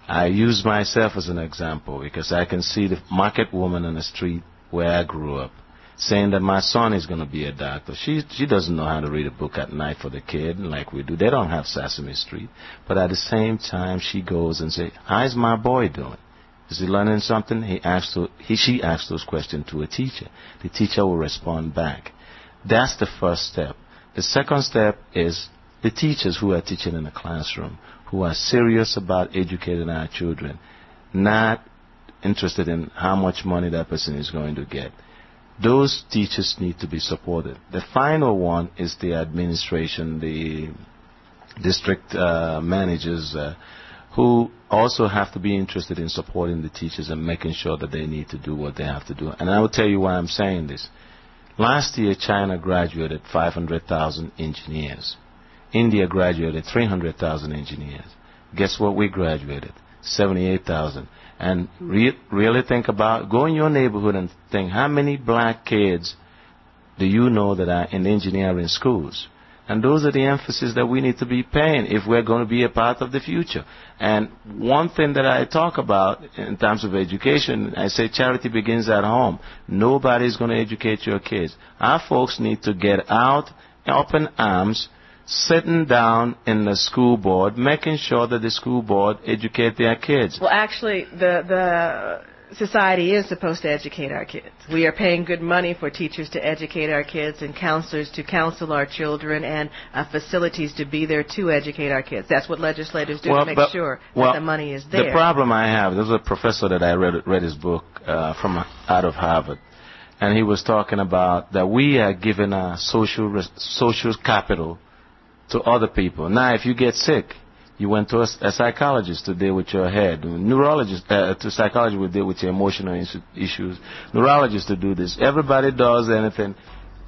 I use myself as an example because I can see the market woman on the street where I grew up saying that my son is going to be a doctor. She she doesn't know how to read a book at night for the kid like we do. They don't have Sesame Street. But at the same time, she goes and says, how's my boy doing? Is he learning something? He asks to, he, she asks those questions to a teacher. The teacher will respond back. That's the first step. The second step is the teachers who are teaching in the classroom, who are serious about educating our children, not interested in how much money that person is going to get. Those teachers need to be supported. The final one is the administration, the district uh, managers, uh, who also have to be interested in supporting the teachers and making sure that they need to do what they have to do. And I will tell you why I'm saying this. Last year, China graduated five hundred thousand engineers. India graduated three hundred thousand engineers. Guess what we graduated? seventy-eight thousand. And re- really think about, go in your neighborhood and think, how many black kids do you know that are in engineering schools? And those are the emphasis that we need to be paying if we're going to be a part of the future. And one thing that I talk about in terms of education, I say charity begins at home. Nobody's going to educate your kids. Our folks need to get out, up in arms, sitting down in the school board, making sure that the school board educate their kids. Well, actually, the the society is supposed to educate our kids. We are paying good money for teachers to educate our kids and counselors to counsel our children and uh, facilities to be there to educate our kids. That's what legislators do well, to make but, sure well, that the money is there. The problem I have, there was a professor that I read, read his book uh, from out of Harvard, and he was talking about that we are giving our social social capital to other people. Now, if you get sick, you went to a, a psychologist to deal with your head. Neurologist, uh, to psychologist will deal with your emotional is- issues. Neurologists to do this. Everybody does anything.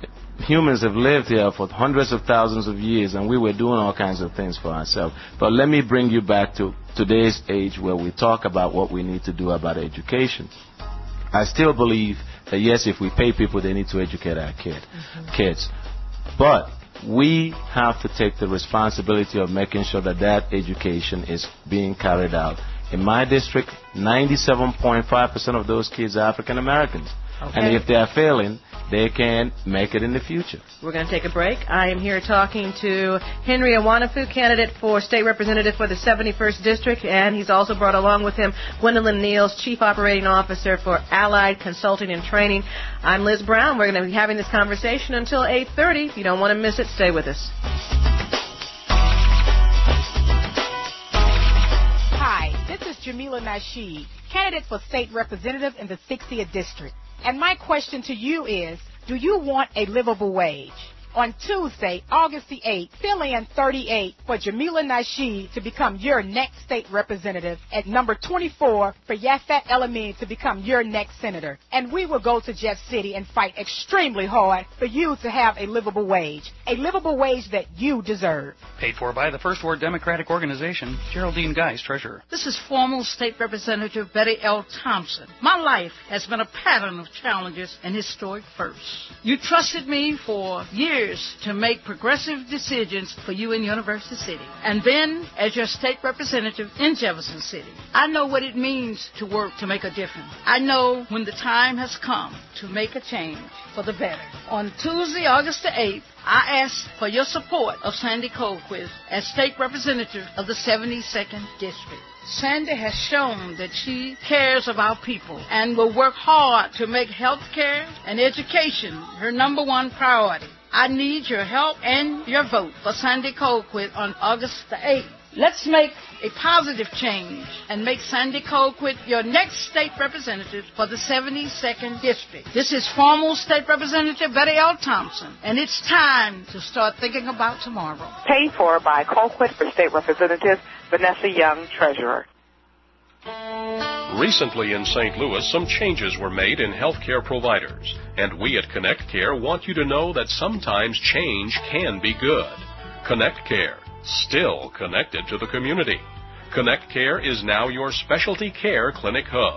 Humans have lived here for hundreds of thousands of years, and we were doing all kinds of things for ourselves. But let me bring you back to today's age where we talk about what we need to do about education. I still believe that, yes, if we pay people, they need to educate our kid, mm-hmm. kids. But we have to take the responsibility of making sure that that education is being carried out. In my district, ninety-seven point five percent of those kids are African Americans. Okay. And if they are failing, they can make it in the future. We're going to take a break. I am here talking to Henry Awanafu, candidate for state representative for the seventy-first District, and he's also brought along with him Gwendolyn Neals, Chief Operating Officer for Allied Consulting and Training. I'm Liz Brown. We're going to be having this conversation until eight thirty. If you don't want to miss it, stay with us. Hi, this is Jamila Nasheed, candidate for state representative in the sixtieth District. And my question to you is, do you want a livable wage? On Tuesday, August the eighth, fill in thirty-eight for Jamila Nasheed to become your next state representative, at number twenty-four for Yafet El-Amin to become your next senator. And we will go to Jeff City and fight extremely hard for you to have a livable wage, a livable wage that you deserve. Paid for by the First Ward Democratic Organization, Geraldine Geis, Treasurer. This is former State Representative Betty L. Thompson. My life has been a pattern of challenges and historic firsts. You trusted me for years to make progressive decisions for you in University City. And then, as your state representative in Jefferson City, I know what it means to work to make a difference. I know when the time has come to make a change for the better. On Tuesday, August the eighth, I ask for your support of Sandy Colquitt as state representative of the seventy-second District. Sandy has shown that she cares about people and will work hard to make health care and education her number one priority. I need your help and your vote for Sandy Colquitt on August the eighth. Let's make a positive change and make Sandy Colquitt your next state representative for the seventy-second District. This is former State Representative Betty L. Thompson, and it's time to start thinking about tomorrow. Paid for by Colquitt for State Representative Vanessa Young, Treasurer. Recently in Saint Louis, some changes were made in healthcare providers, and we at Connect Care want you to know that sometimes change can be good. Connect Care, still connected to the community. Connect Care is now your specialty care clinic hub.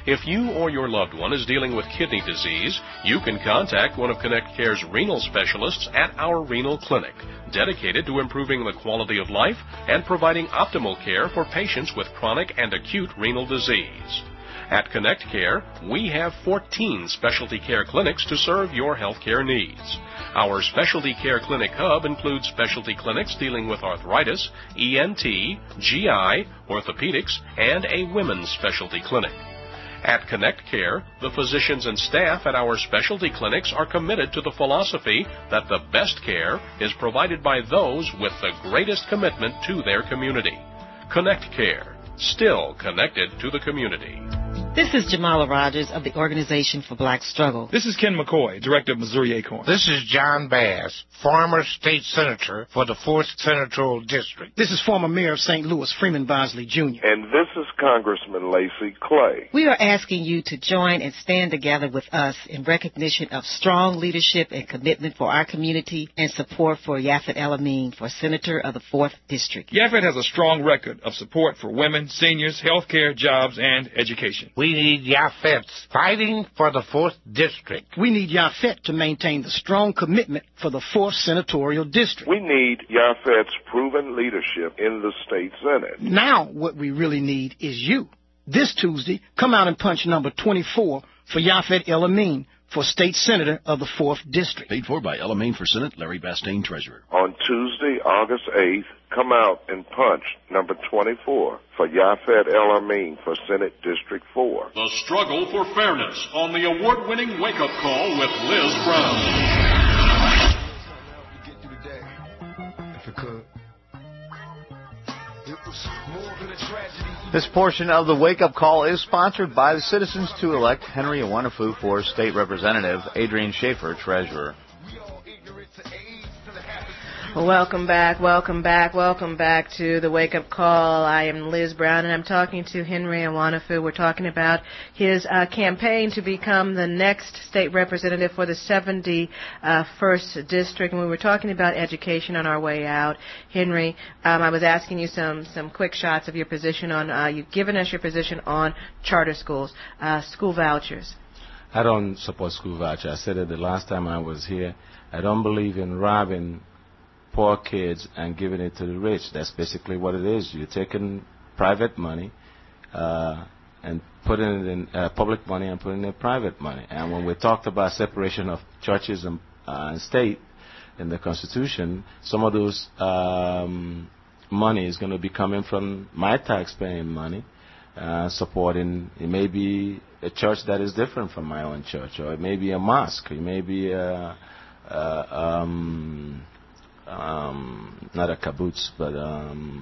If you or your loved one is dealing with kidney disease, you can contact one of Connect Care's renal specialists at our renal clinic, dedicated to improving the quality of life and providing optimal care for patients with chronic and acute renal disease. At Connect Care, we have fourteen specialty care clinics to serve your health care needs. Our specialty care clinic hub includes specialty clinics dealing with arthritis, E N T, G I, orthopedics, and a women's specialty clinic. At Connect Care, the physicians and staff at our specialty clinics are committed to the philosophy that the best care is provided by those with the greatest commitment to their community. Connect Care, still connected to the community. This is Jamala Rogers of the Organization for Black Struggle. This is Ken McCoy, Director of Missouri Acorn. This is John Bass, former state senator for the fourth Senatorial District. This is former Mayor of Saint Louis, Freeman Bosley, Junior And this is Congressman Lacey Clay. We are asking you to join and stand together with us in recognition of strong leadership and commitment for our community and support for Yafet El-Amin for Senator of the fourth District. Yafet has a strong record of support for women, seniors, health care, jobs, and education. We need Yafet fighting for the fourth District. We need Yafet to maintain the strong commitment for the fourth Senatorial District. We need Yafet's proven leadership in the state Senate. Now what we really need is you. This Tuesday, come out and punch number twenty-four for Yafet El-Amin for State Senator of the fourth District. Paid for by El-Amin for Senate, Larry Bastain, Treasurer. On Tuesday, August eighth, come out and punch number twenty-four for Yafet El-Amin for Senate District four. The struggle for fairness on the award-winning wake-up call with Liz Brown. This portion of the wake-up call is sponsored by the citizens to elect Henry Awanafu for State Representative, Adrian Schaefer, Treasurer. Welcome back, welcome back, welcome back to the Wake Up Call. I am Liz Brown, and I'm talking to Henry Awanafu. We're talking about his uh, campaign to become the next state representative for the seventy-first District, and we were talking about education on our way out. Henry, um, I was asking you some, some quick shots of your position on, uh, you've given us your position on charter schools, uh, school vouchers. I don't support school vouchers. I said it the last time I was here. I don't believe in robbing poor kids and giving it to the rich. That's basically what it is. You're taking private money uh, and putting it in uh, public money and putting it in private money. And when we talked about separation of churches and, uh, and state in the Constitution, some of those um, money is going to be coming from my tax-paying money, uh, supporting, it may be a church that is different from my own church, or it may be a mosque, it may be a, a um, Um, not a kibbutz, but um,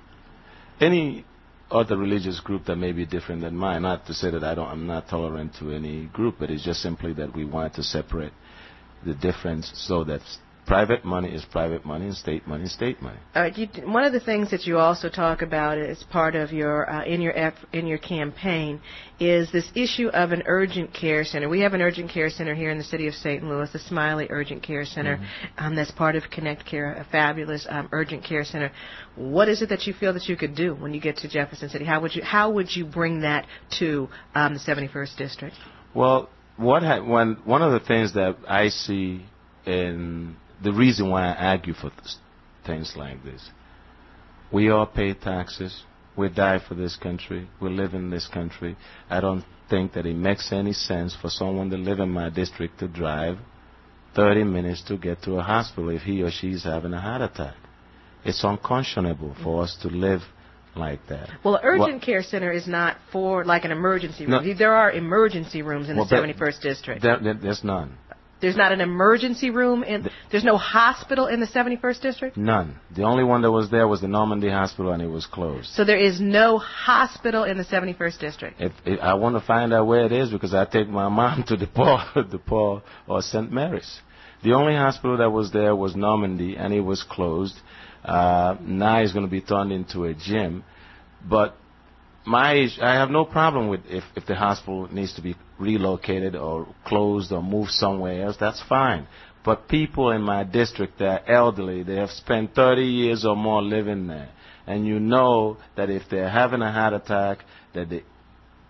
any other religious group that may be different than mine. Not to say that I don't, I'm not tolerant to any group, but it's just simply that we want to separate the difference so that private money is private money and state money is state money. All right, you, one of the things that you also talk about as part of your uh, in your eff, in your campaign is this issue of an urgent care center. We have an urgent care center here in the city of Saint Louis, the Smiley Urgent Care Center. Mm-hmm. Um, that's part of Connect Care, a fabulous um, urgent care center. What is it that you feel that you could do when you get to Jefferson City? How would you how would you bring that to um, the seventy-first District? Well, what ha- when one of the things that I see in the reason why I argue for th- things like this, we all pay taxes, we die for this country, we live in this country. I don't think that it makes any sense for someone to live in my district to drive thirty minutes to get to a hospital if he or she is having a heart attack. It's unconscionable for us to live like that. Well, an urgent well, care center is not for like an emergency room. No, there are emergency rooms in well, the seventy-first District. There, there, there's none. There's not an emergency room in. There's no hospital in the seventy-first District? None. The only one that was there was the Normandy Hospital, and it was closed. So there is no hospital in the seventy-first District? If, if I want to find out where it is because I take my mom to DePaul, DePaul or Saint Mary's. The only hospital that was there was Normandy, and it was closed. Uh, now it's going to be turned into a gym. But my, I have no problem with if, if the hospital needs to be relocated or closed or moved somewhere else. That's fine. But people in my district, they're elderly. They have spent thirty years or more living there. And you know that if they're having a heart attack, that they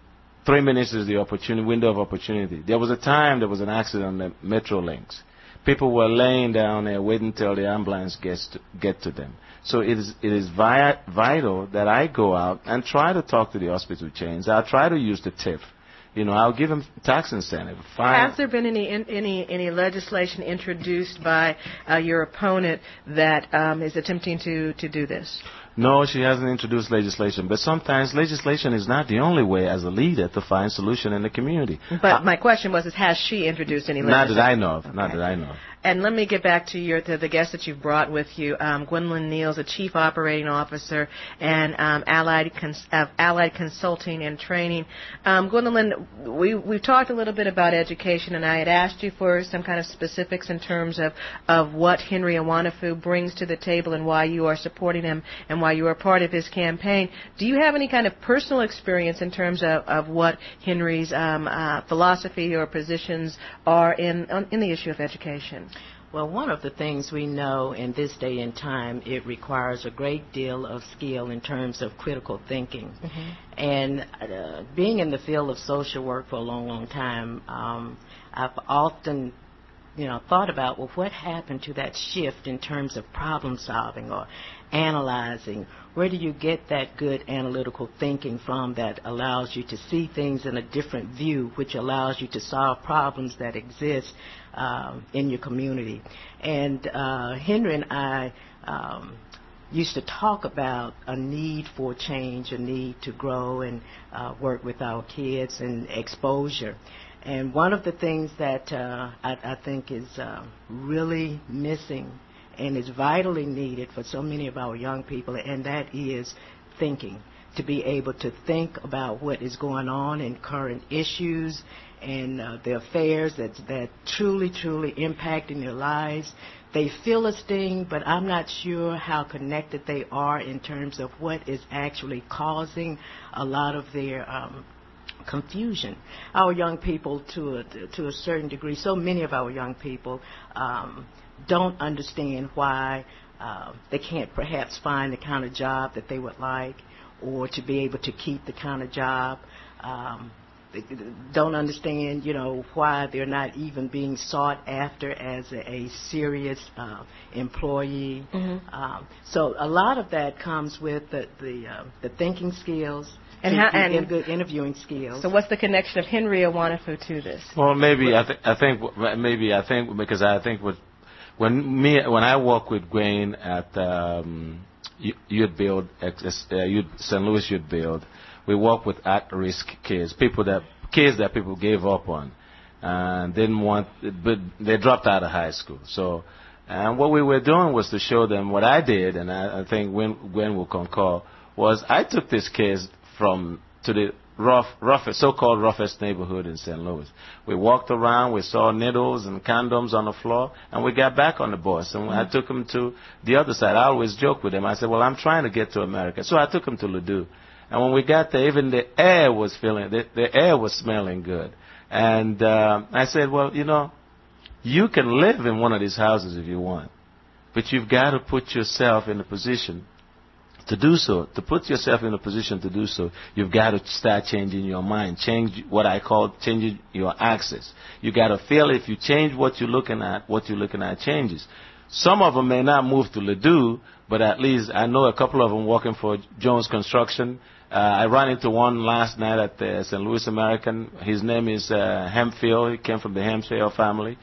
three minutes is the opportunity window of opportunity. There was a time there was an accident on the Metro Links. People were laying down there waiting until the ambulance gets to, get to them. So it is it is vi- vital that I go out and try to talk to the hospital chains. I'll try to use the T I F. You know, I'll give them tax incentive. Fine. Has there been any any any legislation introduced by uh, your opponent that um, is attempting to, to do this? No, she hasn't introduced legislation. But sometimes legislation is not the only way as a leader to find solution in the community. But uh, my question was, is has she introduced any not legislation? that I know of. Okay. Not that I know of. And let me get back to your to the guest that you've brought with you, um, Gwendolyn Neals, a Chief Operating Officer and um, Allied Cons- uh, Allied Consulting and Training. Um, Gwendolyn, we we've talked a little bit about education, and I had asked you for some kind of specifics in terms of, of what Henry Awanafu brings to the table and why you are supporting him and why you are part of his campaign. Do you have any kind of personal experience in terms of, of what Henry's um, uh, philosophy or positions are in on, in the issue of education? Well, one of the things we know in this day and time, it requires a great deal of skill in terms of critical thinking. Mm-hmm. And uh, being in the field of social work for a long, long time, um, I've often, you know, thought about, well, what happened to that shift in terms of problem solving or analyzing? Where do you get that good analytical thinking from that allows you to see things in a different view, which allows you to solve problems that exist um, in your community? And uh, Henry and I um, used to talk about a need for change, a need to grow and uh, work with our kids and exposure. And one of the things that uh, I, I think is uh, really missing and is vitally needed for so many of our young people, and that is thinking, to be able to think about what is going on in current issues and uh, the affairs that that truly, truly impacting their lives. They feel a sting, but I'm not sure how connected they are in terms of what is actually causing a lot of their um, confusion. Our young people, to a, to a certain degree, so many of our young people um, don't understand why uh, they can't perhaps find the kind of job that they would like, or to be able to keep the kind of job. Um, they don't understand, you know, why they're not even being sought after as a, a serious uh, employee. Mm-hmm. Um, so a lot of that comes with the the, uh, the thinking skills. And, how, and, and good interviewing skills. So, what's the connection of Henry Awanafu to this? Well, maybe I, th- I think maybe I think because I think with when me when I work with Gwen at um, Youth Build, uh, Saint Louis Youth Build, we work with at-risk kids, people that kids that people gave up on and didn't want, but they dropped out of high school. So, and what we were doing was to show them what I did, and I, I think Gwen, Gwen will concur, was I took these kids from to the rough, roughest, so-called roughest neighborhood in Saint Louis. We walked around, we saw needles and condoms on the floor, and we got back on the bus. And mm-hmm. I took them to the other side. I always joke with them. I said, well, I'm trying to get to America. So I took them to Ladue. And when we got there, even the air was feeling, the, the air was smelling good. And uh, I said, well, you know, you can live in one of these houses if you want, but you've got to put yourself in a position to do so. To put yourself in a position to do so, you've got to start changing your mind, change what I call changing your axis. You got to feel if you change what you're looking at, what you're looking at changes. Some of them may not move to Ladue, but at least I know a couple of them working for Jones Construction. Uh, I ran into one last night at the Saint Louis American. His name is uh, Hempfield. He came from the Hempfield family.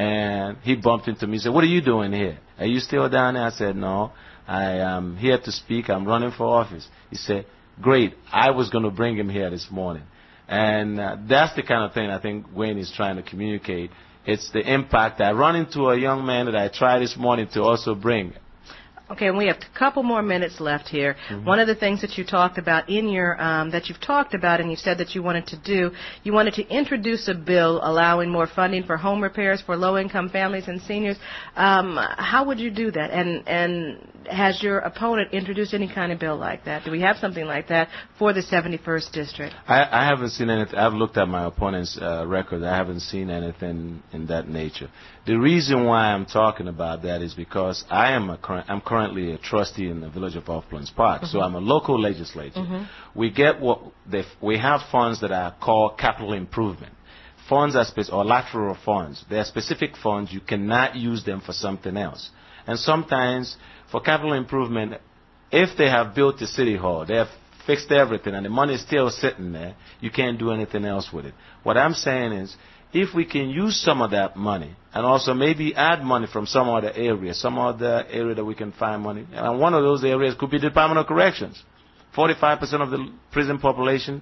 And he bumped into me and said, what are you doing here? Are you still down there? I said, no. I am here to speak. I'm running for office. He said, great. I was going to bring him here this morning. And uh, that's the kind of thing I think Wayne is trying to communicate. It's the impact. I run into a young man that I tried this morning to also bring. Okay, and we have a couple more minutes left here. Mm-hmm. One of the things that you talked about in your, um, that you've talked about and you said that you wanted to do, you wanted to introduce a bill allowing more funding for home repairs for low-income families and seniors. Um, how would you do that? And, and has your opponent introduced any kind of bill like that? Do we have something like that for the seventy-first District? I, I haven't seen anything. I've looked at my opponent's uh, record. I haven't seen anything in that nature. The reason why I'm talking about that is because I am a, I'm currently currently a trustee in the Village of Off Plains Park, Mm-hmm. so I'm a local legislator. Mhm. We get what they, we have funds that are called capital improvement. Funds are spe- or lateral funds. They are specific funds. You cannot use them for something else. And sometimes for capital improvement, if they have built the city hall, they have fixed everything, and the money is still sitting there, you can't do anything else with it. What I'm saying is, if we can use some of that money, and also maybe add money from some other area, some other area that we can find money, and one of those areas could be the Department of Corrections. forty-five percent of the prison population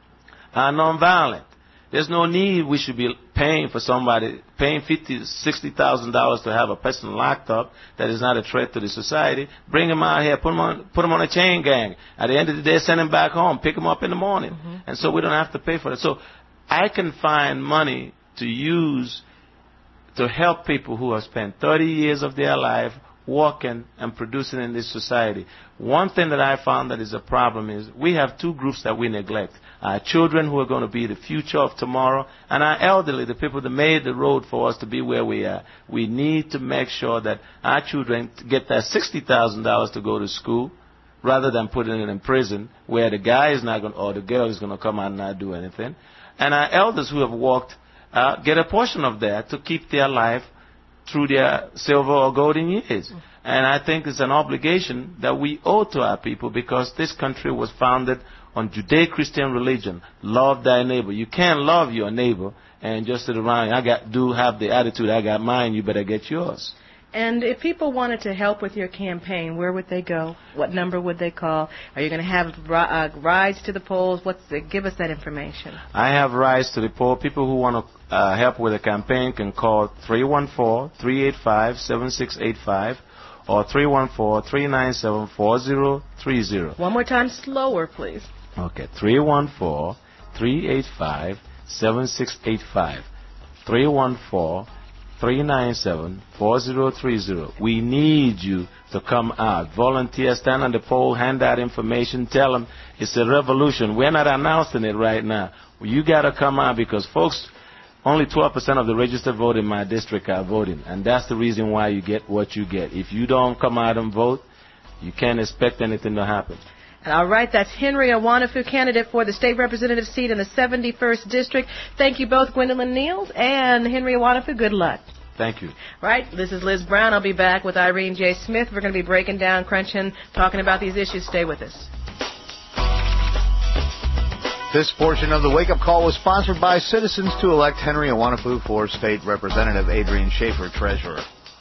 are nonviolent. There's no need we should be paying for somebody, paying fifty thousand dollars, sixty thousand dollars to have a person locked up that is not a threat to the society. Bring him out here, put him on, put him on a chain gang. At the end of the day, send him back home, pick him up in the morning. Mm-hmm. And so we don't have to pay for it. So I can find money to use to help people who have spent thirty years of their life working and producing in this society. One thing that I found that is a problem is we have two groups that we neglect. Our children, who are going to be the future of tomorrow, and our elderly, the people that made the road for us to be where we are. We need to make sure that our children get that sixty thousand dollars to go to school rather than putting it in prison where the guy is not going, or the girl is going to come out and not do anything. And our elders who have walked uh, get a portion of that to keep their life through their silver or golden years. And I think it's an obligation that we owe to our people, because this country was founded on Judeo-Christian religion. Love thy neighbor. You can't love your neighbor and just sit around. I got do have the attitude, I got mine, you better get yours. And if people wanted to help with your campaign, where would they go? What number would they call? Are you going to have uh, rides to the polls? What's the, give us that information. I have rides to the poll. People who want to uh, help with the campaign can call three one four, three eight five, seven six eight five or three one four, three nine seven, four zero three zero. One more time, slower, please. Okay, three one four, three eight five, seven six eight five. three one four, three nine seven, four zero three zero. We need you to come out. Volunteer, stand on the pole, hand out information, tell them it's a revolution. We're not announcing it right now. You got to come out, because folks, only twelve percent of the registered vote in my district are voting, and that's the reason why you get what you get. If you don't come out and vote, you can't expect anything to happen. All right, that's Henry Awanafu, candidate for the state representative seat in the seventy-first district. Thank you both, Gwendolyn Neals and Henry Awanafu. Good luck. Thank you. Right, this is Liz Brown. I'll be back with Irene J. Smith. We're going to be breaking down, crunching, talking about these issues. Stay with us. This portion of the Wake Up Call was sponsored by Citizens to elect Henry Awanafu for State Representative, Adrian Schaefer, Treasurer.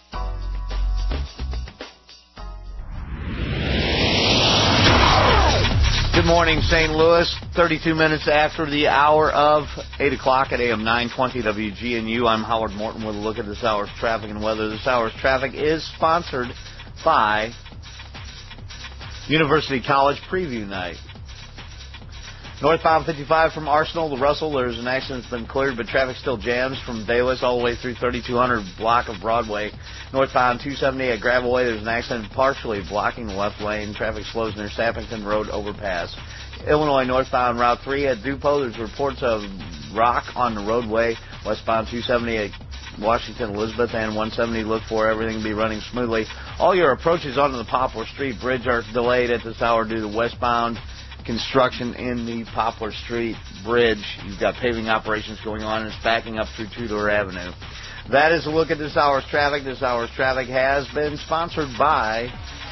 Good morning, Saint Louis. thirty-two minutes after the hour of eight o'clock at A M nine twenty W G N U. I'm Howard Morton with a look at this hour's traffic and weather. This hour's traffic is sponsored by University College Preview Night. Northbound fifty-five from Arsenal to Russell, there's an accident that's been cleared, but traffic still jams from Davis all the way through thirty-two hundred block of Broadway. Northbound two seventy at Gravelway, there's an accident partially blocking the left lane. Traffic slows near Sappington Road overpass. Illinois northbound Route three at Dupo, there's reports of rock on the roadway. Westbound two seventy at Washington Elizabeth and one seventy, look for everything to be running smoothly. All your approaches onto the Poplar Street Bridge are delayed at this hour due to westbound construction in the Poplar Street Bridge. You've got paving operations going on, and it's backing up through Tudor Avenue. That is a look at this hour's traffic. This hour's traffic has been sponsored by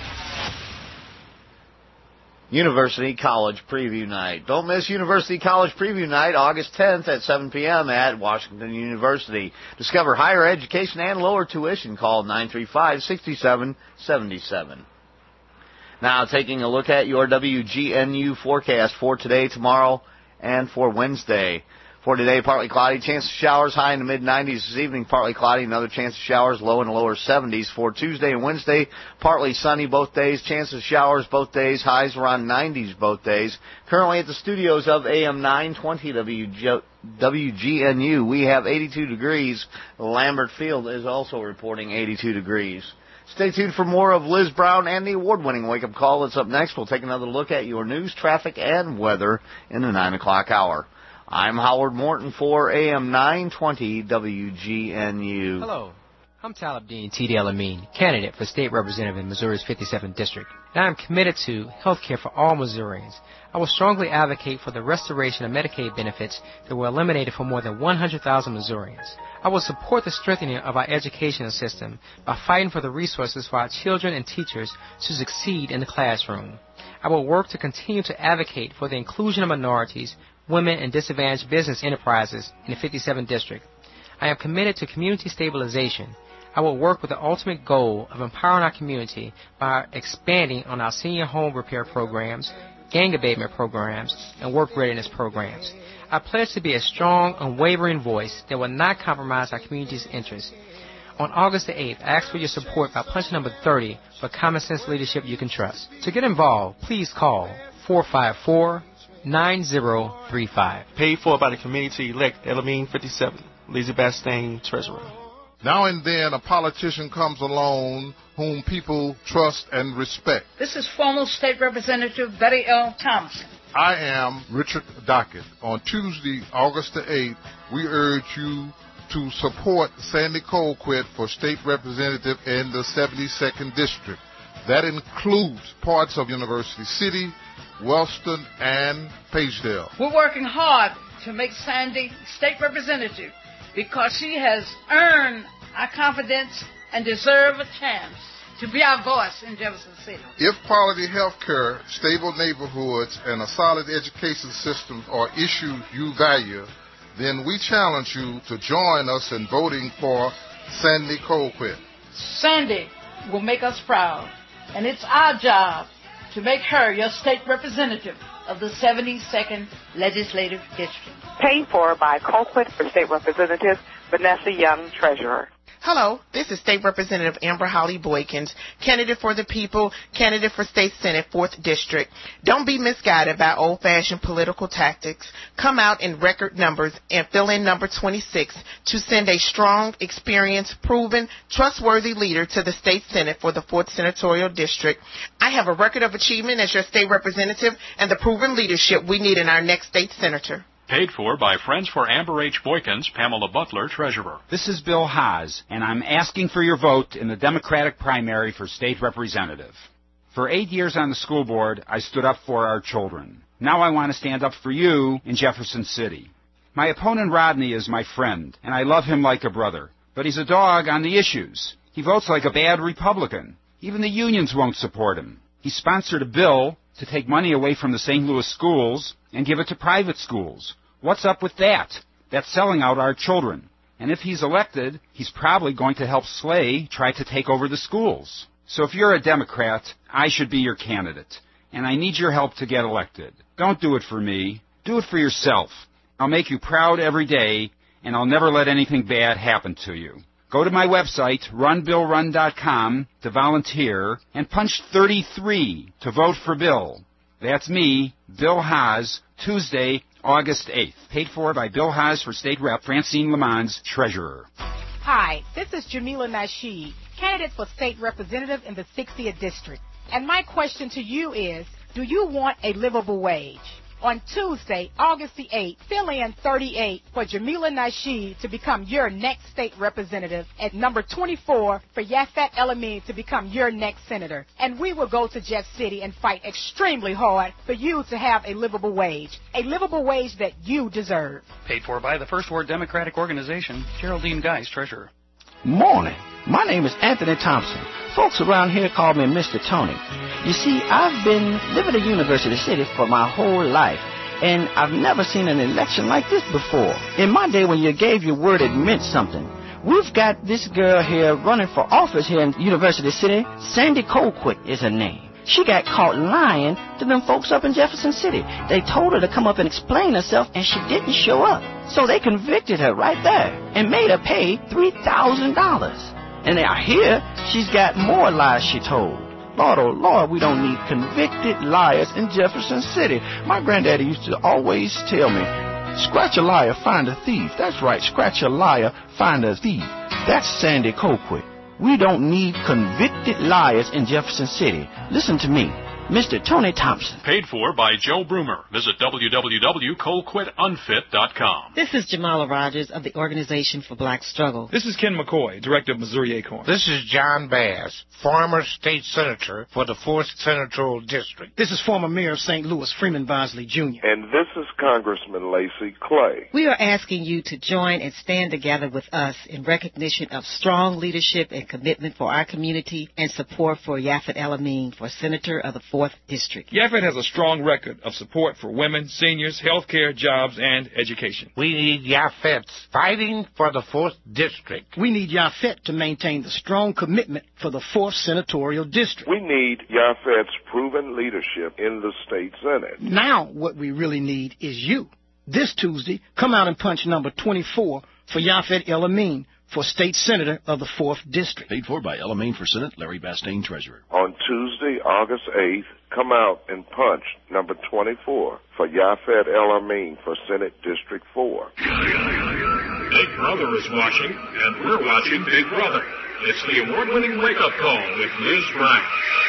University College Preview Night. Don't miss University College Preview Night, August tenth at seven p.m. at Washington University. Discover higher education and lower tuition. Call nine three five, six seven seven seven. Now, taking a look at your W G N U forecast for today, tomorrow, and for Wednesday. For today, partly cloudy, chance of showers, high in the mid nineties. This evening, partly cloudy, another chance of showers, low in the lower seventies. For Tuesday and Wednesday, partly sunny both days, chance of showers both days, highs around nineties both days. Currently at the studios of A M nine twenty W G N U, we have eighty-two degrees. Lambert Field is also reporting eighty-two degrees. Stay tuned for more of Liz Brown and the award-winning Wake Up Call. That's up next. We'll take another look at your news, traffic, and weather in the nine o'clock hour. I'm Howard Morton for A M nine twenty W G N U. Hello. I'm Talib Dean T D El-Amin, candidate for state representative in Missouri's fifty-seventh District, and I am committed to health care for all Missourians. I will strongly advocate for the restoration of Medicaid benefits that were eliminated for more than one hundred thousand Missourians. I will support the strengthening of our educational system by fighting for the resources for our children and teachers to succeed in the classroom. I will work to continue to advocate for the inclusion of minorities, women, and disadvantaged business enterprises in the fifty-seventh District. I am committed to community stabilization. I will work with the ultimate goal of empowering our community by expanding on our senior home repair programs, gang abatement programs, and work readiness programs. I pledge to be a strong, unwavering voice that will not compromise our community's interests. On August the eighth, I ask for your support by punching number thirty for common sense leadership you can trust. To get involved, please call four five four, nine zero three five. Paid for by the community-elect El-Amin fifty-seven, Lizzie Bastain, Treasurer. Now and then a politician comes along whom people trust and respect. This is former State Representative Betty L. Thompson. I am Richard Dockett. On Tuesday, August the eighth, we urge you to support Sandy Colquitt for State Representative in the seventy-second District. That includes parts of University City, Wellston, and Pagedale. We're working hard to make Sandy State Representative because she has earned our confidence and deserves a chance to be our voice in Jefferson City. If quality health care, stable neighborhoods, and a solid education system are issues you value, then we challenge you to join us in voting for Sandy Colquitt. Sandy will make us proud, and it's our job to make her your state representative of the seventy-second Legislative District. Paid for by Colquitt for State Representative Vanessa Young, Treasurer. Hello, this is State Representative Amber Holly Boykins, candidate for the people, candidate for State Senate, fourth District. Don't be misguided by old-fashioned political tactics. Come out in record numbers and fill in number twenty-six to send a strong, experienced, proven, trustworthy leader to the State Senate for the fourth Senatorial District. I have a record of achievement as your state representative and the proven leadership we need in our next state senator. Paid for by Friends for Amber H. Boykins, Pamela Butler, Treasurer. This is Bill Haas, and I'm asking for your vote in the Democratic primary for state representative. For eight years on the school board, I stood up for our children. Now I want to stand up for you in Jefferson City. My opponent Rodney is my friend, and I love him like a brother. But he's a dog on the issues. He votes like a bad Republican. Even the unions won't support him. He sponsored a bill to take money away from the Saint Louis schools and give it to private schools. What's up with that? That's selling out our children. And if he's elected, he's probably going to help Slay try to take over the schools. So if you're a Democrat, I should be your candidate. And I need your help to get elected. Don't do it for me. Do it for yourself. I'll make you proud every day, and I'll never let anything bad happen to you. Go to my website, run bill run dot com, to volunteer, and punch thirty-three to vote for Bill. That's me, Bill Haas, Tuesday, August eighth. Paid for by Bill Haas for State Rep Francine Lamons, Treasurer. Hi, this is Jamila Nasheed, candidate for State Representative in the sixtieth District. And my question to you is, do you want a livable wage? On Tuesday, August the eighth, fill in thirty-eight for Jamila Nasheed to become your next state representative, at number twenty-four for Yafet El-Amin to become your next senator. And we will go to Jeff City and fight extremely hard for you to have a livable wage, a livable wage that you deserve. Paid for by the First Ward Democratic Organization, Geraldine Geis, Treasurer. Morning. My name is Anthony Thompson. Folks around here call me Mister Tony. You see, I've been living in University City for my whole life, and I've never seen an election like this before. In my day, when you gave your word, it meant something. We've got this girl here running for office here in University City. Sandy Colquitt is her name. She got caught lying to them folks up in Jefferson City. They told her to come up and explain herself, and she didn't show up. So they convicted her right there and made her pay three thousand dollars. And I hear she's got more lies she told. Lord, oh Lord, we don't need convicted liars in Jefferson City. My granddaddy used to always tell me, scratch a liar, find a thief. That's right, scratch a liar, find a thief. That's Sandy Colquitt. We don't need convicted liars in Jefferson City. Listen to me. Mister Tony Thompson. Paid for by Joe Brumer. Visit w w w dot colquitt unfit dot com. This is Jamala Rogers of the Organization for Black Struggle. This is Ken McCoy, Director of Missouri Acorn. This is John Bass, former state senator for the fourth Senatorial District. This is former Mayor of Saint Louis, Freeman Bosley, Junior And this is Congressman Lacey Clay. We are asking you to join and stand together with us in recognition of strong leadership and commitment for our community and support for Yafet El-Amin for Senator of the fourth District. Yafet has a strong record of support for women, seniors, health care, jobs, and education. We need Yafet's fighting for the fourth District. We need Yafet to maintain the strong commitment for the fourth Senatorial District. We need Yafet's proven leadership in the state Senate. Now what we really need is you. This Tuesday, come out and punch number twenty-four for Yafet El-Amin for State Senator of the fourth District. Paid for by El-Amin for Senate, Larry Bastain, Treasurer. On Tuesday, August eighth, come out and punch number twenty-four for Yafet El-Amin for Senate District four. Big Brother is watching, and we're watching Big Brother. It's the award-winning wake-up call with Liz Brown.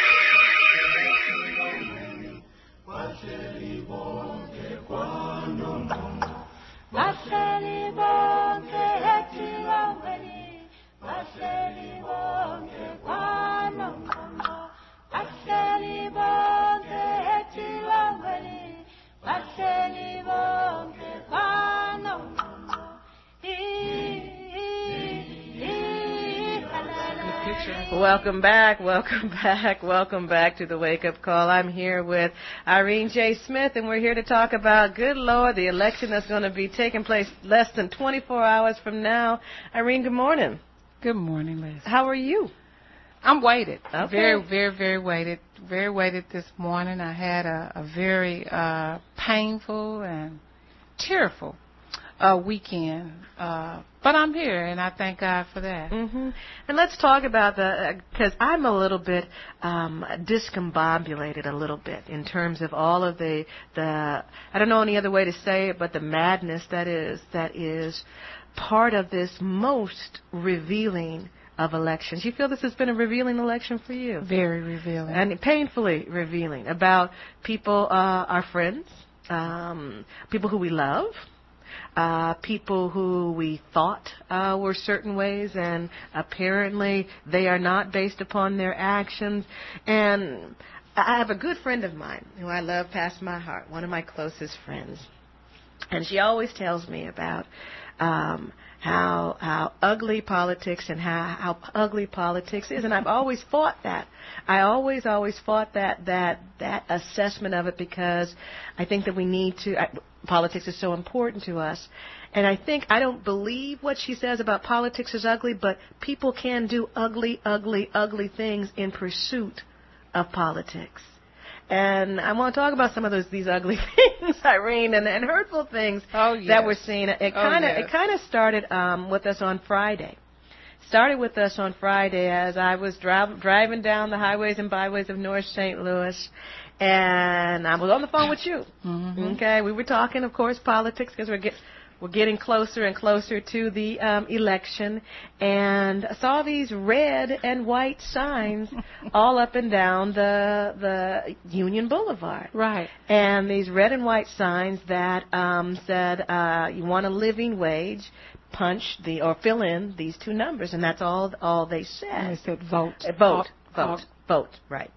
Welcome back, welcome back, welcome back to the Wake Up Call. I'm here with Irene J. Smith, and we're here to talk about, good Lord, the election that's going to be taking place less than twenty-four hours from now. Irene, good morning. Good morning, Liz. How are you? I'm weighted. Okay. Very, very, very weighted. Very weighted this morning. I had a, a very uh, painful and tearful uh, weekend. Uh, but I'm here, and I thank God for that. Mm-hmm. And let's talk about the, because uh, I'm a little bit um, discombobulated a little bit in terms of all of the, the, I don't know any other way to say it, but the madness that is, that is part of this most revealing of elections. You feel this has been a revealing election for you? Very revealing. And painfully revealing about people, uh, our friends, um, people who we love, uh, people who we thought uh, were certain ways, and apparently they are not based upon their actions. And I have a good friend of mine who I love past my heart, one of my closest friends. And she always tells me about um, how how ugly politics and how, how ugly politics is. And I've always fought that. I always, always fought that that that assessment of it, because I think that we need to, I, politics is so important to us. And I think, I don't believe what she says about politics is ugly, but people can do ugly, ugly, ugly things in pursuit of politics. And I want to talk about some of those these ugly things, Irene, and, and hurtful things oh, yes. that we're seeing. It kind of oh, yes. it kind of started um, with us on Friday. Started with us on Friday as I was dri- driving down the highways and byways of North Saint Louis, and I was on the phone with you. Mm-hmm. Okay, we were talking, of course, politics, because we're get, we're getting closer and closer to the um, election, and I saw these red and white signs all up and down the the Union Boulevard. Right. And these red and white signs that um, said, uh, you want a living wage, punch the, or fill in these two numbers, and that's all all they said. And they said vote. Uh, vote, Oh, vote, vote, right.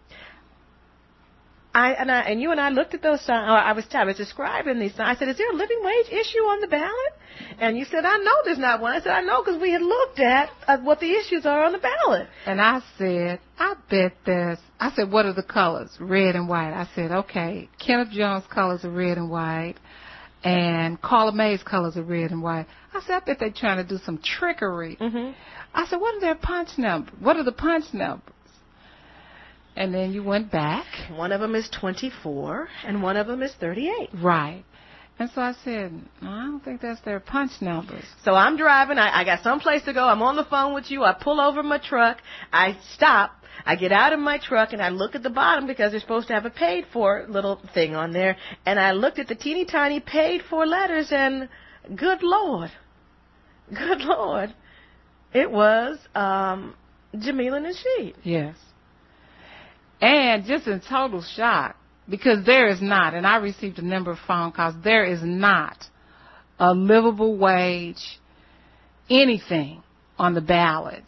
I and I and you and I looked at those signs. I was I was describing these signs. I said, "Is there a living wage issue on the ballot?" And you said, "I know there's not one." I said, "I know because we had looked at uh, what the issues are on the ballot." And I said, "I bet there's." I said, "What are the colors? Red and white." I said, "Okay, Kenneth Jones' colors are red and white, and Carla May's colors are red and white." I said, "I bet they're trying to do some trickery." Mm-hmm. I said, "What are their punch numbers? What are the punch numbers?" And then you went back. One of them is twenty-four, and one of them is thirty-eight. Right. And so I said, I don't think that's their punch numbers. So I'm driving. I, I got someplace to go. I'm on the phone with you. I pull over my truck. I stop. I get out of my truck, and I look at the bottom, because they're supposed to have a paid for little thing on there. And I looked at the teeny tiny paid for letters, and good Lord, good Lord, it was um, Jamila Nasheed. Yes. and just in total shock, because there is not, and I received a number of phone calls, there is not a livable wage, anything on the ballot.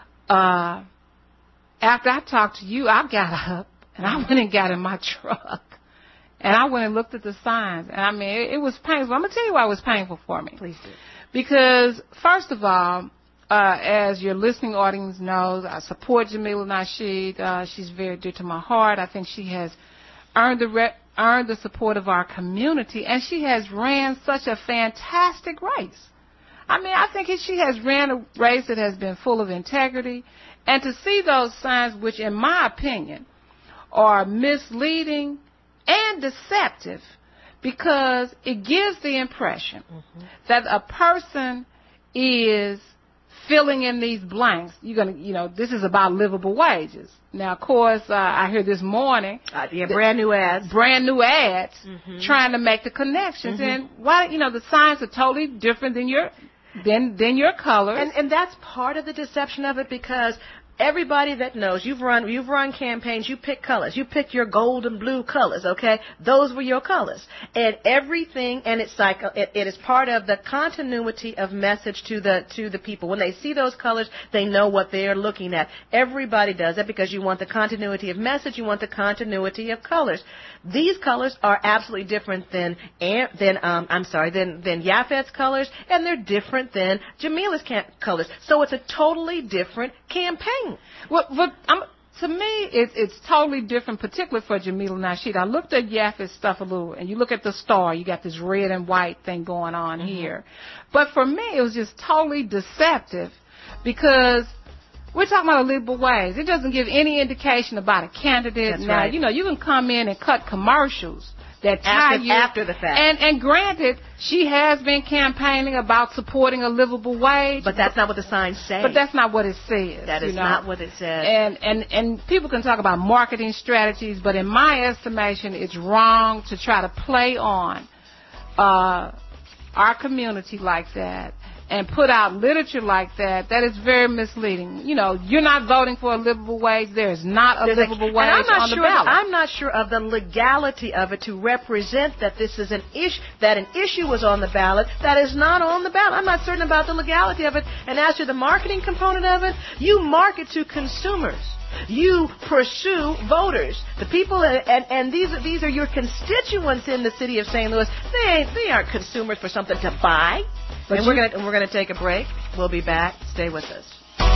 Uh, after I talked to you, I got up and I went and got in my truck and I went and looked at the signs. And I mean, it, it was painful. I'm going to tell you why it was painful for me. Please do. Because, first of all, uh, as your listening audience knows, I support Jamila Nasheed. Uh, she's very dear to my heart. I think she has earned the re- earned the support of our community, and she has ran such a fantastic race. I mean, I think she has ran a race that has been full of integrity, and to see those signs, which in my opinion are misleading and deceptive, because it gives the impression mm-hmm. that a person is filling in these blanks. You're gonna, you know, this is about livable wages. Now, of course, uh, I hear this morning, uh, yeah, brand new ads, brand new ads, mm-hmm. trying to make the connections, mm-hmm. and why, you know, the signs are totally different than your, than than your colors, and and that's part of the deception of it, because everybody that knows, you've run you've run campaigns, you pick colors. You pick your gold and blue colors, okay? Those were your colors. And everything, and it's like, it, it is part of the continuity of message to the to the people. When they see those colors, they know what they're looking at. Everybody does that because you want the continuity of message, you want the continuity of colors. These colors are absolutely different than, than um, I'm sorry, than, than Yafet's colors, and they're different than Jamila's cam- colors. So it's a totally different campaign. Well, but um, to me, it's it's totally different, particularly for Jamila Nasheed. I looked at Yafet's stuff a little, and you look at the star, you got this red and white thing going on mm-hmm. here. But for me, it was just totally deceptive, because we're talking about a livable wage. It doesn't give any indication about a candidate. That's now, right. you know, you can come in and cut commercials that tie after, you. After the fact. And, and granted, she has been campaigning about supporting a livable wage. But that's not what the signs say. But that's not what it says. That is you know? not what it says. And, and, and people can talk about marketing strategies, but in my estimation, it's wrong to try to play on uh, our community like that and put out literature like that. That is very misleading. You know, you're not voting for a livable wage. There is not a There's livable a, wage and I'm not on sure, the ballot. I'm not sure of the legality of it to represent that this is an issue, that an issue was on the ballot that is not on the ballot. I'm not certain about the legality of it. And as to the marketing component of it, you market to consumers. You pursue voters. The people, and, and these are, these are your constituents in the city of Saint Louis. They ain't, they aren't consumers for something to buy. But and we're gonna we're gonna take a break. We'll be back. Stay with us.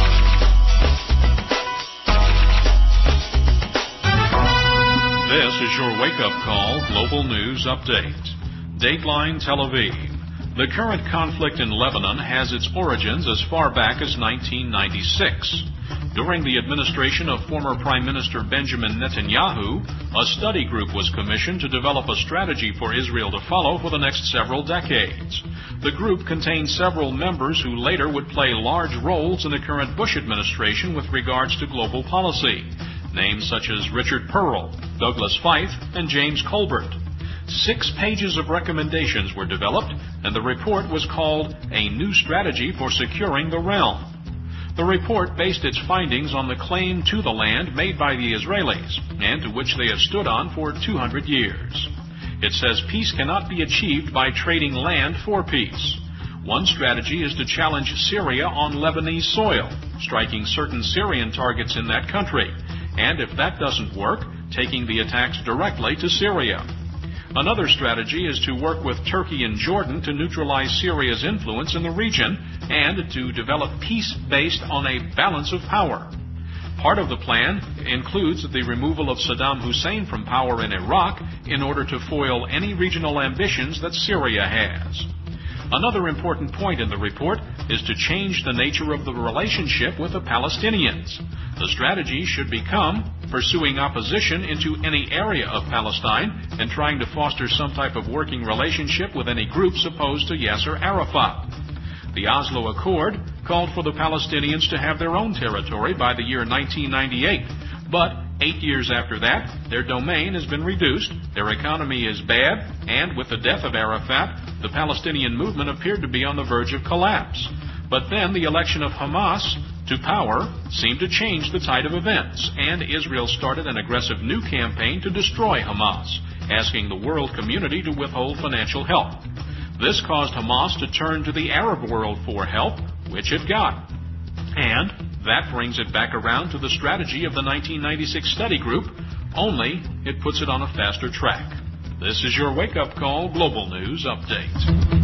This is your wake-up call global news update. Dateline Tel Aviv. The current conflict in Lebanon has its origins as far back as nineteen ninety-six. During the administration of former Prime Minister Benjamin Netanyahu, a study group was commissioned to develop a strategy for Israel to follow for the next several decades. The group contained several members who later would play large roles in the current Bush administration with regards to global policy. Names such as Richard Pearl, Douglas Feith, and James Colbert. Six pages of recommendations were developed, and the report was called A New Strategy for Securing the Realm. The report based its findings on the claim to the land made by the Israelis, and to which they have stood on for two hundred years. It says peace cannot be achieved by trading land for peace. One strategy is to challenge Syria on Lebanese soil, striking certain Syrian targets in that country, and if that doesn't work, taking the attacks directly to Syria. Another strategy is to work with Turkey and Jordan to neutralize Syria's influence in the region and to develop peace based on a balance of power. Part of the plan includes the removal of Saddam Hussein from power in Iraq in order to foil any regional ambitions that Syria has. Another important point in the report is to change the nature of the relationship with the Palestinians. The strategy should become pursuing opposition into any area of Palestine and trying to foster some type of working relationship with any groups opposed to Yasser Arafat. The Oslo Accord called for the Palestinians to have their own territory by the year nineteen ninety-eight, but eight years after that, their domain has been reduced, their economy is bad, and with the death of Arafat, the Palestinian movement appeared to be on the verge of collapse. But then the election of Hamas to power seemed to change the tide of events, and Israel started an aggressive new campaign to destroy Hamas, asking the world community to withhold financial help. This caused Hamas to turn to the Arab world for help, which it got. And that brings it back around to the strategy of the nineteen ninety-six study group, only it puts it on a faster track. This is your wake-up call Global News Update.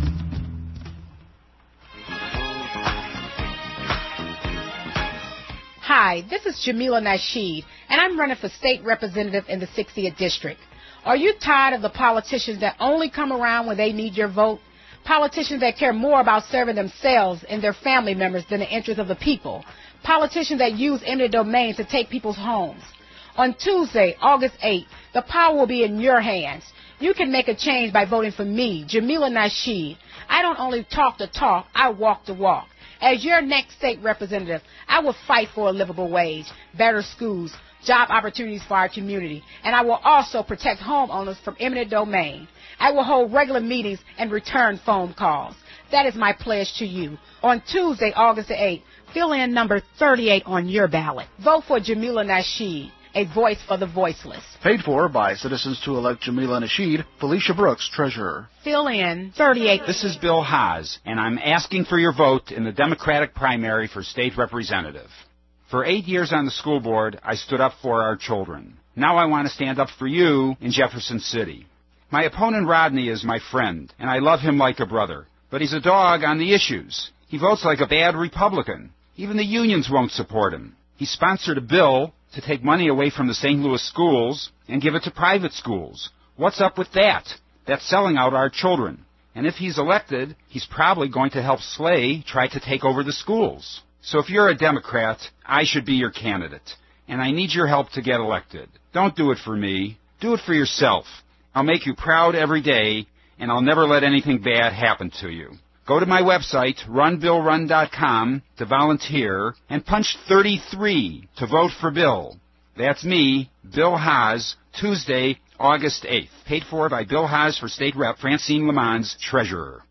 Hi, this is Jamila Nasheed, and I'm running for state representative in the sixtieth District. Are you tired of the politicians that only come around when they need your vote? Politicians that care more about serving themselves and their family members than the interests of the people. Politicians that use eminent domain to take people's homes. On Tuesday, August eighth, the power will be in your hands. You can make a change by voting for me, Jamila Nasheed. I don't only talk the talk, I walk the walk. As your next state representative, I will fight for a livable wage, better schools, job opportunities for our community, and I will also protect homeowners from eminent domain. I will hold regular meetings and return phone calls. That is my pledge to you. On Tuesday, August eighth, fill in number thirty-eight on your ballot. Vote for Jamila Nasheed, a voice for the voiceless. Paid for by citizens to elect Jamila Nasheed, Felicia Brooks, Treasurer. Fill in thirty-eight. This is Bill Haas, and I'm asking for your vote in the Democratic primary for state representative. For eight years on the school board, I stood up for our children. Now I want to stand up for you in Jefferson City. My opponent Rodney is my friend, and I love him like a brother. But he's a dog on the issues. He votes like a bad Republican. Even the unions won't support him. He sponsored a bill to take money away from the Saint Louis schools and give it to private schools. What's up with that? That's selling out our children. And if he's elected, he's probably going to help Slay try to take over the schools. So if you're a Democrat, I should be your candidate. And I need your help to get elected. Don't do it for me. Do it for yourself. I'll make you proud every day, and I'll never let anything bad happen to you. Go to my website, run bill run dot com, to volunteer, and punch thirty-three to vote for Bill. That's me, Bill Haas, Tuesday, August eighth. Paid for by Bill Haas for State Rep Francine Lamons, Treasurer.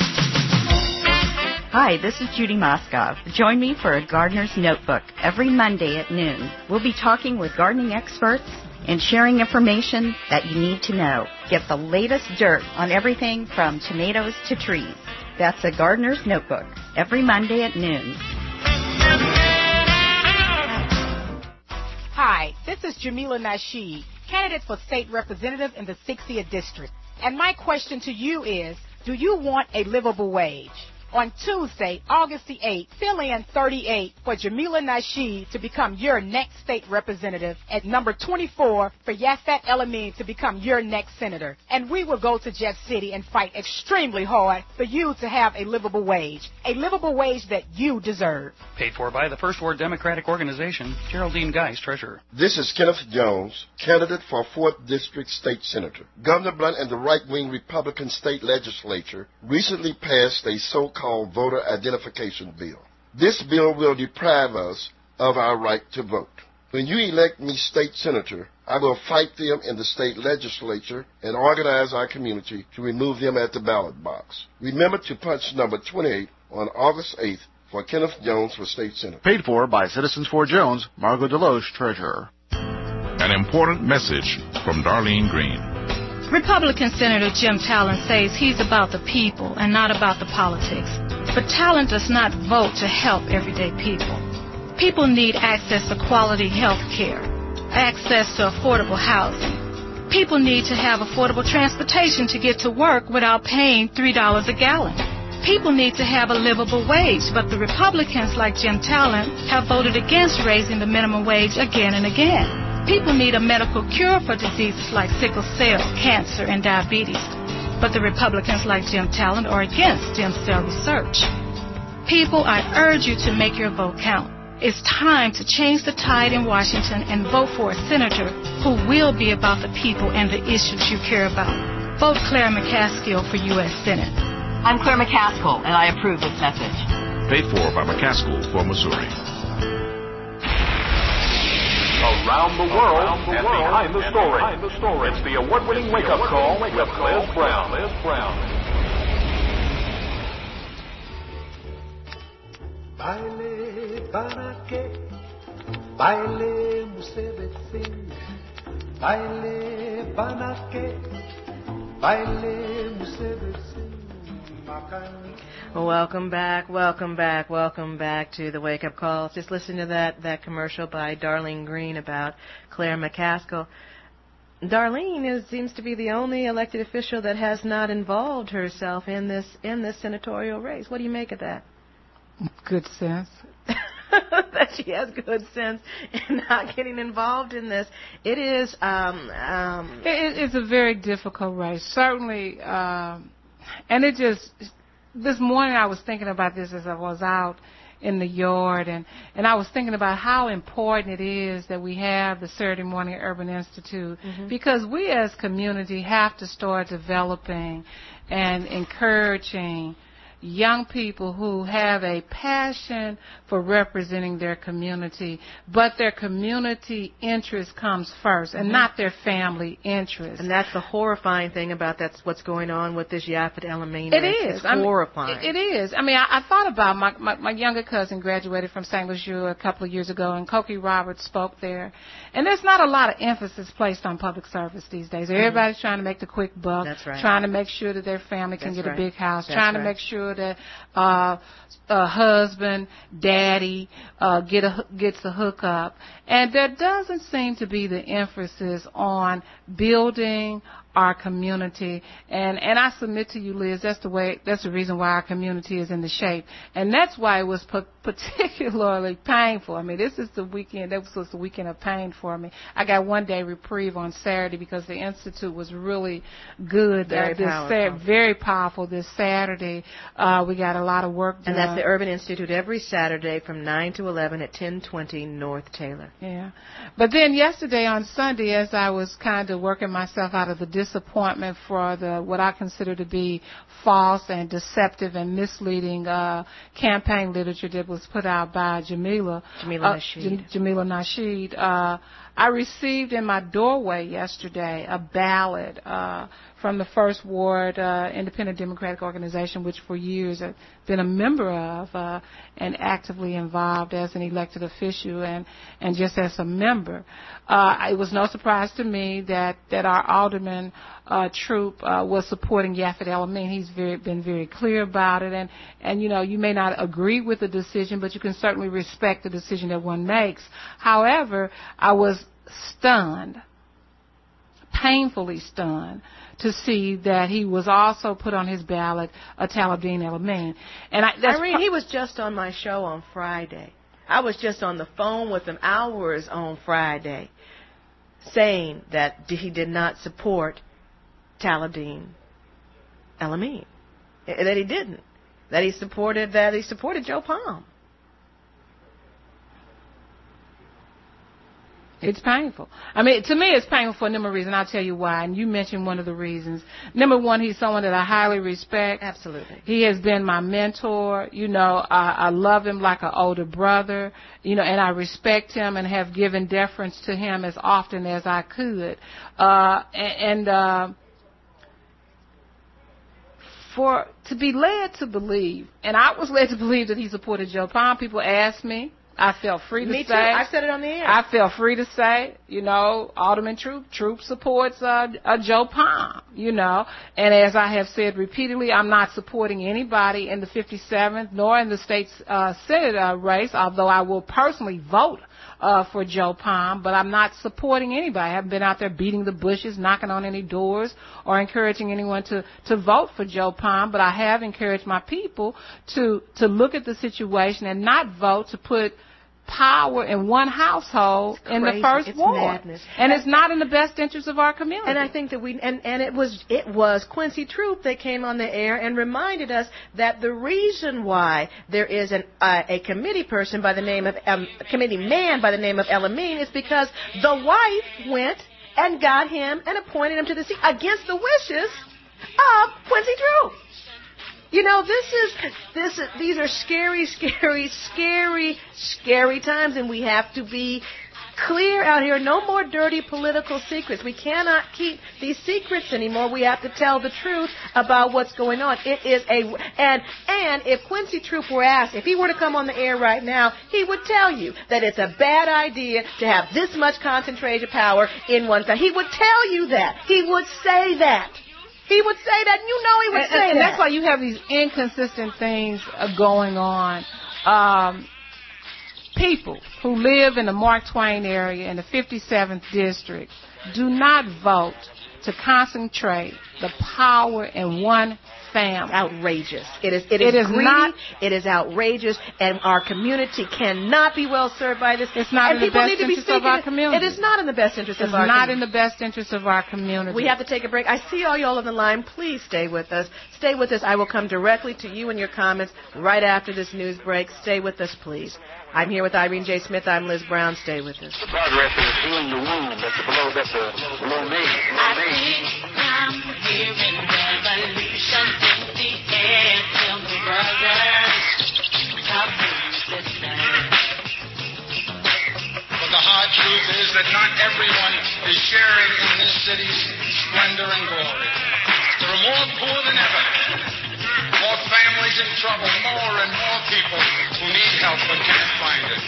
Hi, this is Judy Moskov. Join me for a Gardener's Notebook every Monday at noon. We'll be talking with gardening experts and sharing information that you need to know. Get the latest dirt on everything from tomatoes to trees. That's a Gardener's Notebook every Monday at noon. Hi, this is Jamila Nasheed, candidate for state representative in the sixtieth District. And my question to you is, do you want a livable wage? On Tuesday, August the eighth, fill in thirty-eight for Jamila Nasheed to become your next state representative, at number twenty-four for Yafet El-Amin to become your next senator. And we will go to Jeff City and fight extremely hard for you to have a livable wage, a livable wage that you deserve. Paid for by the First Ward Democratic Organization, Geraldine Geis, Treasurer. This is Kenneth Jones, candidate for fourth District State Senator. Governor Blunt and the right-wing Republican state legislature recently passed a so-called called voter identification bill. This bill will deprive us of our right to vote. When you elect me state senator, I will fight them in the state legislature and organize our community to remove them at the ballot box. Remember to punch number twenty-eight on August eighth for Kenneth Jones for state senator. Paid for by Citizens for Jones, Margot Deloche, Treasurer. An important message from Darlene Green. Republican Senator Jim Talent says he's about the people and not about the politics. But Talent does not vote to help everyday people. People need access to quality health care, access to affordable housing. People need to have affordable transportation to get to work without paying three dollars a gallon. People need to have a livable wage, but the Republicans like Jim Talent have voted against raising the minimum wage again and again. People need a medical cure for diseases like sickle cell, cancer, and diabetes. But the Republicans like Jim Talent are against stem cell research. People, I urge you to make your vote count. It's time to change the tide in Washington and vote for a senator who will be about the people and the issues you care about. Vote Claire McCaskill for U S Senate. I'm Claire McCaskill, and I approve this message. Paid for by McCaskill for Missouri. Around the world, Around the and, world behind, the and behind the story. It's the award-winning wake-up call with Liz Brown. Liz Brown. Baile banake, baile musebetsin, baile banake, baile musebetsin, makani. Welcome back, welcome back, welcome back to the Wake Up Call. Just listen to that, that commercial by Darlene Green about Claire McCaskill. Darlene is, seems to be the only elected official that has not involved herself in this in this senatorial race. What do you make of that? Good sense. That she has good sense in not getting involved in this. It is. Um, um, it, it's a very difficult race, certainly, um, and it just. This morning I was thinking about this as I was out in the yard, and, and I was thinking about how important it is that we have the Saturday Morning Urban Institute, mm-hmm. because we as community have to start developing and encouraging young people who have a passion for representing their community, but their community interest comes first and mm-hmm. not their family interest. And that's the horrifying thing about that's what's going on with this Yaphet El-Amin race. It is. It's I mean, horrifying. It, it is. I mean, I, I thought about my, my, my younger cousin graduated from Saint Louis a couple of years ago, and Cokie Roberts spoke there. And there's not a lot of emphasis placed on public service these days. Mm-hmm. Everybody's trying to make the quick buck, that's right. trying to make sure that their family can that's get right. a big house, that's trying right. to make sure that uh, uh, husband, daddy uh, get a, gets a hookup. And there doesn't seem to be the emphasis on building our community, and and I submit to you, Liz, that's the way, that's the reason why our community is in the shape, and that's why it was p- particularly painful. I mean, this is the weekend, that was the weekend of pain for me. I got one day reprieve on Saturday because the Institute was really good. Very uh, this powerful. Sa- very powerful this Saturday. Uh, we got a lot of work done. And that's the Urban Institute every Saturday from nine to eleven at ten twenty North Taylor. Yeah. But then yesterday on Sunday, as I was kind of working myself out of the disappointment for the what I consider to be false and deceptive and misleading uh, campaign literature that was put out by Jamila Jamila uh, Nasheed. J- Jamila Nasheed. Uh, I received in my doorway yesterday a ballot uh, from the First Ward uh, Independent Democratic Organization, which for years I've been a member of uh, and actively involved as an elected official and, and just as a member. Uh, it was no surprise to me that, that our alderman uh, Troop uh, was supporting Yaphet El-Amin. He's very, been very clear about it. And, and, you know, you may not agree with the decision, but you can certainly respect the decision that one makes. However, I was stunned, painfully stunned, to see that he was also put on his ballot a Taladin El-Amin. And I, that's Irene, he was just on my show on Friday. I was just on the phone with him hours on Friday saying that he did not support Taladin El-Amin. That he didn't. That he supported that he supported Joe Palm. It's painful. I mean, to me, it's painful for a number of reasons. I'll tell you why. And you mentioned one of the reasons. Number one, he's someone that I highly respect. Absolutely. He has been my mentor. You know, I, I love him like an older brother. You know, and I respect him and have given deference to him as often as I could. Uh, and, and uh, for to be led to believe, and I was led to believe that he supported Joe Palm. People asked me. I felt free to Me say. too. I said it on the air. I felt free to say, you know, Alderman Troop, Troop supports uh, uh, Joe Palm, you know. And as I have said repeatedly, I'm not supporting anybody in the fifty-seventh nor in the state's uh, Senate uh, race, although I will personally vote uh, for Joe Palm, but I'm not supporting anybody. I haven't been out there beating the bushes, knocking on any doors, or encouraging anyone to, to vote for Joe Palm, but I have encouraged my people to, to look at the situation and not vote to put power in one household in the first it's ward, madness. and it's not in the best interest of our community. And I think that we and, and it was it was Quincy Troop that came on the air and reminded us that the reason why there is an uh, a committee person by the name of um, a committee man by the name of El-Amin is because the wife went and got him and appointed him to the seat against the wishes of Quincy Troop. You know, this is, this is, these are scary, scary, scary, scary times, and we have to be clear out here. No more dirty political secrets. We cannot keep these secrets anymore. We have to tell the truth about what's going on. It is a and and if Quincy Troop were asked, if he were to come on the air right now, he would tell you that it's a bad idea to have this much concentrated power in one side. He would tell you that. He would say that. He would say that. You know he would and, say and that. That's why you have these inconsistent things uh, going on. Um, people who live in the Mark Twain area in the fifty-seventh district do not vote to concentrate the power in one family. Outrageous. It is. It is, it is greedy, not. It is outrageous, and our community cannot be well served by this. It's not and in the best need to be interest of our community. It is not in the best interest it's of our not community. in the best interest of our community. We have to take a break. I see all y'all on the line. Please stay with us. Stay with us. I will come directly to you and your comments right after this news break. Stay with us, please. I'm here with Irene J. Smith. I'm Liz Brown. Stay with us. The progress is healing the wound. That's below. That's a below me. I think I'm hearing revolution in the air. Tell the brothers, how please listen. But the hard truth is that not everyone is sharing in this city's splendor and glory. There are more poor than ever. More families in trouble, more and more people who need help but can't find it.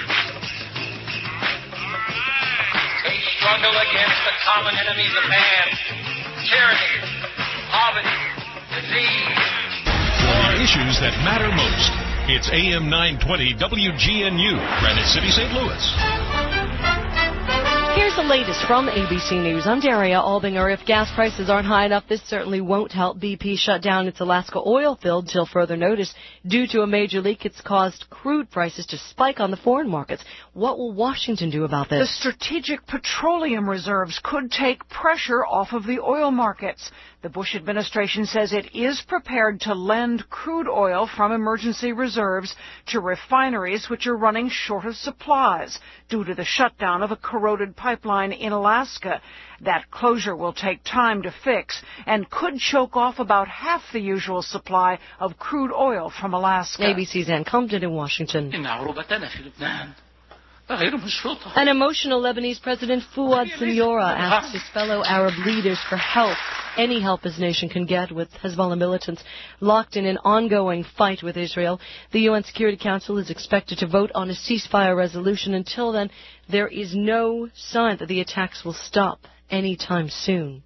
They struggle against the common enemies of man, tyranny, poverty, disease. For issues that matter most, it's A M nine twenty W G N U, Granite City, Saint Louis. Here's the latest from A B C News. I'm Daria Albinger. If gas prices aren't high enough, this certainly won't help. B P shut down its Alaska oil field till further notice. Due to a major leak, it's caused crude prices to spike on the foreign markets. What will Washington do about this? The strategic petroleum reserves could take pressure off of the oil markets. The Bush administration says it is prepared to lend crude oil from emergency reserves to refineries which are running short of supplies due to the shutdown of a corroded pipeline in Alaska. That closure will take time to fix and could choke off about half the usual supply of crude oil from Alaska. A B C's Ann Compton in Washington. An emotional Lebanese President Fouad Siniora asks his fellow Arab leaders for help, any help his nation can get, with Hezbollah militants locked in an ongoing fight with Israel. The U N Security Council is expected to vote on a ceasefire resolution. Until then, there is no sign that the attacks will stop anytime soon.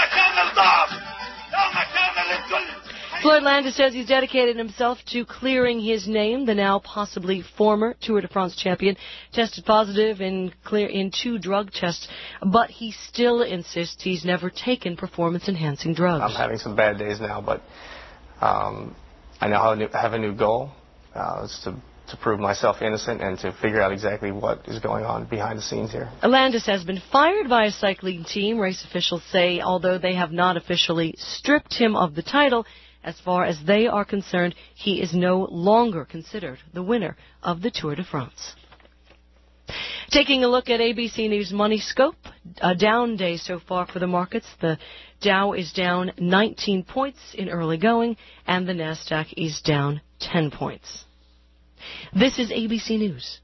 Floyd Landis says he's dedicated himself to clearing his name. The now possibly former Tour de France champion tested positive in clear in two drug tests, but he still insists he's never taken performance-enhancing drugs. I'm having some bad days now, but um, I now have a new, have a new goal. Uh, it's to, to prove myself innocent and to figure out exactly what is going on behind the scenes here. Landis has been fired by a cycling team. Race officials say although they have not officially stripped him of the title, as far as they are concerned, he is no longer considered the winner of the Tour de France. Taking a look at A B C News Money Scope, a down day so far for the markets. The Dow is down nineteen points in early going, and the Nasdaq is down ten points. This is A B C News.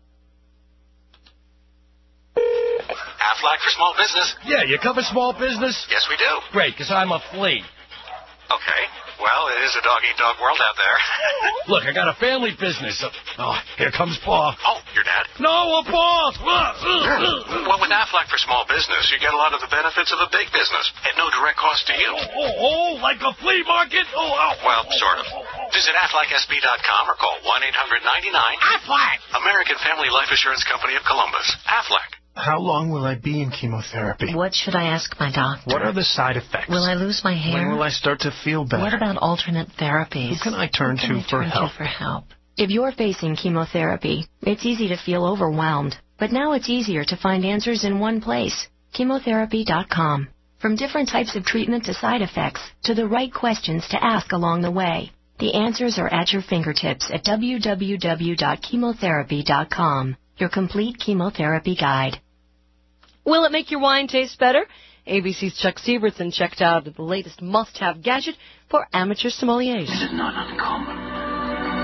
Aflac for small business. Yeah, you cover small business? Yes, we do. Great, because I'm a flea. Okay. Well, it is a dog-eat-dog world out there. Look, I got a family business. Oh, here comes Pa. Oh, your dad? No, a Pa! Well, with Aflac for small business, you get a lot of the benefits of a big business at no direct cost to you. Oh, oh, oh like a flea market? Oh, oh. Well, sort of. Visit Aflac S B dot com or call one eight hundred ninety-nine. Aflac! American Family Life Assurance Company of Columbus. Aflac. How long will I be in chemotherapy? What should I ask my doctor? What are the side effects? Will I lose my hair? When will I start to feel better? What about alternate therapies? Who can I turn, Who can to, I for turn help? to for help? If you're facing chemotherapy, it's easy to feel overwhelmed. But now it's easier to find answers in one place. chemotherapy dot com. From different types of treatment to side effects, to the right questions to ask along the way. The answers are at your fingertips at w w w dot chemotherapy dot com. Your complete chemotherapy guide. Will it make your wine taste better? A B C's Chuck Sievertson checked out the latest must-have gadget for amateur sommeliers. It is not uncommon, yet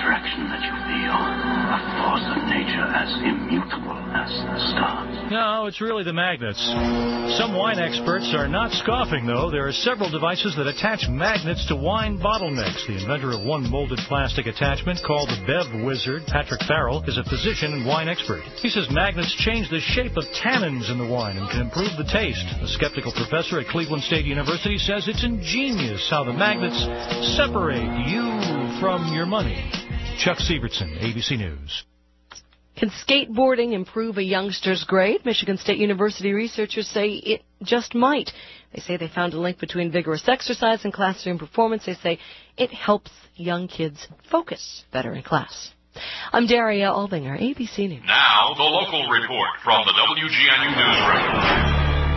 attraction that you feel, a force of nature as immutable as the stars. No, it's really the magnets. Some wine experts are not scoffing, though. There are several devices that attach magnets to wine bottlenecks. The inventor of one molded plastic attachment, called the Bev Wizard, Patrick Farrell, is a physician and wine expert. He says magnets change the shape of tannins in the wine and can improve the taste. A skeptical professor at Cleveland State University says it's ingenious how the magnets separate you from your money. Chuck Sievertson, A B C News. Can skateboarding improve a youngster's grade? Michigan State University researchers say it just might. They say they found a link between vigorous exercise and classroom performance. They say it helps young kids focus better in class. I'm Daria Albinger, A B C News. Now, the local report from the W G N U Newsroom.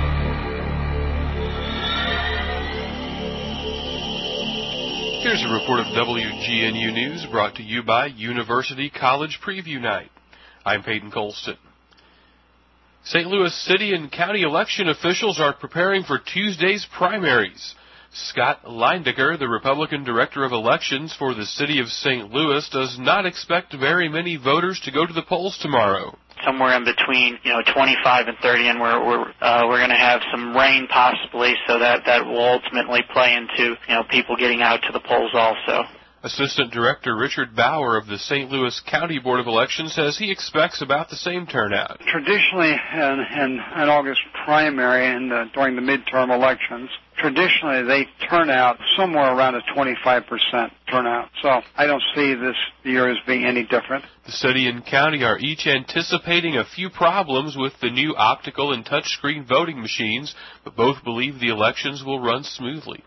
Here's a report of W G N U News brought to you by University College Preview Night. I'm Peyton Colston. Saint Louis City and County election officials are preparing for Tuesday's primaries. Scott Leindecker, the Republican Director of Elections for the City of Saint Louis, does not expect very many voters to go to the polls tomorrow. Somewhere in between, you know, twenty-five and thirty, and we're we're uh, we're going to have some rain possibly, so that that will ultimately play into, you know, people getting out to the polls also. Assistant Director Richard Bauer of the Saint Louis County Board of Elections says he expects about the same turnout. Traditionally, in, in an August primary and uh, during the midterm elections, traditionally they turn out somewhere around a twenty-five percent turnout. So I don't see this year as being any different. The city and county are each anticipating a few problems with the new optical and touchscreen voting machines, but both believe the elections will run smoothly.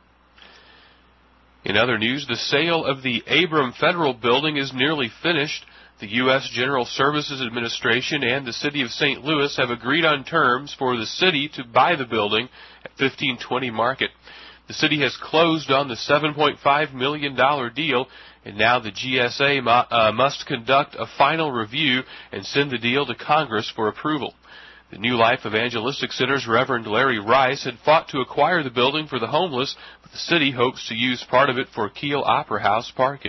In other news, the sale of the Abram Federal Building is nearly finished. The U S General Services Administration and the City of Saint Louis have agreed on terms for the city to buy the building at fifteen twenty Market. The city has closed on the seven point five million dollars deal, and now the G S A mu- uh, must conduct a final review and send the deal to Congress for approval. The New Life Evangelistic Center's Reverend Larry Rice had fought to acquire the building for the homeless, but the city hopes to use part of it for Kiel Opera House parking.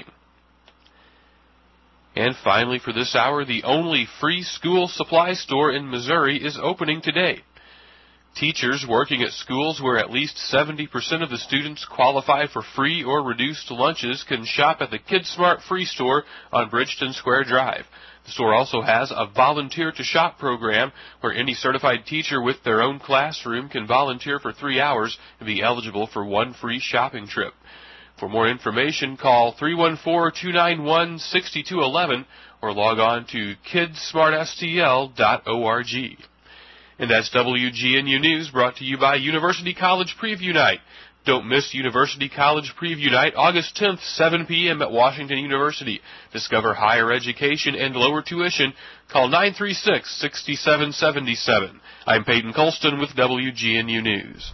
And finally, for this hour, the only free school supply store in Missouri is opening today. Teachers working at schools where at least seventy percent of the students qualify for free or reduced lunches can shop at the KidSmart Free Store on Bridgeton Square Drive. The store also has a Volunteer to Shop program where any certified teacher with their own classroom can volunteer for three hours and be eligible for one free shopping trip. For more information, call three one four, two nine one, six two one one or log on to kidsmartstl dot org. And that's W G N U News brought to you by University College Preview Night. Don't miss University College Preview Night, August tenth, seven p.m. at Washington University. Discover higher education and lower tuition. Call nine three six, six seven seven seven. I'm Peyton Colston with W G N U News.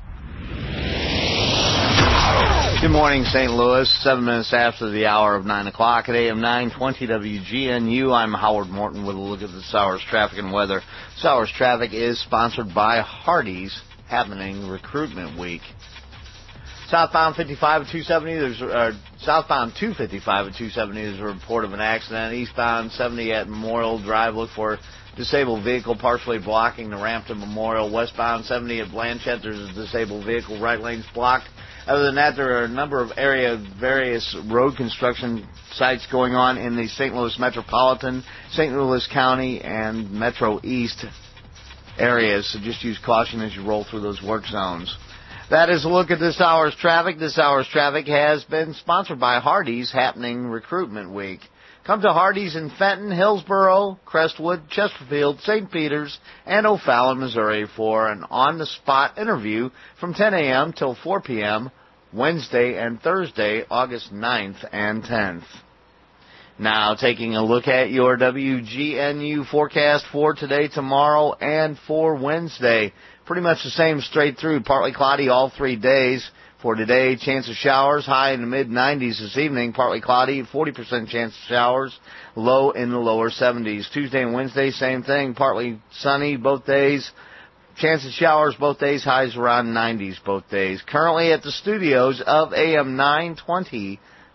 Good morning, Saint Louis. Seven minutes after the hour of nine o'clock at A M nine twenty W G N U. I'm Howard Morton with a look at this hour's traffic and weather. This hour's traffic is sponsored by Hardee's Happening Recruitment Week. Southbound fifty-five at two seventy, there's uh, southbound two fifty-five at two seventy, there's a report of an accident. Eastbound seventy at Memorial Drive, look for disabled vehicle partially blocking the ramp to Memorial. Westbound seventy at Blanchette, there's a disabled vehicle, right lane's blocked. Other than that, there are a number of area, various road construction sites going on in the Saint Louis Metropolitan, Saint Louis County, and Metro East areas, so just use caution as you roll through those work zones. That is a look at this hour's traffic. This hour's traffic has been sponsored by Hardee's Happening Recruitment Week. Come to Hardee's in Fenton, Hillsboro, Crestwood, Chesterfield, Saint Peters, and O'Fallon, Missouri for an on-the-spot interview from ten a.m. till four p.m. Wednesday and Thursday, August ninth and tenth. Now, taking a look at your W G N U forecast for today, tomorrow, and for Wednesday. Pretty much the same straight through, partly cloudy all three days. For today, chance of showers, high in the mid nineties this evening, partly cloudy, forty percent chance of showers, low in the lower seventies. Tuesday and Wednesday, same thing, partly sunny both days. Chance of showers both days, highs around nineties both days. Currently at the studios of A M nine twenty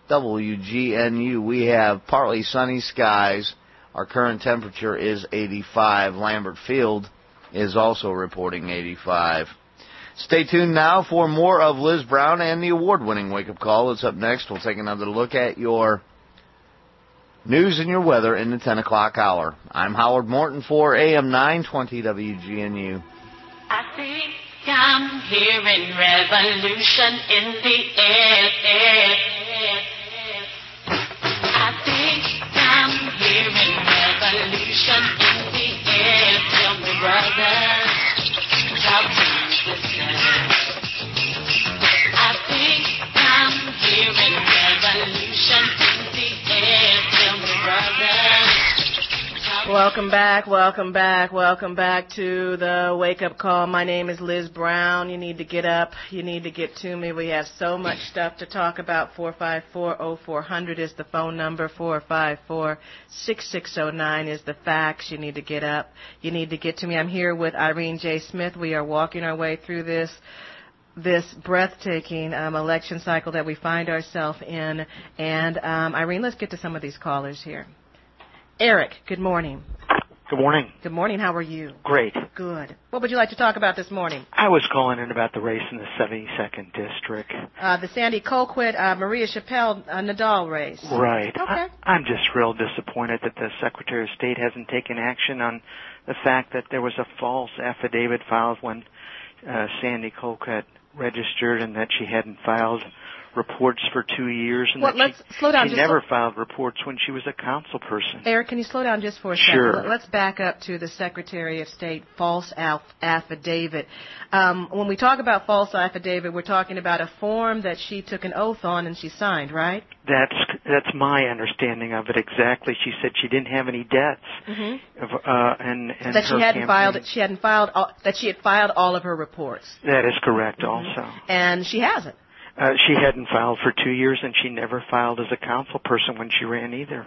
W G N U. We have partly sunny skies. Our current temperature is eighty-five. Lambert Field is also reporting eighty-five. Stay tuned now for more of Liz Brown and the award-winning Wake Up Call. That's up next. We'll take another look at your news and your weather in the ten o'clock hour. I'm Howard Morton for A M nine twenty W G N U. I think I'm hearing revolution in the air. air, air. I think I'm hearing revolution in the air. Tell me, brothers, talk to me, sisters. I think I'm hearing revolution in the air. Tell me, brothers. Welcome back, welcome back, welcome back to the Wake Up Call. My name is Liz Brown. You need to get up. You need to get to me. We have so much stuff to talk about. four five four, oh four hundred is the phone number. four five four, six six oh nine is the fax. You need to get up. You need to get to me. I'm here with Irene J. Smith. We are walking our way through this this breathtaking um, election cycle that we find ourselves in. And, um, Irene, let's get to some of these callers here. Eric, good morning. Good morning. Good morning. How are you? Great. Good. What would you like to talk about this morning? I was calling in about the race in the seventy-second district. Uh, the Sandy Colquitt, uh, Maria Chappelle, uh, Nadal race. Right. Okay. I, I'm just real disappointed that the Secretary of State hasn't taken action on the fact that there was a false affidavit filed when uh, Sandy Colquitt registered and that she hadn't filed reports for two years and well, that let's she, slow down. she just never slow- filed reports when she was a council person. Eric, can you slow down just for a second? Sure. Let's back up to the Secretary of State false aff- affidavit. Um, when we talk about false affidavit, we're talking about a form that she took an oath on and she signed, right? That's that's my understanding of it exactly. She said she didn't have any debts, Mm-hmm. of, uh, and, and that she her hadn't campaign, filed. She hadn't filed. All, that she had filed all of her reports. That is correct, Mm-hmm. also. And she hasn't. Uh, she hadn't filed for two years, and she never filed as a council person when she ran either.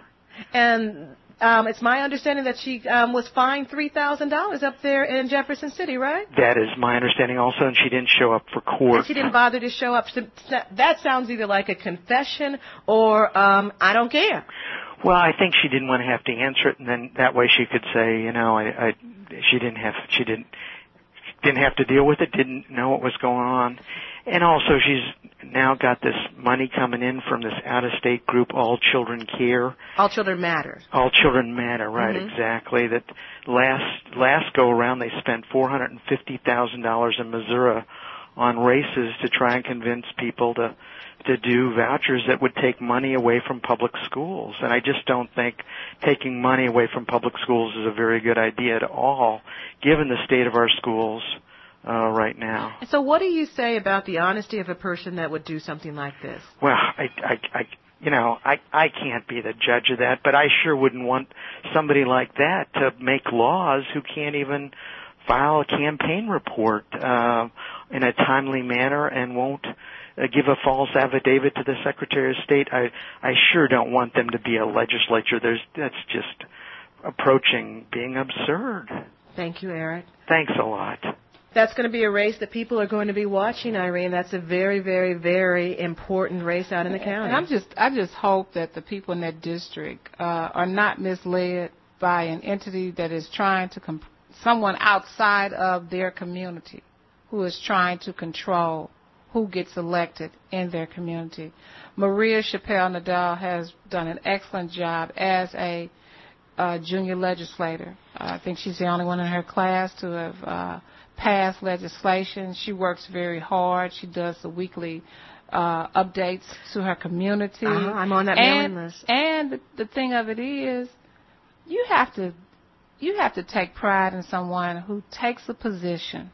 And um, it's my understanding that she um, was fined three thousand dollars up there in Jefferson City, right? That is my understanding also, and she didn't show up for court. And she didn't bother to show up. So that sounds either like a confession or um, I don't care. Well, I think she didn't want to have to answer it, and then that way she could say, you know, I, I she didn't have she didn't didn't have to deal with it, didn't know what was going on. And also she's now got this money coming in from this out-of-state group, All Children Care. All Children Matter. All Children Matter, right, Mm-hmm. exactly. That last last go-around they spent four hundred fifty thousand dollars in Missouri on races to try and convince people to to do vouchers that would take money away from public schools. And I just don't think taking money away from public schools is a very good idea at all, given the state of our schools uh, right now. So what do you say about the honesty of a person that would do something like this? Well, I, I, I you know, I, I can't be the judge of that, but I sure wouldn't want somebody like that to make laws who can't even file a campaign report uh, in a timely manner and won't uh, give a false affidavit to the Secretary of State. I, I sure don't want them to be a legislature. There's, that's just approaching being absurd. Thank you, Eric. Thanks a lot. That's going to be a race that people are going to be watching, Irene. That's a very, very, very important race out in the county. And I'm just, I just hope that the people in that district uh, are not misled by an entity that is trying to, comp- someone outside of their community who is trying to control who gets elected in their community. Maria Chappelle Nadal has done an excellent job as a uh, junior legislator. Uh, I think she's the only one in her class to have uh, passed legislation. She works very hard. She does the weekly uh, updates to her community. Uh-huh. I'm on that and, mailing list. And the, the thing of it is, you have to you have to take pride in someone who takes a position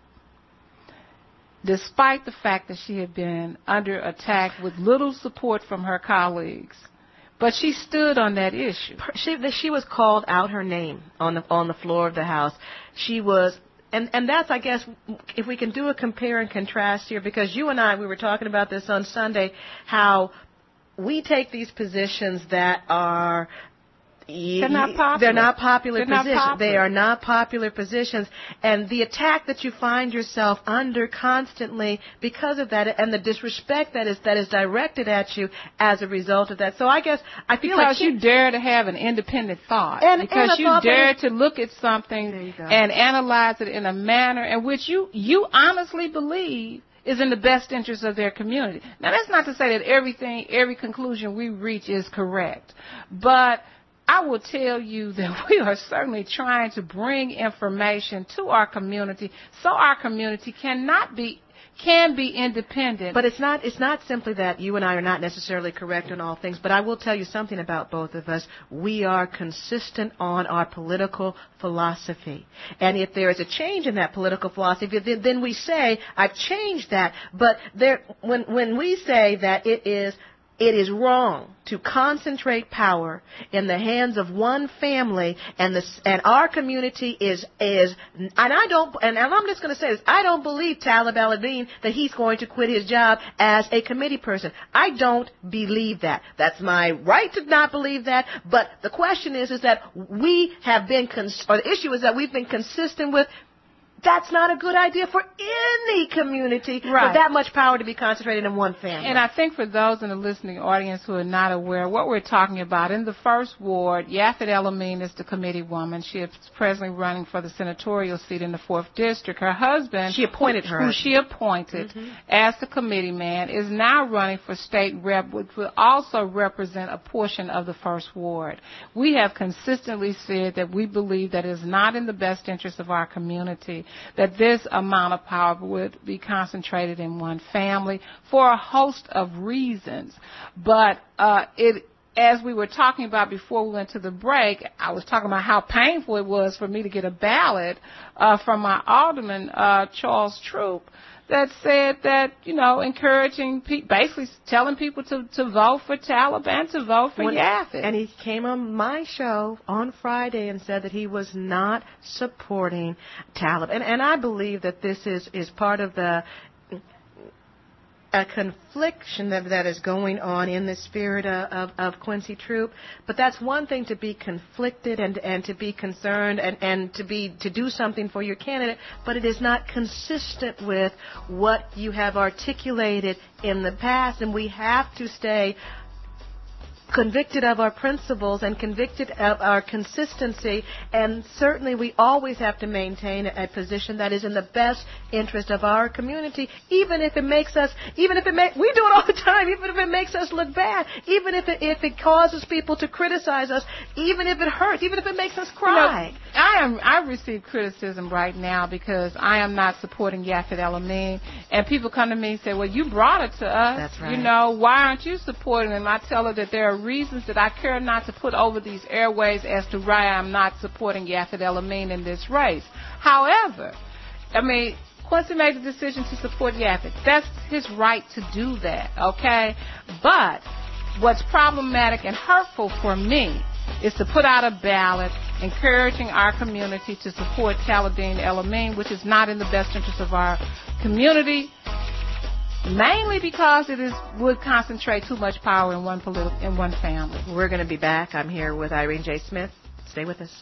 despite the fact that she had been under attack with little support from her colleagues. But she stood on that issue. She, she was called out her name on the on the floor of the House. She was, and, and that's, I guess, if we can do a compare and contrast here, because you and I, we were talking about this on Sunday, how we take these positions that are They're not popular. They're not popular They're not positions. popular. They are not popular positions. And the attack that you find yourself under constantly because of that, and the disrespect that is that is directed at you as a result of that. So I guess I feel because like you dare to have an independent thought, and, because and you thought dare that, to look at something and analyze it in a manner in which you you honestly believe is in the best interest of their community. Now, that's not to say that everything, every conclusion we reach is correct, but I will tell you that we are certainly trying to bring information to our community so our community cannot be can be independent. But it's not it's not simply that you and I are not necessarily correct on all things, but I will tell you something about both of us. We are consistent on our political philosophy. And if there is a change in that political philosophy, then we say, I've changed that. But there when when we say that it is It is wrong to concentrate power in the hands of one family, and the and our community is is and I don't and I'm just going to say this. I don't believe Talib Al-Amin that he's going to quit his job as a committee person. I don't believe that. That's my right to not believe that. But the question is, is that we have been cons- or the issue is that we've been consistent with. That's not a good idea for any community right. for that much power to be concentrated in one family. And I think for those in the listening audience who are not aware, what we're talking about, in the first ward, Yafet El-Amin is the committee woman. She is presently running for the senatorial seat in the fourth district. Her husband, she appointed her, who she appointed mm-hmm. as the committee man, is now running for state rep, which will also represent a portion of the first ward. We have consistently said that we believe that it is not in the best interest of our community that this amount of power would be concentrated in one family for a host of reasons. But uh, it, as we were talking about before we went to the break, I was talking about how painful it was for me to get a ballot uh, from my alderman, uh, Charles Troop, that said that, you know, encouraging, pe- basically telling people to, to vote for Taliban, to vote for Yafet. And he came on my show on Friday and said that he was not supporting Taliban. And, and I believe that this is, is part of the a confliction that, that is going on in the spirit of, of, of Quincy Troop. But that's one thing to be conflicted and, and to be concerned and, and to be to do something for your candidate, but it is not consistent with what you have articulated in the past, and we have to stay convicted of our principles and convicted of our consistency, and certainly we always have to maintain a position that is in the best interest of our community, even if it makes us, even if it make, we do it all the time, even if it makes us look bad, even if it, if it causes people to criticize us, even if it hurts, even if it makes us cry. You know, I am, I receive criticism right now because I am not supporting Yafet El-Amin, and people come to me and say, well, you brought it to us. That's right. You know, why aren't you supporting them? I tell her that there are reasons that I care not to put over these airways as to why I'm not supporting Yafet El-Amin in this race. However, I mean, Quincy made the decision to support Yafet. That's his right to do that, okay? But what's problematic and hurtful for me is to put out a ballot encouraging our community to support Taliban El-Amin, which is not in the best interest of our community, mainly because it is would concentrate too much power in one politi- in one family. We're going to be back. I'm here with Irene J. Smith. Stay with us.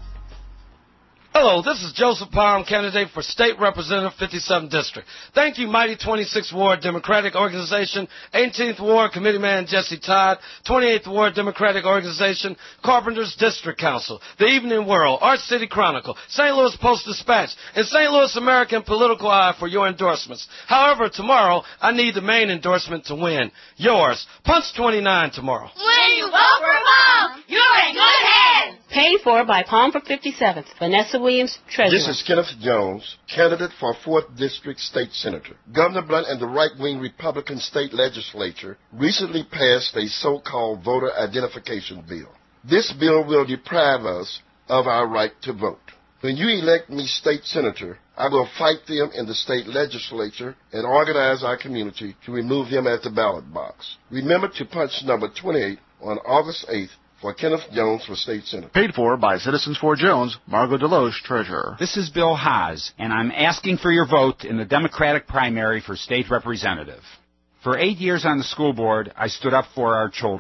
Hello, this is Joseph Parham, candidate for State Representative fifty-seventh District. Thank you, mighty twenty-sixth Ward Democratic Organization, eighteenth Ward Committeeman Jesse Todd, twenty-eighth Ward Democratic Organization, Carpenters District Council, The Evening World, Arch City Chronicle, Saint Louis Post-Dispatch, and Saint Louis American Political Eye for your endorsements. However, tomorrow, I need the main endorsement to win. Yours. Punch twenty-nine tomorrow. When you vote for Palm, you're in good hands. Paid for by Palm for fifty-seventh. Vanessa Williams, Treasurer. This is Kenneth Jones, candidate for fourth District State Senator. Governor Blunt and the right-wing Republican state legislature recently passed a so-called voter identification bill. This bill will deprive us of our right to vote. When you elect me state senator, I will fight them in the state legislature and organize our community to remove them at the ballot box. Remember to punch number twenty-eight on August eighth for Kenneth Jones for State Senator. Paid for by Citizens for Jones, Margot Deloche, Treasurer. This is Bill Haas, and I'm asking for your vote in the Democratic primary for State Representative. For eight years on the school board, I stood up for our children.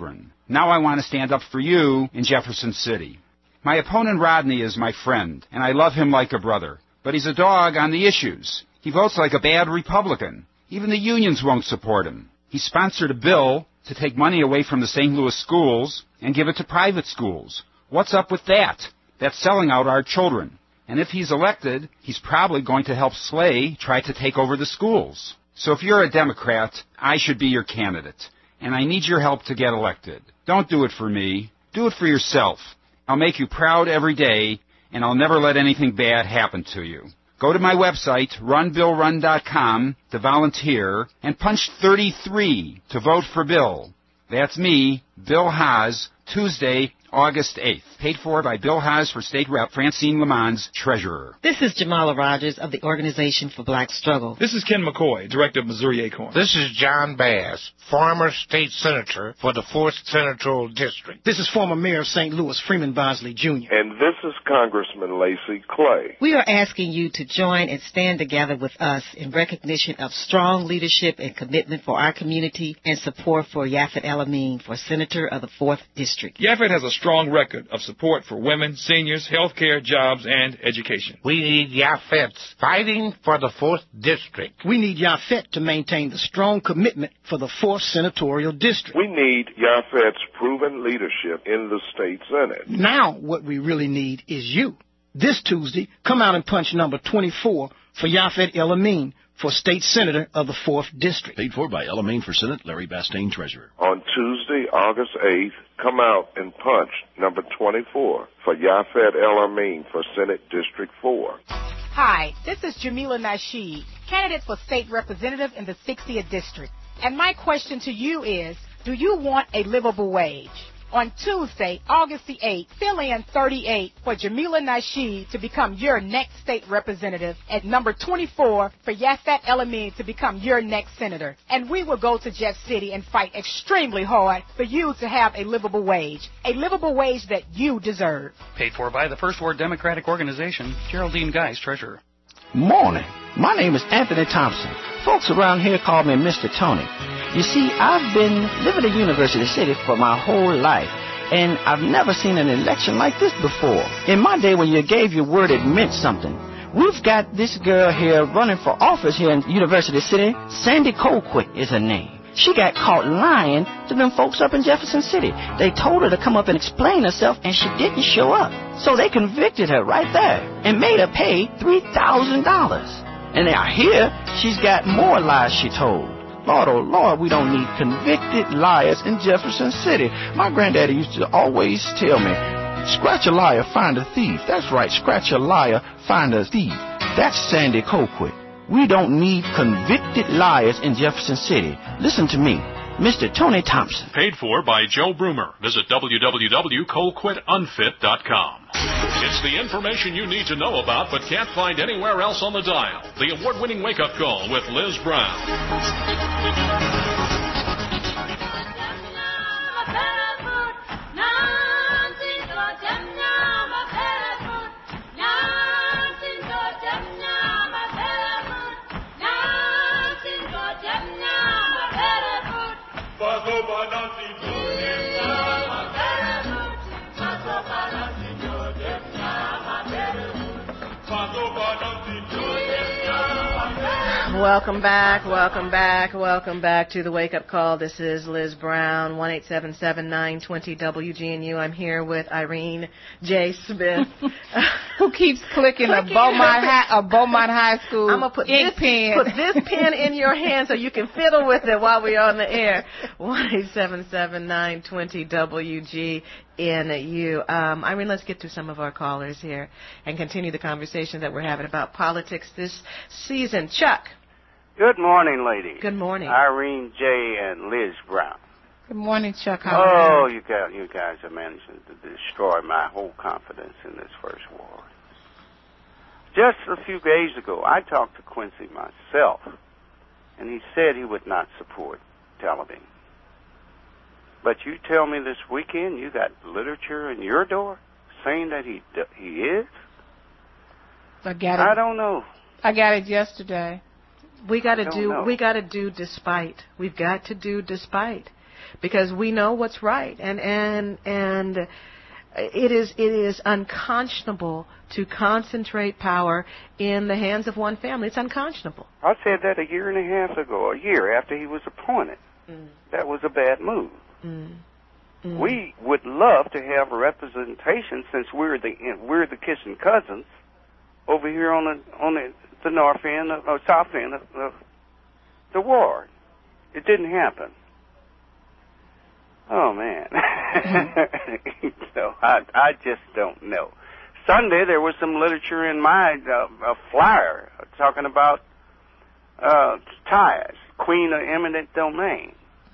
Now I want to stand up for you in Jefferson City. My opponent Rodney is my friend, and I love him like a brother. But he's a dog on the issues. He votes like a bad Republican. Even the unions won't support him. He sponsored a bill to take money away from the Saint Louis schools and give it to private schools. What's up with that? That's selling out our children. And if he's elected, he's probably going to help Slay try to take over the schools. So if you're a Democrat, I should be your candidate. And I need your help to get elected. Don't do it for me. Do it for yourself. I'll make you proud every day, and I'll never let anything bad happen to you. Go to my website, run bill run dot com, to volunteer, and punch thirty-three to vote for Bill. That's me, Bill Haas, Tuesday, August eighth. Paid for by Bill Haas for State Rep Francine Lamons, Treasurer. This is Jamala Rogers of the Organization for Black Struggle. This is Ken McCoy, Director of Missouri Acorn. This is John Bass, former state senator for the fourth Senatorial District. This is former Mayor of Saint Louis, Freeman Bosley, Junior And this is Congressman Lacey Clay. We are asking you to join and stand together with us in recognition of strong leadership and commitment for our community and support for Yafet El-Amin for Senator of the fourth District. Yafet has a strong record of support for women, seniors, health care, jobs, and education. We need Yafets fighting for the fourth District. We need Yafet to maintain the strong commitment for the fourth Senatorial District. We need Yafet's proven leadership in the state Senate. Now what we really need is you. This Tuesday, come out and punch number twenty-four for Yafet El-Amin for State Senator of the fourth District. Paid for by El-Amin for Senate, Larry Bastain, Treasurer. On Tuesday, August eighth, come out and punch number twenty-four for Yafet El-Amin for Senate District four. Hi, this is Jamila Nasheed, candidate for State Representative in the sixtieth District. And my question to you is, do you want a livable wage? On Tuesday, August the eighth, fill in thirty-eight for Jamila Nasheed to become your next state representative, at number twenty-four for Yafet El-Amin to become your next senator. And we will go to Jeff City and fight extremely hard for you to have a livable wage, a livable wage that you deserve. Paid for by the First Ward Democratic Organization, Geraldine Geis, Treasurer. Morning. My name is Anthony Thompson. Folks around here call me Mister Tony. You see, I've been living in University City for my whole life, and I've never seen an election like this before. In my day, when you gave your word, it meant something. We've got this girl here running for office here in University City. Sandy Colquitt is her name. She got caught lying to them folks up in Jefferson City. They told her to come up and explain herself, and she didn't show up. So they convicted her right there and made her pay three thousand dollars. And now here, she's got more lies she told. Lord, oh Lord, we don't need convicted liars in Jefferson City. My granddaddy used to always tell me, scratch a liar, find a thief. That's right, scratch a liar, find a thief. That's Sandy Colquitt. We don't need convicted liars in Jefferson City. Listen to me, Mister Tony Thompson. Paid for by Joe Brumer. Visit w w w dot colquitt unfit dot com. It's the information you need to know about but can't find anywhere else on the dial. The award-winning wake-up call with Liz Brown. Welcome back, welcome back, welcome back to the Wake Up Call. This is Liz Brown, one eight seven seven, nine two zero, W G N U. I'm here with Irene J. Smith. Who keeps clicking a Beaumont High, a Beaumont High School I'm gonna put ink this, pen. Put this pen in your hand so you can fiddle with it while we're on the air. one eight seven seven, nine two zero, W G N U. Um, Irene, let's get to some of our callers here and continue the conversation that we're having about politics this season. Chuck. Good morning, ladies. Good morning. Irene J. and Liz Brown. Good morning, Chuck. How are Oh, you? you guys, you guys are managing to destroy my whole confidence in this first war. Just a few days ago, I talked to Quincy myself, and he said he would not support Taliban. But you tell me this weekend you got literature in your door saying that he he is? I got it. I don't know. I got it yesterday. We got to don't do. know. We got to do despite. We've got to do despite. because we know what's right, and and and it is it is unconscionable to concentrate power in the hands of one family. It's unconscionable. I said that a year and a half ago, a year after he was appointed. Mm. That was a bad move. Mm. Mm. We would love to have representation, since we're the we're the kissing cousins over here on the on the, the north end of, or south end of, of the ward. It didn't happen. Oh man, so I I just don't know. Sunday there was some literature in my uh, a flyer talking about uh, ties, Queen of Eminent Domain.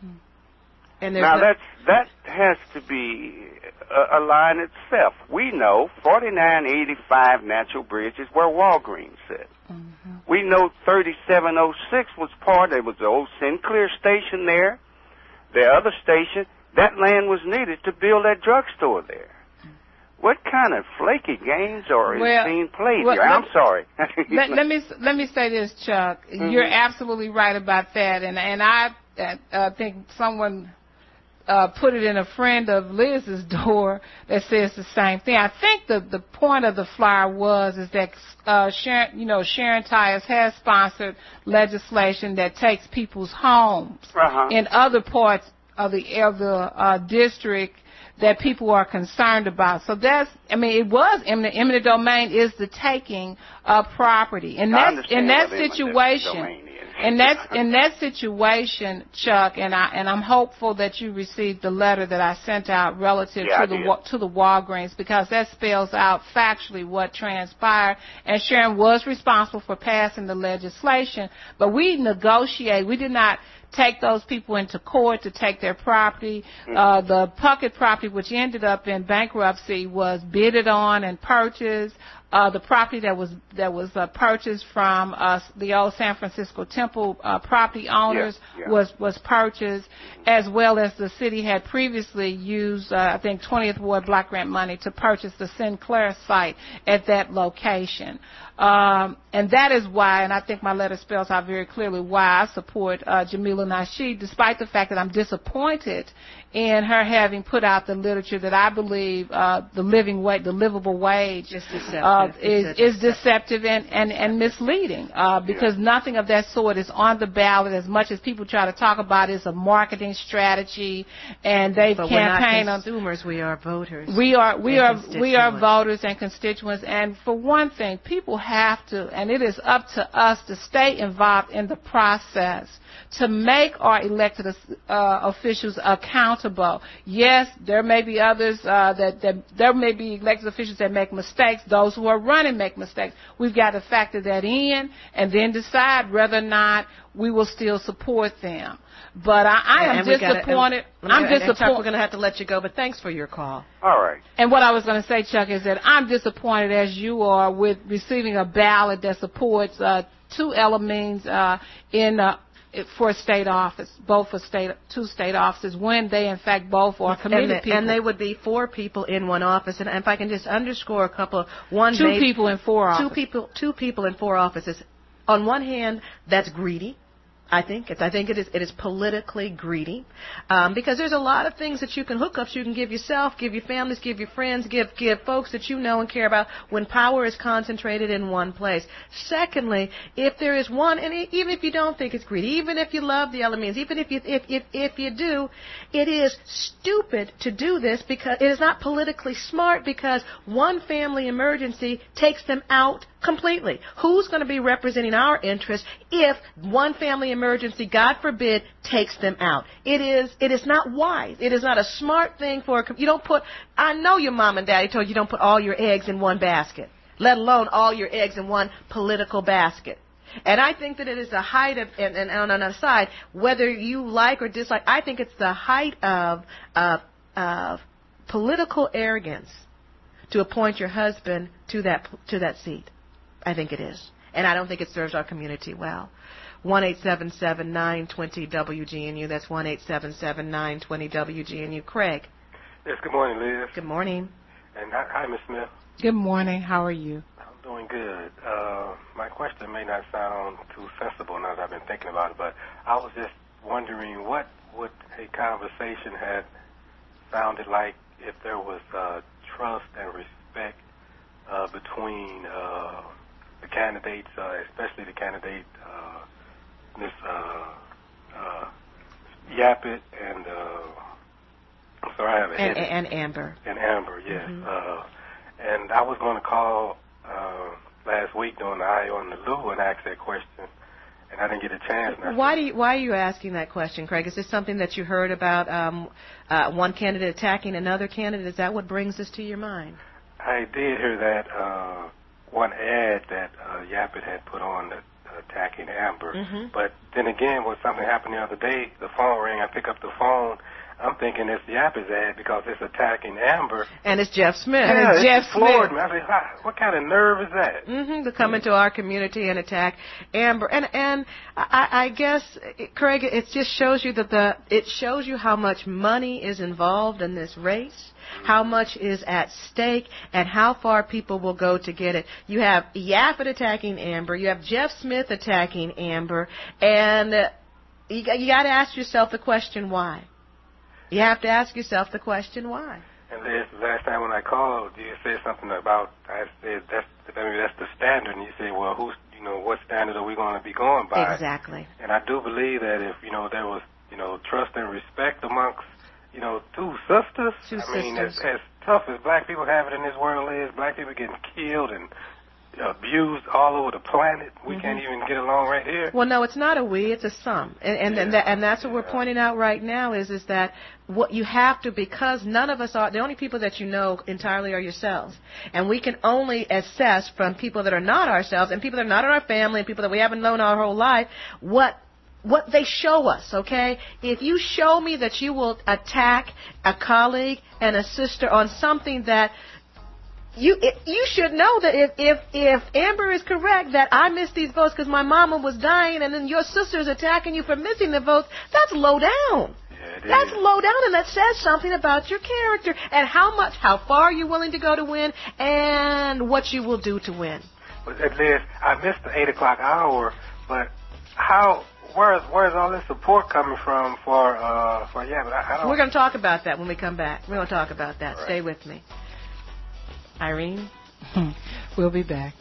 And now no- that's that has to be a, a line itself. We know forty-nine eighty-five Natural Bridge is where Walgreens sit. Mm-hmm. We know thirty-seven oh six was part. There was the old Sinclair station there. The other station, that land was needed to build that drugstore there. What kind of flaky games are Well, being played well, here? I'm let- sorry. let, let me let me say this, Chuck. Mhm. You're absolutely right about that, and and I uh, think someone uh, put it in a friend of Liz's door that says the same thing. I think the the point of the flyer was is that uh, Sharon, you know, Sharon Tyers has sponsored legislation that takes people's homes Uh-huh. in other parts of the of the uh, district that people are concerned about. So that's, I mean, it was eminent, eminent domain is the taking of property. In I that understand in that what eminent situation, domain is. in that in that situation, Chuck, and I and I'm hopeful that you received the letter that I sent out relative Yeah, I to the did. Wa- to the Walgreens, because that spells out factually what transpired. And Sharon was responsible for passing the legislation, but we negotiated. We did not take those people into court to take their property. Uh, the Puckett property, which ended up in bankruptcy, was bidded on and purchased. Uh, the property that was that was uh, purchased from uh, the old San Francisco Temple uh, property owners Yeah, yeah. was was purchased, as well as the city had previously used, uh, I think, twentieth Ward block grant money to purchase the Sinclair site at that location. Um, and that is why, and I think my letter spells out very clearly why I support uh, Jamila Nasheed, despite the fact that I'm disappointed in her having put out the literature that I believe uh, the living wage, the livable wage, uh, is, is deceptive and, and, and misleading, uh, because nothing of that sort is on the ballot. As much as people try to talk about it, it's a marketing strategy, and they've But we're not campaigned on. consumers, we are voters. We are we and are we are constituents. voters and constituents, and for one thing, people have to, and it is up to us to stay involved in the process to make our elected uh, officials accountable. Yes, there may be others uh, that, that there may be elected officials that make mistakes. Those who are running make mistakes. We've got to factor that in and then decide whether or not we will still support them. But I, I am And we gotta- disappointed. and- I'm and- and Chuck, disappointed. we're going to have to let you go, but thanks for your call. All right. And what I was going to say, Chuck, is that I'm disappointed, as you are, with receiving a ballot that supports uh, two elements uh, in uh, for a state office, both for state two state offices, when they in fact both are committed and, the, people. and they would be four people in one office. And if I can just underscore a couple, one Two maybe- people in four two offices. people, two people in four offices. On one hand, that's greedy. I think it's. I think it is. It is politically greedy, um, because there's a lot of things that you can hook ups you can give yourself, give your families, give your friends, give give folks that you know and care about when power is concentrated in one place. Secondly, if there is one, and e- even if you don't think it's greedy, even if you love the elements, even if you if if if you do, it is stupid to do this because it is not politically smart, because one family emergency takes them out completely. Who's going to be representing our interests if one family emergency, God forbid, takes them out? It is it is not wise. It is not a smart thing for a, you don't put, I know your mom and daddy told you don't put all your eggs in one basket, let alone all your eggs in one political basket. And I think that it is the height of, and, and on an aside, whether you like or dislike, I think it's the height of, of, of political arrogance to appoint your husband to that to that seat. I think it is. And I don't think it serves our community well. one eight seven seven, nine two zero, W G N U. That's one eight seven seven, nine two zero, W G N U. Craig. Yes, good morning, Liz. Good morning. And hi, hi Miz Smith. Good morning. How are you? I'm doing good. Uh, my question may not sound too sensible now that I've been thinking about it, but I was just wondering what what a conversation had sounded like if there was uh, trust and respect uh, between uh, the candidates, uh, especially the candidate, uh, Miss uh, uh, Yaphet and, uh, I'm sorry, I have a and, headache. and Amber. And Amber, yes. Mm-hmm. Uh, and I was going to call uh, last week during the Eye on the Lou and ask that question, and I didn't get a chance. Why do you, why are you asking that question, Craig? Is this something that you heard about um, uh, one candidate attacking another candidate? Is that what brings this to your mind? I did hear that uh, one ad that uh, Yaphet had put on the, uh, attacking Amber. Mm-hmm. But then again, when something happened the other day, the phone rang, I pick up the phone, I'm thinking it's Yaphet's ad because it's attacking Amber. And it's Jeff Smith. Yeah, and it's it Jeff floored Smith. me. I said, "Wow, what kind of nerve is that?" Mm-hmm, to come into our community and attack Amber. And and I, I guess, Craig, it just shows you that the it shows you how much money is involved in this race, how much is at stake, and how far people will go to get it. You have Yaphet attacking Amber. You have Jeff Smith attacking Amber. And uh, you, you got to ask yourself the question, why? You have to ask yourself the question, why? And Liz, the last time when I called, you said something about, I said, that's, I mean, that's the standard. And you say, well, who's, you know, what standard are we going to be going by? Exactly. And I do believe that if, you know, there was, you know, trust and respect amongst, you know, two sisters. Two I mean, as, sisters. as tough as black people have it in this world is, black people getting killed and abused all over the planet. We Mm-hmm. can't even get along right here. Well, no, it's not a we, it's a some. And and, Yeah. and, that, and that's what we're pointing out right now is, is that what you have to, because none of us are, the only people that you know entirely are yourselves. And we can only assess from people that are not ourselves and people that are not in our family and people that we haven't known our whole life what what they show us, okay? If you show me that you will attack a colleague and a sister on something that You it, you should know that if, if if Amber is correct that I missed these votes because my mama was dying and then your sister is attacking you for missing the votes, that's low down. Yeah, it That's is. low down, and that says something about your character and how much, how far you're willing to go to win and what you will do to win. But at least I missed the eight o'clock hour, but how, where's, where's all this support coming from for, uh, for, yeah, but I, I don't. We're going to talk about that when we come back. We're going to talk about that. Right. Stay with me. Irene? We'll be back.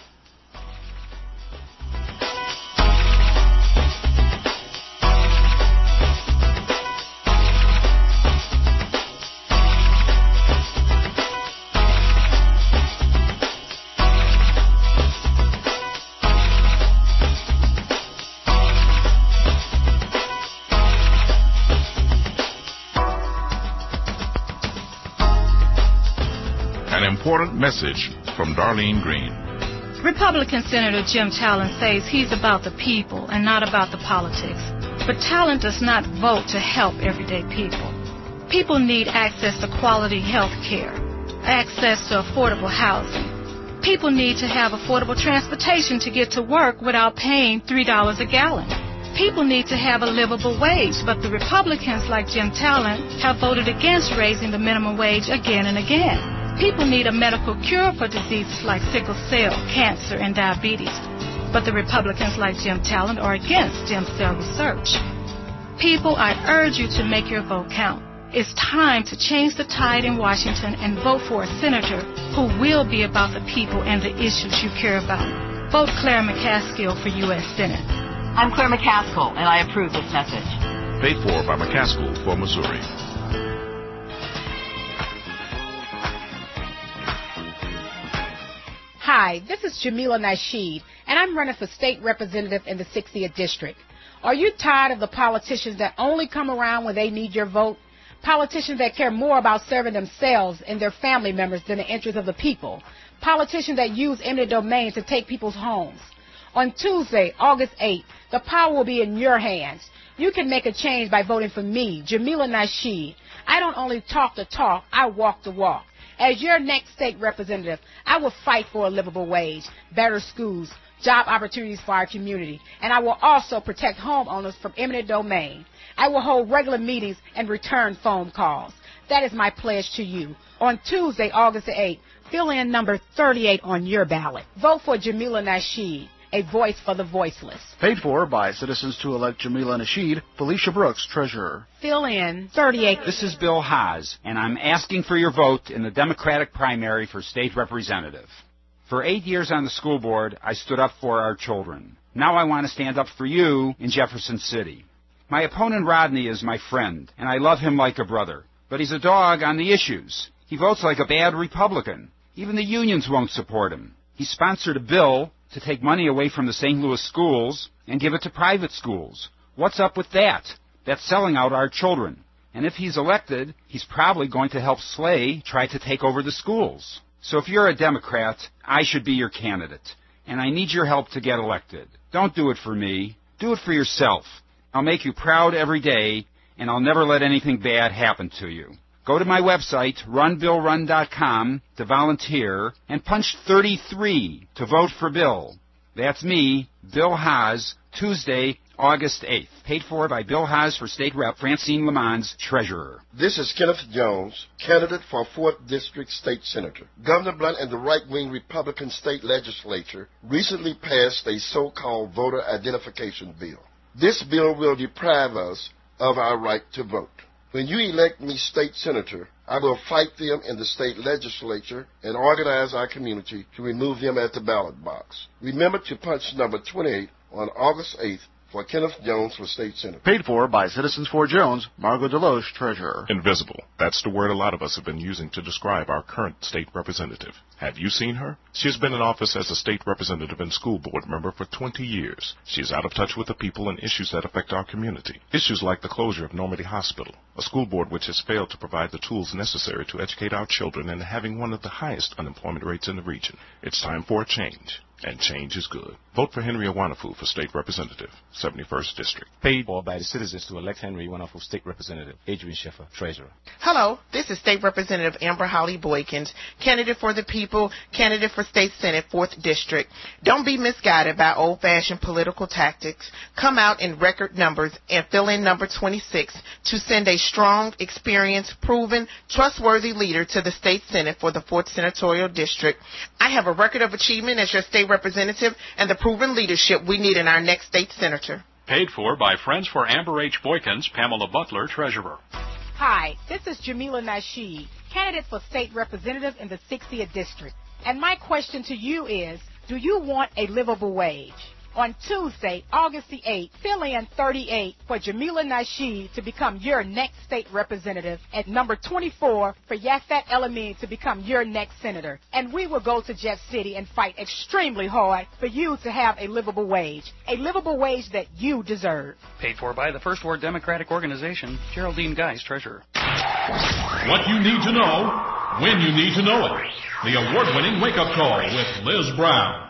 An important message from Darlene Green. Republican Senator Jim Talent says he's about the people and not about the politics. But Talent does not vote to help everyday people. People need access to quality health care, access to affordable housing. People need to have affordable transportation to get to work without paying three dollars a gallon. People need to have a livable wage, but the Republicans like Jim Talent have voted against raising the minimum wage again and again. People need a medical cure for diseases like sickle cell, cancer, and diabetes. But the Republicans like Jim Talent are against stem cell research. People, I urge you to make your vote count. It's time to change the tide in Washington and vote for a senator who will be about the people and the issues you care about. Vote Claire McCaskill for U S Senate. I'm Claire McCaskill, and I approve this message. Paid for by McCaskill for Missouri. Hi, this is Jamila Nasheed, and I'm running for state representative in the sixtieth District. Are you tired of the politicians that only come around when they need your vote? Politicians that care more about serving themselves and their family members than the interests of the people. Politicians that use eminent domain to take people's homes. On Tuesday, August eighth, the power will be in your hands. You can make a change by voting for me, Jamila Nasheed. I don't only talk the talk, I walk the walk. As your next state representative, I will fight for a livable wage, better schools, job opportunities for our community, and I will also protect homeowners from eminent domain. I will hold regular meetings and return phone calls. That is my pledge to you. On Tuesday, August the eighth, fill in number thirty-eight on your ballot. Vote for Jamila Nasheed. a voice for the voiceless. Paid for by citizens to elect Jamila Nasheed, Felicia Brooks, Treasurer. Fill in thirty-eight. This is Bill Haas, and I'm asking for your vote in the Democratic primary for state representative. For eight years on the school board, I stood up for our children. Now I want to stand up for you in Jefferson City. My opponent Rodney is my friend, and I love him like a brother. But he's a dog on the issues. He votes like a bad Republican. Even the unions won't support him. He sponsored a bill to take money away from the Saint Louis schools and give it to private schools. What's up with that? That's selling out our children. And if he's elected, he's probably going to help Slay try to take over the schools. So if you're a Democrat, I should be your candidate. And I need your help to get elected. Don't do it for me. Do it for yourself. I'll make you proud every day, and I'll never let anything bad happen to you. Go to my website, run bill run dot com, to volunteer, and punch thirty-three to vote for Bill. That's me, Bill Haas, Tuesday, August eighth. Paid for by Bill Haas for State Rep Francine Lamons, Treasurer. This is Kenneth Jones, candidate for fourth District State Senator. Governor Blunt and the right-wing Republican state legislature recently passed a so-called voter identification bill. This bill will deprive us of our right to vote. When you elect me state senator, I will fight them in the state legislature and organize our community to remove them at the ballot box. Remember to punch number twenty-eight on August eighth for Kenneth Jones for state senator. Paid for by Citizens for Jones, Margot Deloche, Treasurer. Invisible. That's the word a lot of us have been using to describe our current state representative. Have you seen her? She has been in office as a state representative and school board member for twenty years. She is out of touch with the people and issues that affect our community. Issues like the closure of Normandy Hospital, a school board which has failed to provide the tools necessary to educate our children, and having one of the highest unemployment rates in the region. It's time for a change. And change is good. Vote for Henry Iwanafu for State Representative, seventy-first District. Paid for by the citizens to elect Henry Iwanafu State Representative, Adrian Schiffer, Treasurer. Hello, this is State Representative Amber Holly Boykins, candidate for the people, candidate for State Senate, fourth District. Don't be misguided by old-fashioned political tactics. Come out in record numbers and fill in number twenty-six to send a strong, experienced, proven, trustworthy leader to the State Senate for the fourth Senatorial District. I have a record of achievement as your state representative and the proven leadership we need in our next state senator. Paid for by Friends for Amber H. Boykins, Pamela Butler, Treasurer. Hi, this is Jamila Nasheed, candidate for state representative in the sixtieth District. And my question to you is, do you want a livable wage? On Tuesday, August the eighth, fill in thirty-eight for Jamila Nasheed to become your next state representative, at number twenty-four for Yafet El-Amin to become your next senator. And we will go to Jeff City and fight extremely hard for you to have a livable wage, a livable wage that you deserve. Paid for by the First Ward Democratic Organization, Geraldine Geis, Treasurer. What you need to know, when you need to know it. The award-winning Wake-Up Call with Liz Brown.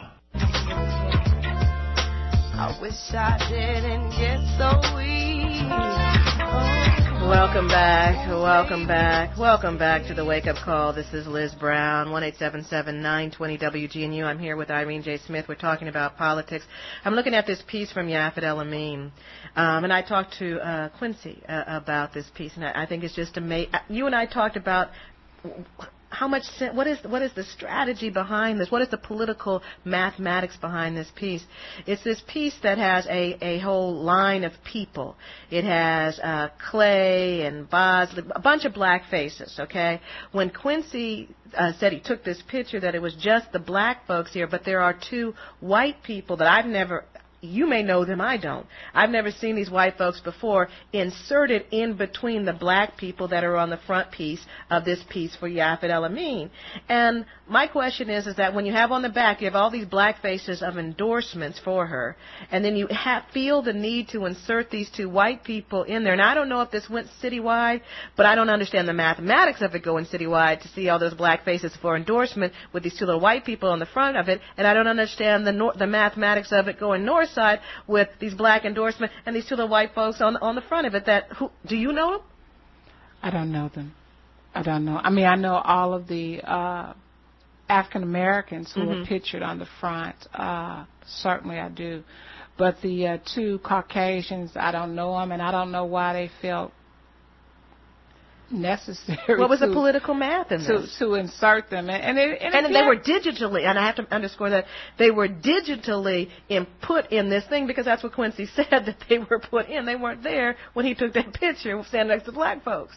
I wish I didn't get so weak. Oh. Welcome back, welcome back, welcome back to the Wake Up Call. This is Liz Brown, one eight seven seven, nine two zero, W G N U. I'm here with Irene J. Smith. We're talking about politics. I'm looking at this piece from Yafet El-Amin, um, and I talked to uh, Quincy uh, about this piece, and I, I think it's just amazing. You and I talked about how much, what is what is the strategy behind this? What is the political mathematics behind this piece? It's this piece that has a, a whole line of people. It has uh, Clay and Bosley, a bunch of black faces, okay? When Quincy uh, said he took this picture, that it was just the black folks here, but there are two white people that I've never... You may know them, I don't. I've never seen these white folks before inserted in between the black people that are on the front piece of this piece for Yafet El-Amin. And my question is, is that when you have on the back, you have all these black faces of endorsements for her, and then you have, feel the need to insert these two white people in there. And I don't know if this went citywide, but I don't understand the mathematics of it going citywide to see all those black faces for endorsement with these two little white people on the front of it, and I don't understand the nor- the mathematics of it going north side with these black endorsements and these two little white folks on on the front of it. That who do you know them? I don't know them. I don't know. I mean, I know all of the uh, African Americans who mm-hmm. are pictured on the front. Uh, certainly, I do. But the uh, two Caucasians, I don't know them, and I don't know why they felt necessary. What was to, the political math in to, this? To insert them. And, and, it, and, and they were digitally, and I have to underscore that, they were digitally in, put in this thing because that's what Quincy said, that they were put in. They weren't there when he took that picture standing next to black folks.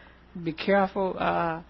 Be careful. Uh,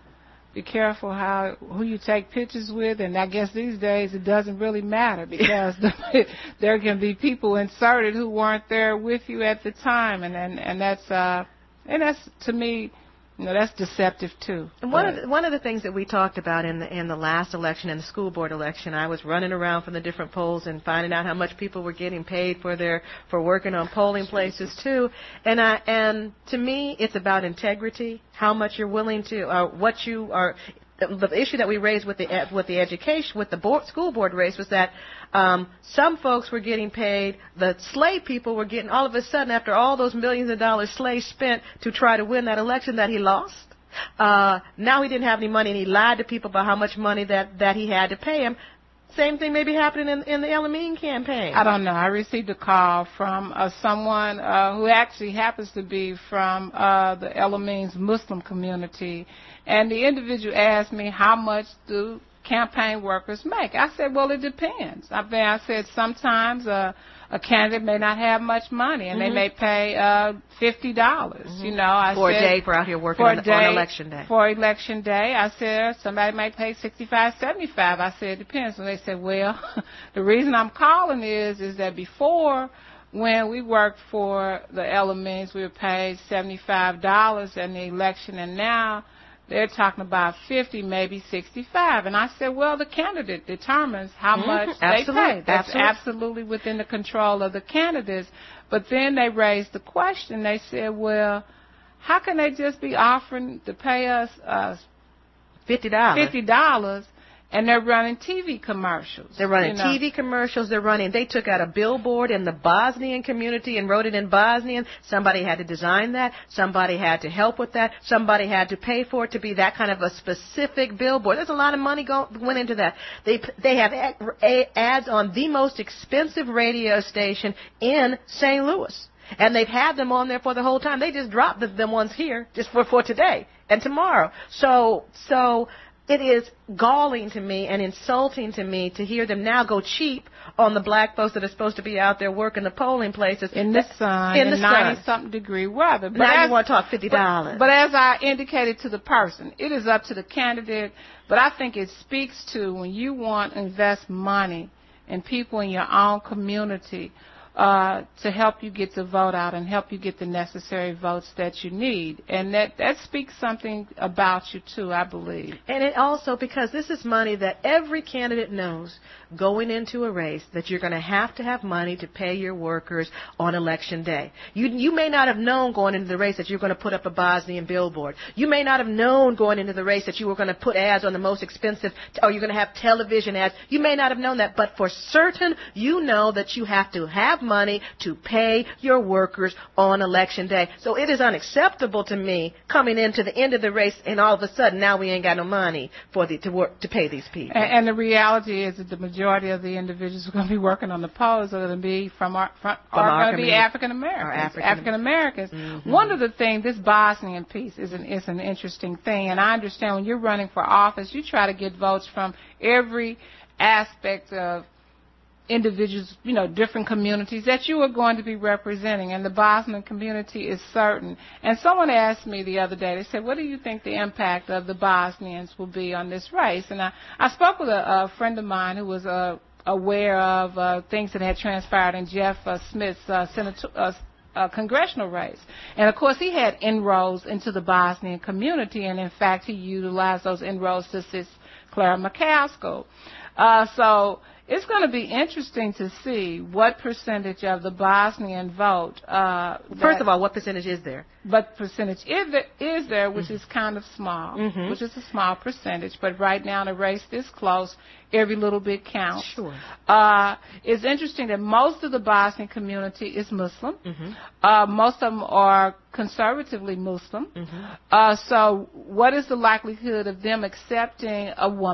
Be careful how who you take pictures with, and I guess these days it doesn't really matter because the, there can be people inserted who weren't there with you at the time, and and, and that's uh and that's to me, you know, that's deceptive too. And one of the, one of the things that we talked about in the in the last election, in the school board election, I was running around from the different polls and finding out how much people were getting paid for their for working on polling places too. And I and to me, it's about integrity, how much you're willing to, uh, what you are. The, the issue that we raised with the with the education with the board, school board race was that um, some folks were getting paid. The slave people were getting all of a sudden, after all those millions of dollars slaves spent to try to win that election that he lost. Uh, now he didn't have any money, and he lied to people about how much money that that he had to pay him. Same thing may be happening in, in the El Amin campaign. I don't know. I received a call from uh, someone uh, who actually happens to be from uh, the El Amin's Muslim community, and the individual asked me, how much do campaign workers make? I said, well, it depends. I, mean, I said sometimes uh, a candidate may not have much money, and mm-hmm. they may pay uh, fifty dollars. Mm-hmm. You know, I for said, a day for out here working on, day, on election day. For election day, I said somebody may pay sixty-five, seventy-five. I said it depends. And they said, well, the reason I'm calling is is that before, when we worked for the El Amins, we were paid seventy-five dollars in the election, and now they're talking about fifty, maybe sixty-five. And I said, well, the candidate determines how mm-hmm. much absolutely. they pay. That's absolutely. absolutely within the control of the candidates. But then they raised the question. They said, well, how can they just be offering to pay us uh, fifty dollars? fifty dollars, and they're running T V commercials. They're running you know? T V commercials. They're running. They took out a billboard in the Bosnian community and wrote it in Bosnian. Somebody had to design that. Somebody had to help with that. Somebody had to pay for it to be that kind of a specific billboard. There's a lot of money go, went into that. They they have a, a, ads on the most expensive radio station in Saint Louis. And they've had them on there for the whole time. They just dropped the, the ones here just for, for today and tomorrow. So so it is galling to me and insulting to me to hear them now go cheap on the black folks that are supposed to be out there working the polling places. In the sun, in the ninety-something degree weather. But now as, you want to talk fifty dollars. But, but as I indicated to the person, it is up to the candidate. But I think it speaks to when you want to invest money in people in your own community uh, to help you get the vote out and help you get the necessary votes that you need. And that, that speaks something about you, too, I believe. And it also, because this is money that every candidate knows going into a race, that you're going to have to have money to pay your workers on election day. You, you may not have known going into the race that you're going to put up a Bosnian billboard. You may not have known going into the race that you were going to put ads on the most expensive, or you're going to have television ads. You may not have known that, but for certain, you know that you have to have money to pay your workers on election day. So it is unacceptable to me coming into the end of the race and all of a sudden now we ain't got no money for the to work to pay these people. And, and the reality is that the majority of the individuals who are going to be working on the polls are going to be from our from, from are our going to be African Americans. African Americans. Mm-hmm. One of the things, this Bosnian piece is an is an interesting thing, and I understand when you're running for office, you try to get votes from every aspect of individuals, you know, different communities that you are going to be representing, and the Bosnian community is certain. And someone asked me the other day, they said, what do you think the impact of the Bosnians will be on this race? And I, I spoke with a, a friend of mine who was uh, aware of uh, things that had transpired in Jeff uh, Smith's uh, senator, uh, uh, congressional race. And, of course, he had inroads into the Bosnian community, and, in fact, he utilized those inroads to assist Clara McCaskill. Uh, so it's going to be interesting to see what percentage of the Bosnian vote. Uh, First of all, what percentage is there? What percentage is there, is there which mm-hmm. is kind of small, mm-hmm. which is a small percentage. But right now, the race this close, every little bit counts. Sure. Uh, it's interesting that most of the Bosnian community is Muslim. Mm-hmm. Uh, most of them are conservatively Muslim. Mm-hmm. Uh, so what is the likelihood of them accepting a woman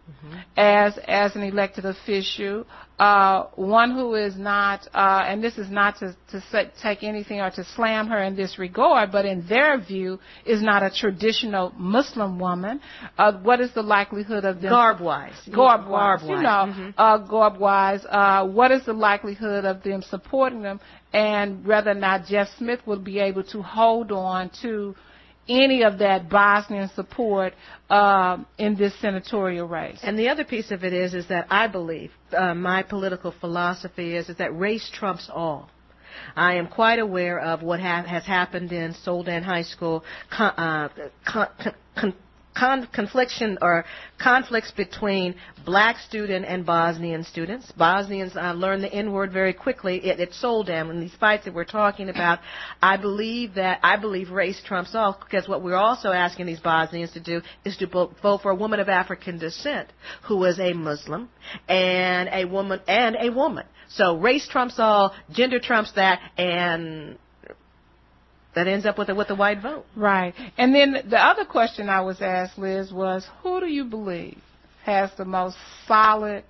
mm-hmm. as as an elected official, uh, one who is not, uh, and this is not to, to say, take anything or to slam her in this regard, but in their view, is not a traditional Muslim woman. Uh, what is the likelihood of them... Garb-wise. Garb-wise, Garb-wise. you know, mm-hmm. uh, garb-wise. Uh, what is the likelihood of them supporting them, and whether or not Jeff Smith will be able to hold on to any of that Bosnian support um, in this senatorial race. And the other piece of it is, is that I believe, uh, my political philosophy is, is that race trumps all. I am quite aware of what ha- has happened in Soldan High School, con- uh, con- con- Con- confliction or conflicts between black student and Bosnian students. Bosnians uh, learn the N-word very quickly at, at Soldan. In these fights that we're talking about, I believe that I believe race trumps all, because what we're also asking these Bosnians to do is to vote, vote for a woman of African descent who is a Muslim and a woman and a woman. So race trumps all, gender trumps that, and that ends up with a, with a white vote. Right. And then the other question I was asked, Liz, was who do you believe has the most solid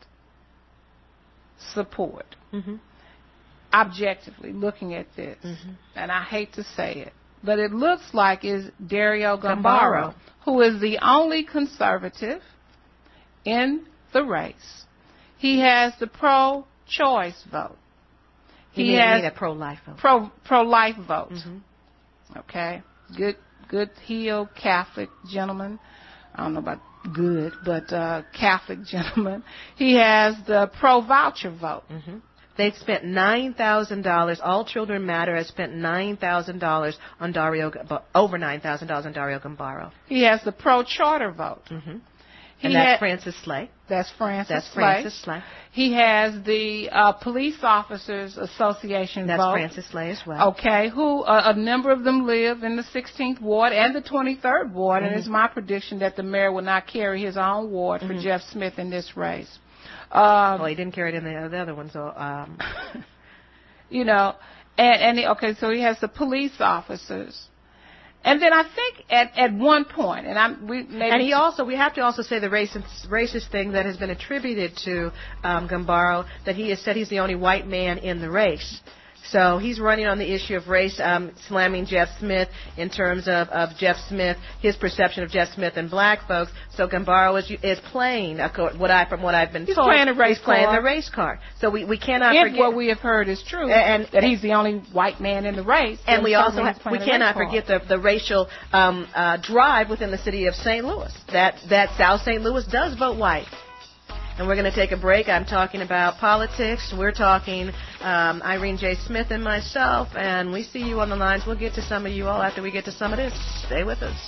support? Mm-hmm. Objectively, looking at this, mm-hmm. and I hate to say it, but it looks like is Dario Gambaro, Gambaro, who is the only conservative in the race. He has the pro-choice vote. He, he need, has need a pro-life vote. Pro pro-life vote. Mm-hmm. Okay, good, good heel Catholic gentleman. I don't know about good, but uh, Catholic gentleman. He has the pro-voucher vote. Mm-hmm. They've spent nine thousand dollars. All Children Matter has spent nine thousand dollars on Dario, over nine thousand dollars on Dario Gambaro. He has the pro-charter vote. Mm-hmm. He and that's had, Francis Slay. That's Francis That's Slay. Francis Slay. He has the uh, Police Officers Association That's vote. Francis Slay as well. Okay, who uh, a number of them live in the sixteenth Ward and the twenty-third Ward, mm-hmm. and it's my prediction that the mayor will not carry his own ward for mm-hmm. Jeff Smith in this race. Um, well, he didn't carry it in the, the other one, so... Um. you know, and, and he, okay, so he has the police officers. And then I think at, at one point, and I'm we maybe and he also we have to also say the racist racist thing that has been attributed to um, Gambaro, that he has said he's the only white man in the race. So he's running on the issue of race, um, slamming Jeff Smith in terms of, of Jeff Smith, his perception of Jeff Smith and black folks. So Gambaro is, is playing, what I, from what I've been he's told, playing a race he's playing card. the race card. So we, we cannot if forget what we have heard is true, and, that he's the only white man in the race. And we also have, we cannot forget the, the racial um, uh, drive within the city of Saint Louis. That that South Saint Louis does vote white. And we're going to take a break. I'm talking about politics. We're talking um, Irene J. Smith and myself, and we see you on the lines. We'll get to some of you all after we get to some of this. Stay with us.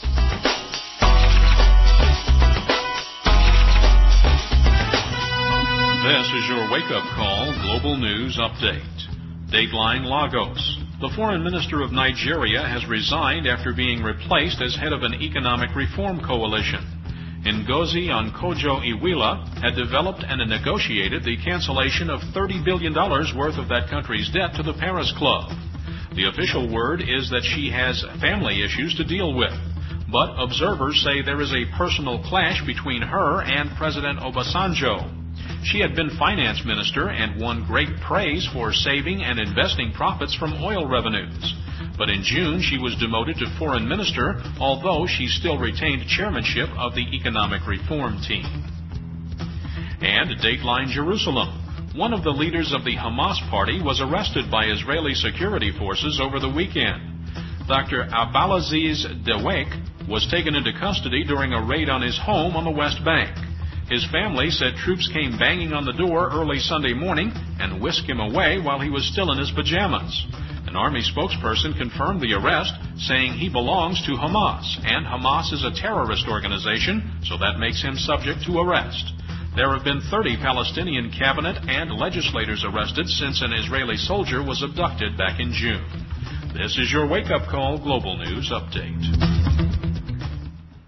This is your wake-up call global news update. Dateline Lagos. The foreign minister of Nigeria has resigned after being replaced as head of an economic reform coalition. Ngozi Okonjo-Iweala had developed and negotiated the cancellation of thirty billion dollars worth of that country's debt to the Paris Club. The official word is that she has family issues to deal with, but observers say there is a personal clash between her and President Obasanjo. She had been finance minister and won great praise for saving and investing profits from oil revenues. But in June, she was demoted to foreign minister, although she still retained chairmanship of the economic reform team. And Dateline Jerusalem. One of the leaders of the Hamas party was arrested by Israeli security forces over the weekend. Doctor Abdelaziz Dewek was taken into custody during a raid on his home on the West Bank. His family said troops came banging on the door early Sunday morning and whisked him away while he was still in his pajamas. An Army spokesperson confirmed the arrest, saying he belongs to Hamas, and Hamas is a terrorist organization, so that makes him subject to arrest. There have been thirty Palestinian cabinet and legislators arrested since an Israeli soldier was abducted back in June. This is your wake-up call global news update.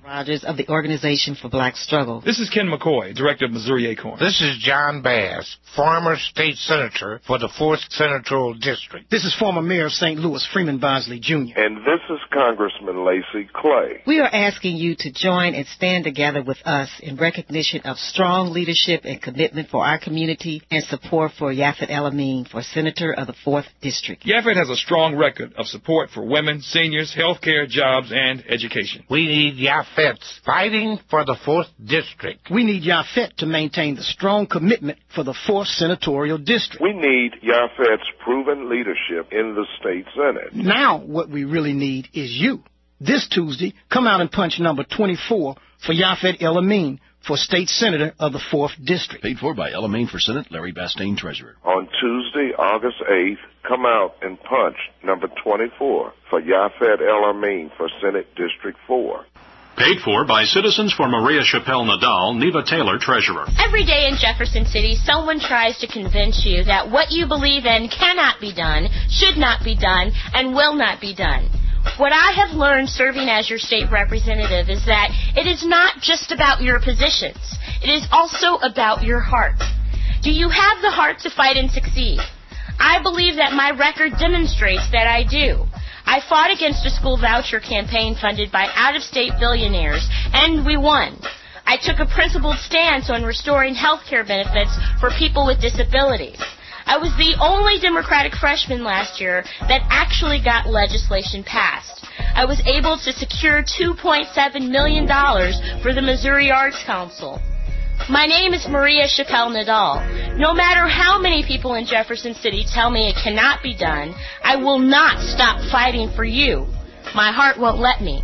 Rogers of the Organization for Black Struggle. This is Ken McCoy, Director of Missouri Acorn. This is John Bass, former state senator for the fourth Senatorial District. This is former Mayor of Saint Louis, Freeman Bosley, Junior And this is Congressman Lacey Clay. We are asking you to join and stand together with us in recognition of strong leadership and commitment for our community and support for Yafet El-Amin for Senator of the fourth District. Yafet has a strong record of support for women, seniors, health care, jobs, and education. We need Yafet fighting for the fourth District. We need Yafet to maintain the strong commitment for the fourth Senatorial District. We need Yafet's proven leadership in the state Senate. Now what we really need is you. This Tuesday, come out and punch number twenty-four for Yafet El-Amin for State Senator of the fourth District. Paid for by El-Amin for Senate, Larry Bastain, Treasurer. On Tuesday, August eighth, come out and punch number twenty-four for Yafet El-Amin for Senate District four. Paid for by Citizens for Maria Chappelle Nadal, Neva Taylor, Treasurer. Every day in Jefferson City, someone tries to convince you that what you believe in cannot be done, should not be done, and will not be done. What I have learned serving as your state representative is that it is not just about your positions. It is also about your heart. Do you have the heart to fight and succeed? I believe that my record demonstrates that I do. I fought against a school voucher campaign funded by out-of-state billionaires, and we won. I took a principled stance on restoring health care benefits for people with disabilities. I was the only Democratic freshman last year that actually got legislation passed. I was able to secure two point seven million dollars for the Missouri Arts Council. My name is Maria Chappelle Nadal. No matter how many people in Jefferson City tell me it cannot be done, I will not stop fighting for you. My heart won't let me.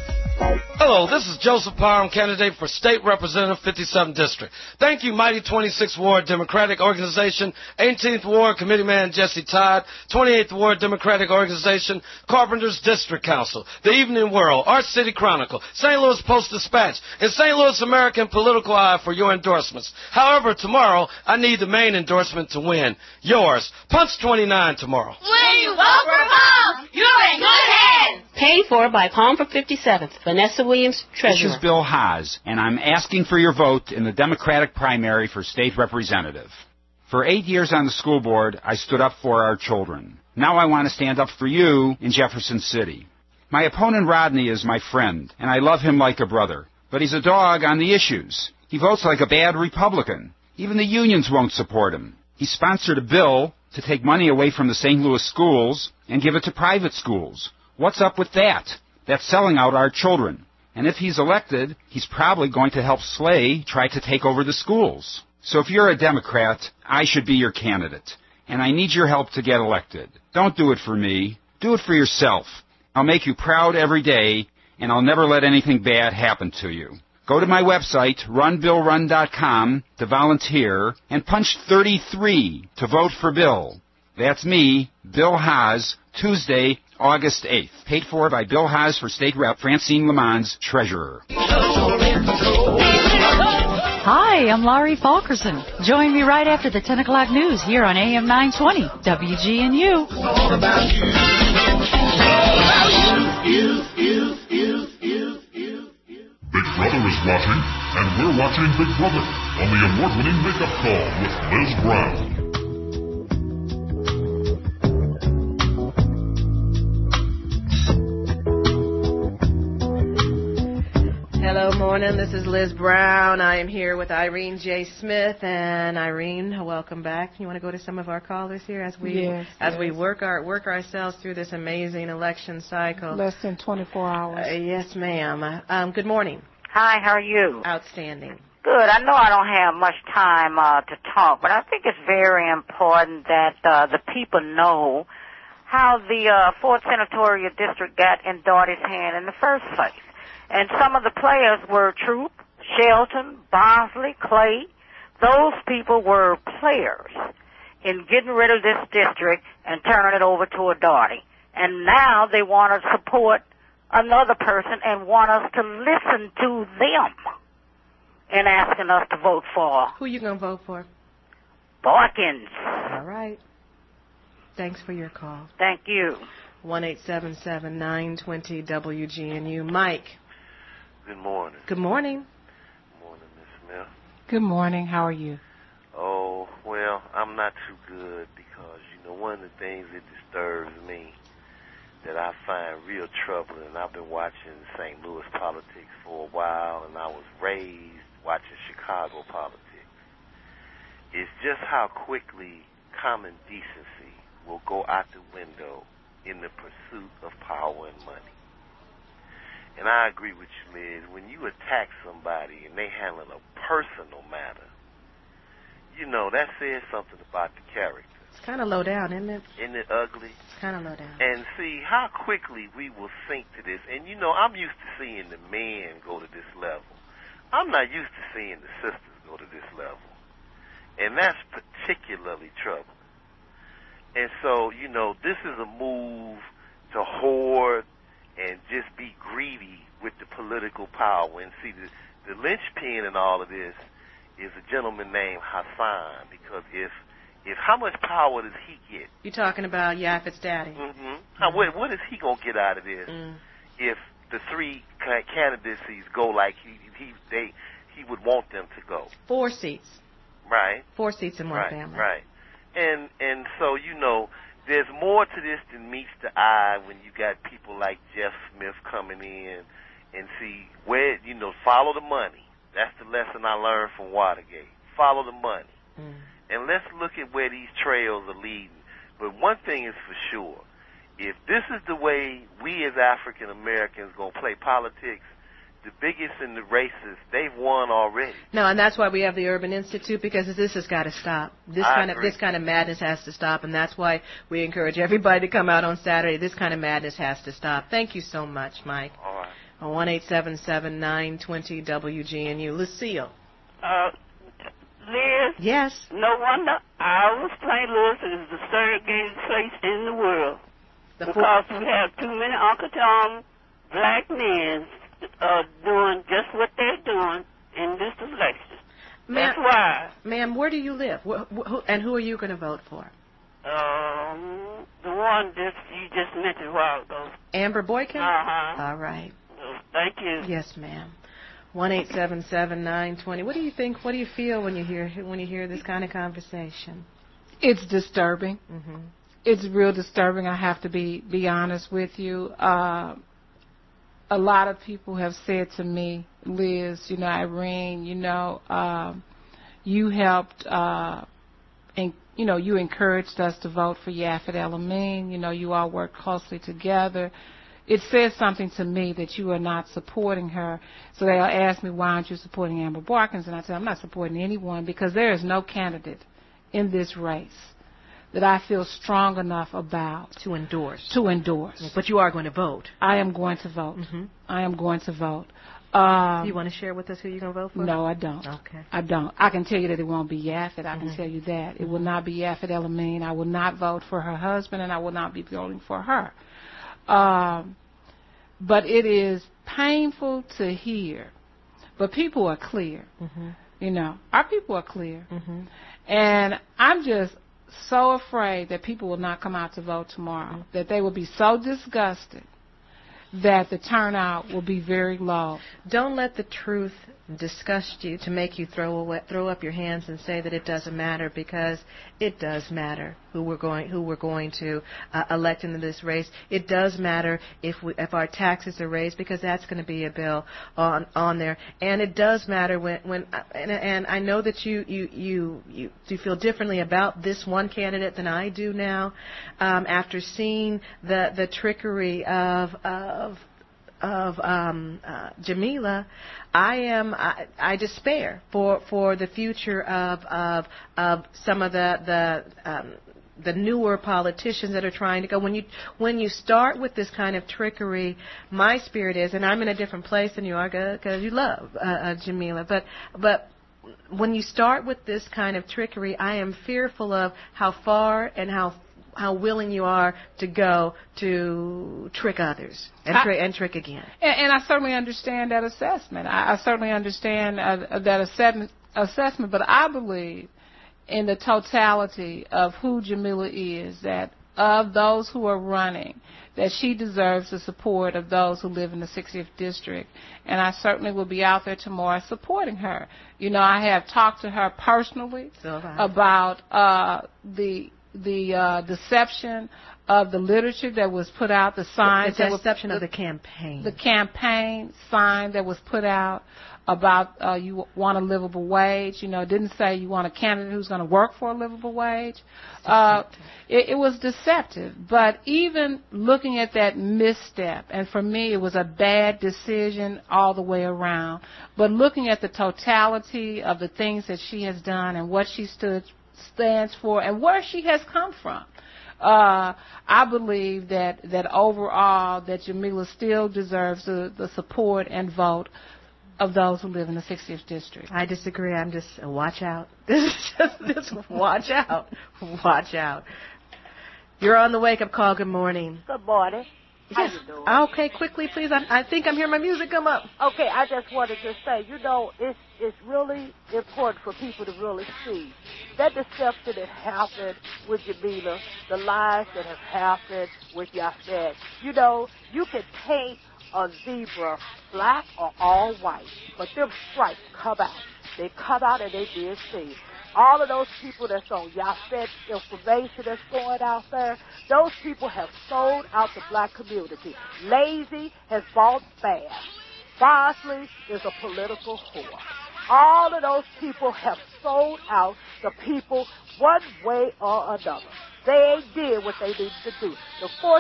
Hello, this is Joseph Parham, candidate for State Representative fifty-seventh District. Thank you, mighty twenty-sixth Ward Democratic Organization, eighteenth Ward Committeeman Jesse Todd, twenty-eighth Ward Democratic Organization, Carpenters District Council, The Evening World, Arts City Chronicle, Saint Louis Post-Dispatch, and Saint Louis American Political Eye for your endorsements. However, tomorrow, I need the main endorsement to win. Yours. Punch twenty-nine tomorrow. When you vote for Palm, you're in good hands. Paid for by Palm for fifty-seventh. Vanessa Williams, Treasurer. This is Bill Haas, and I'm asking for your vote in the Democratic primary for state representative. For eight years on the school board, I stood up for our children. Now I want to stand up for you in Jefferson City. My opponent Rodney is my friend, and I love him like a brother. But he's a dog on the issues. He votes like a bad Republican. Even the unions won't support him. He sponsored a bill to take money away from the Saint Louis schools and give it to private schools. What's up with that? That's selling out our children. And if he's elected, he's probably going to help Slay try to take over the schools. So if you're a Democrat, I should be your candidate. And I need your help to get elected. Don't do it for me. Do it for yourself. I'll make you proud every day, and I'll never let anything bad happen to you. Go to my website, run bill run dot com, to volunteer, and punch thirty-three to vote for Bill. That's me, Bill Haas, Tuesday, August eighth. Paid for by Bill Haas for State Rep Francine Lamons, Treasurer. Hi, I'm Laurie Falkerson. Join me right after the ten o'clock news here on A M nine twenty, W G N U. All about you. All about you. You, you, you, you, you. Big Brother is watching, and we're watching Big Brother on the award-winning Wake-Up Call with Liz Brown. Hello, morning. This is Liz Brown. I am here with Irene J. Smith. And Irene, welcome back. You want to go to some of our callers here as we yes, as yes. we work our work ourselves through this amazing election cycle? Less than twenty-four hours. Uh, yes, ma'am. Um, good morning. Hi, how are you? Outstanding. Good. I know I don't have much time uh, to talk, but I think it's very important that uh, the people know how the uh, fourth Senatorial District got in Doherty's hand in the first place. And some of the players were Troop, Shelton, Bosley, Clay. Those people were players in getting rid of this district and turning it over to a Doherty. And now they want to support another person and want us to listen to them and asking us to vote for. Who you going to vote for? Boykins. All right. Thanks for your call. Thank you. one eight seven seven, nine two zero, W G N U. Mike. Good morning. Good morning. Good morning, Miss Smith. Good morning. How are you? Oh, well, I'm not too good because, you know, one of the things that disturbs me that I find real troubling, and I've been watching Saint Louis politics for a while, and I was raised watching Chicago politics, is just how quickly common decency will go out the window in the pursuit of power and money. And I agree with you, Liz. When you attack somebody and they handle a personal matter, you know, that says something about the character. It's kind of low down, isn't it? Isn't it ugly? It's kind of low down. And see how quickly we will sink to this. And, you know, I'm used to seeing the men go to this level. I'm not used to seeing the sisters go to this level. And that's particularly troubling. And so, you know, this is a move to hoard and just be greedy with the political power. And see, the, the linchpin in all of this is a gentleman named Hassan, because if if how much power does he get? You're talking about Yafet's daddy. Mm-hmm. How, what, what is he going to get out of this Mm. if the three ca- candidacies go like he he they he would want them to go? Four seats. Right. Four seats in one right, family. Right. And and so, you know, there's more to this than meets the eye when you got people like Jeff Smith coming in and see where, you know, follow the money. That's the lesson I learned from Watergate. Follow the money. Mm. And let's look at where these trails are leading. But one thing is for sure. If this is the way we as African Americans going to play politics, the biggest in the races, they've won already. No, and that's why we have the Urban Institute, because this has got to stop. This I kind agree. of this kind of madness has to stop, and that's why we encourage everybody to come out on Saturday. This kind of madness has to stop. Thank you so much, Mike. All right. On one eight seven seven nine twenty W G N U. Lucille. Uh, Liz? Yes. No wonder our Saint Louis is the segregated place in the world. The because we have too many Uncle Tom black men uh, doing just what they're doing in this election. That's why. Ma'am, where do you live? Wh- wh- who, and who are you going to vote for? Um, the one that you just mentioned a while ago. Amber Boykin? Uh-huh. All right. Thank you. Yes, ma'am. One eight seven seven nine twenty. What do you think? What do you feel when you hear when you hear this kind of conversation? It's disturbing. Mm-hmm. It's real disturbing. I have to be be honest with you. Uh, a lot of people have said to me, Liz, you know, Irene, you know, um, you helped, uh, and you know, you encouraged us to vote for Yafet El-Amin. You know, you all worked closely together. It says something to me that you are not supporting her. So they'll ask me, why aren't you supporting Amber Barkins? And I say, I'm not supporting anyone because there is no candidate in this race that I feel strong enough about to endorse. To endorse. But you are going to vote. I am going to vote. Mm-hmm. I am going to vote. Um, Do you want to share with us who you're going to vote for? No, I don't. Okay. I don't. I can tell you that it won't be Yafet. I can Mm-hmm. tell you that. It will not be Yafet El-Amin. I will not vote for her husband, and I will not be voting for her. Um, but it is painful to hear. But people are clear. Mm-hmm. You know, our people are clear. Mm-hmm. And I'm just so afraid that people will not come out to vote tomorrow, mm-hmm. that they will be so disgusted that the turnout will be very low. Don't let the truth disgust you to make you throw away, throw up your hands and say that it doesn't matter, because it does matter who we're going who we're going to uh, elect into this race. It does matter if we, if our taxes are raised, because that's going to be a bill on on there, and it does matter when when and, and I know that you you you you you feel differently about this one candidate than I do now, um, after seeing the the trickery of of of um, uh, Jamila. I am I, I despair for, for the future of of of some of the the um, the newer politicians that are trying to go. When you when you start with this kind of trickery, my spirit is, and I'm in a different place than you are, because you love uh, uh, Jamila, but but. When you start with this kind of trickery, I am fearful of how far and how how willing you are to go to trick others and, tri- and trick again. And, and I certainly understand that assessment. I, I certainly understand uh, that assessment, assessment, but I believe in the totality of who Jamila is, that of those who are running, that she deserves the support of those who live in the sixtieth District. And I certainly will be out there tomorrow supporting her. You know, I have talked to her personally so about uh, the the uh, deception of the literature that was put out, the signs. The deception of the campaign. The campaign sign that was put out about uh, you want a livable wage. You know, it didn't say you want a candidate who's going to work for a livable wage. Uh, it, it was deceptive. But even looking at that misstep, and for me it was a bad decision all the way around, but looking at the totality of the things that she has done and what she stood stands for and where she has come from, Uh, I believe that, that overall that Jamila still deserves the, the support and vote of those who live in the sixtieth District. I disagree. I'm just, uh, watch out. This is just, just watch out. Watch out. You're on the wake-up call. Good morning. Good morning. How Yes. you doing? Okay, quickly, please. I, I think I'm hearing my music come up. Okay, I just wanted to say, you know, it's it's really important for people to really see that deception that happened with Jamila, the lies that have happened with Yafet. You know, you can paint a zebra black or all white, but them stripes come out. They come out and they did see. All of those people that's on Yafet information that's going out there, those people have sold out the black community. Lazy has bought fast. Bosley is a political whore. All of those people have sold out the people one way or another. They ain't did what they needed to do. The fourth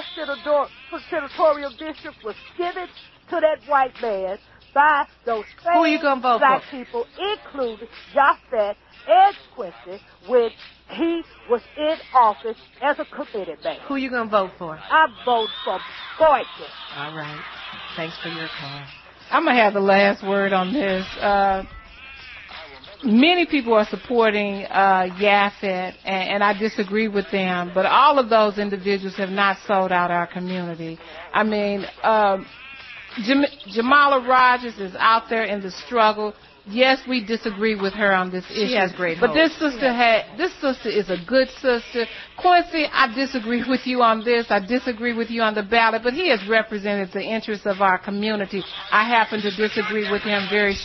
senatorial district was given to that white man by those same Who you gonna vote black for? people, including Yafet and Quincy, when he was in office as a committee man. Who you going to vote for? I vote for Boykin. All right. Thanks for your call. I'm going to have the last word on this. Uh, many people are supporting uh, Yafet, and, and I disagree with them, but all of those individuals have not sold out our community. I mean, um, Jam- Jamala Rogers is out there in the struggle. Yes, we disagree with her on this issue. She has great But hope. this sister had, this sister is a good sister. Quincy, I disagree with you on this. I disagree with you on the ballot, but he has represented the interests of our community. I happen to disagree with him very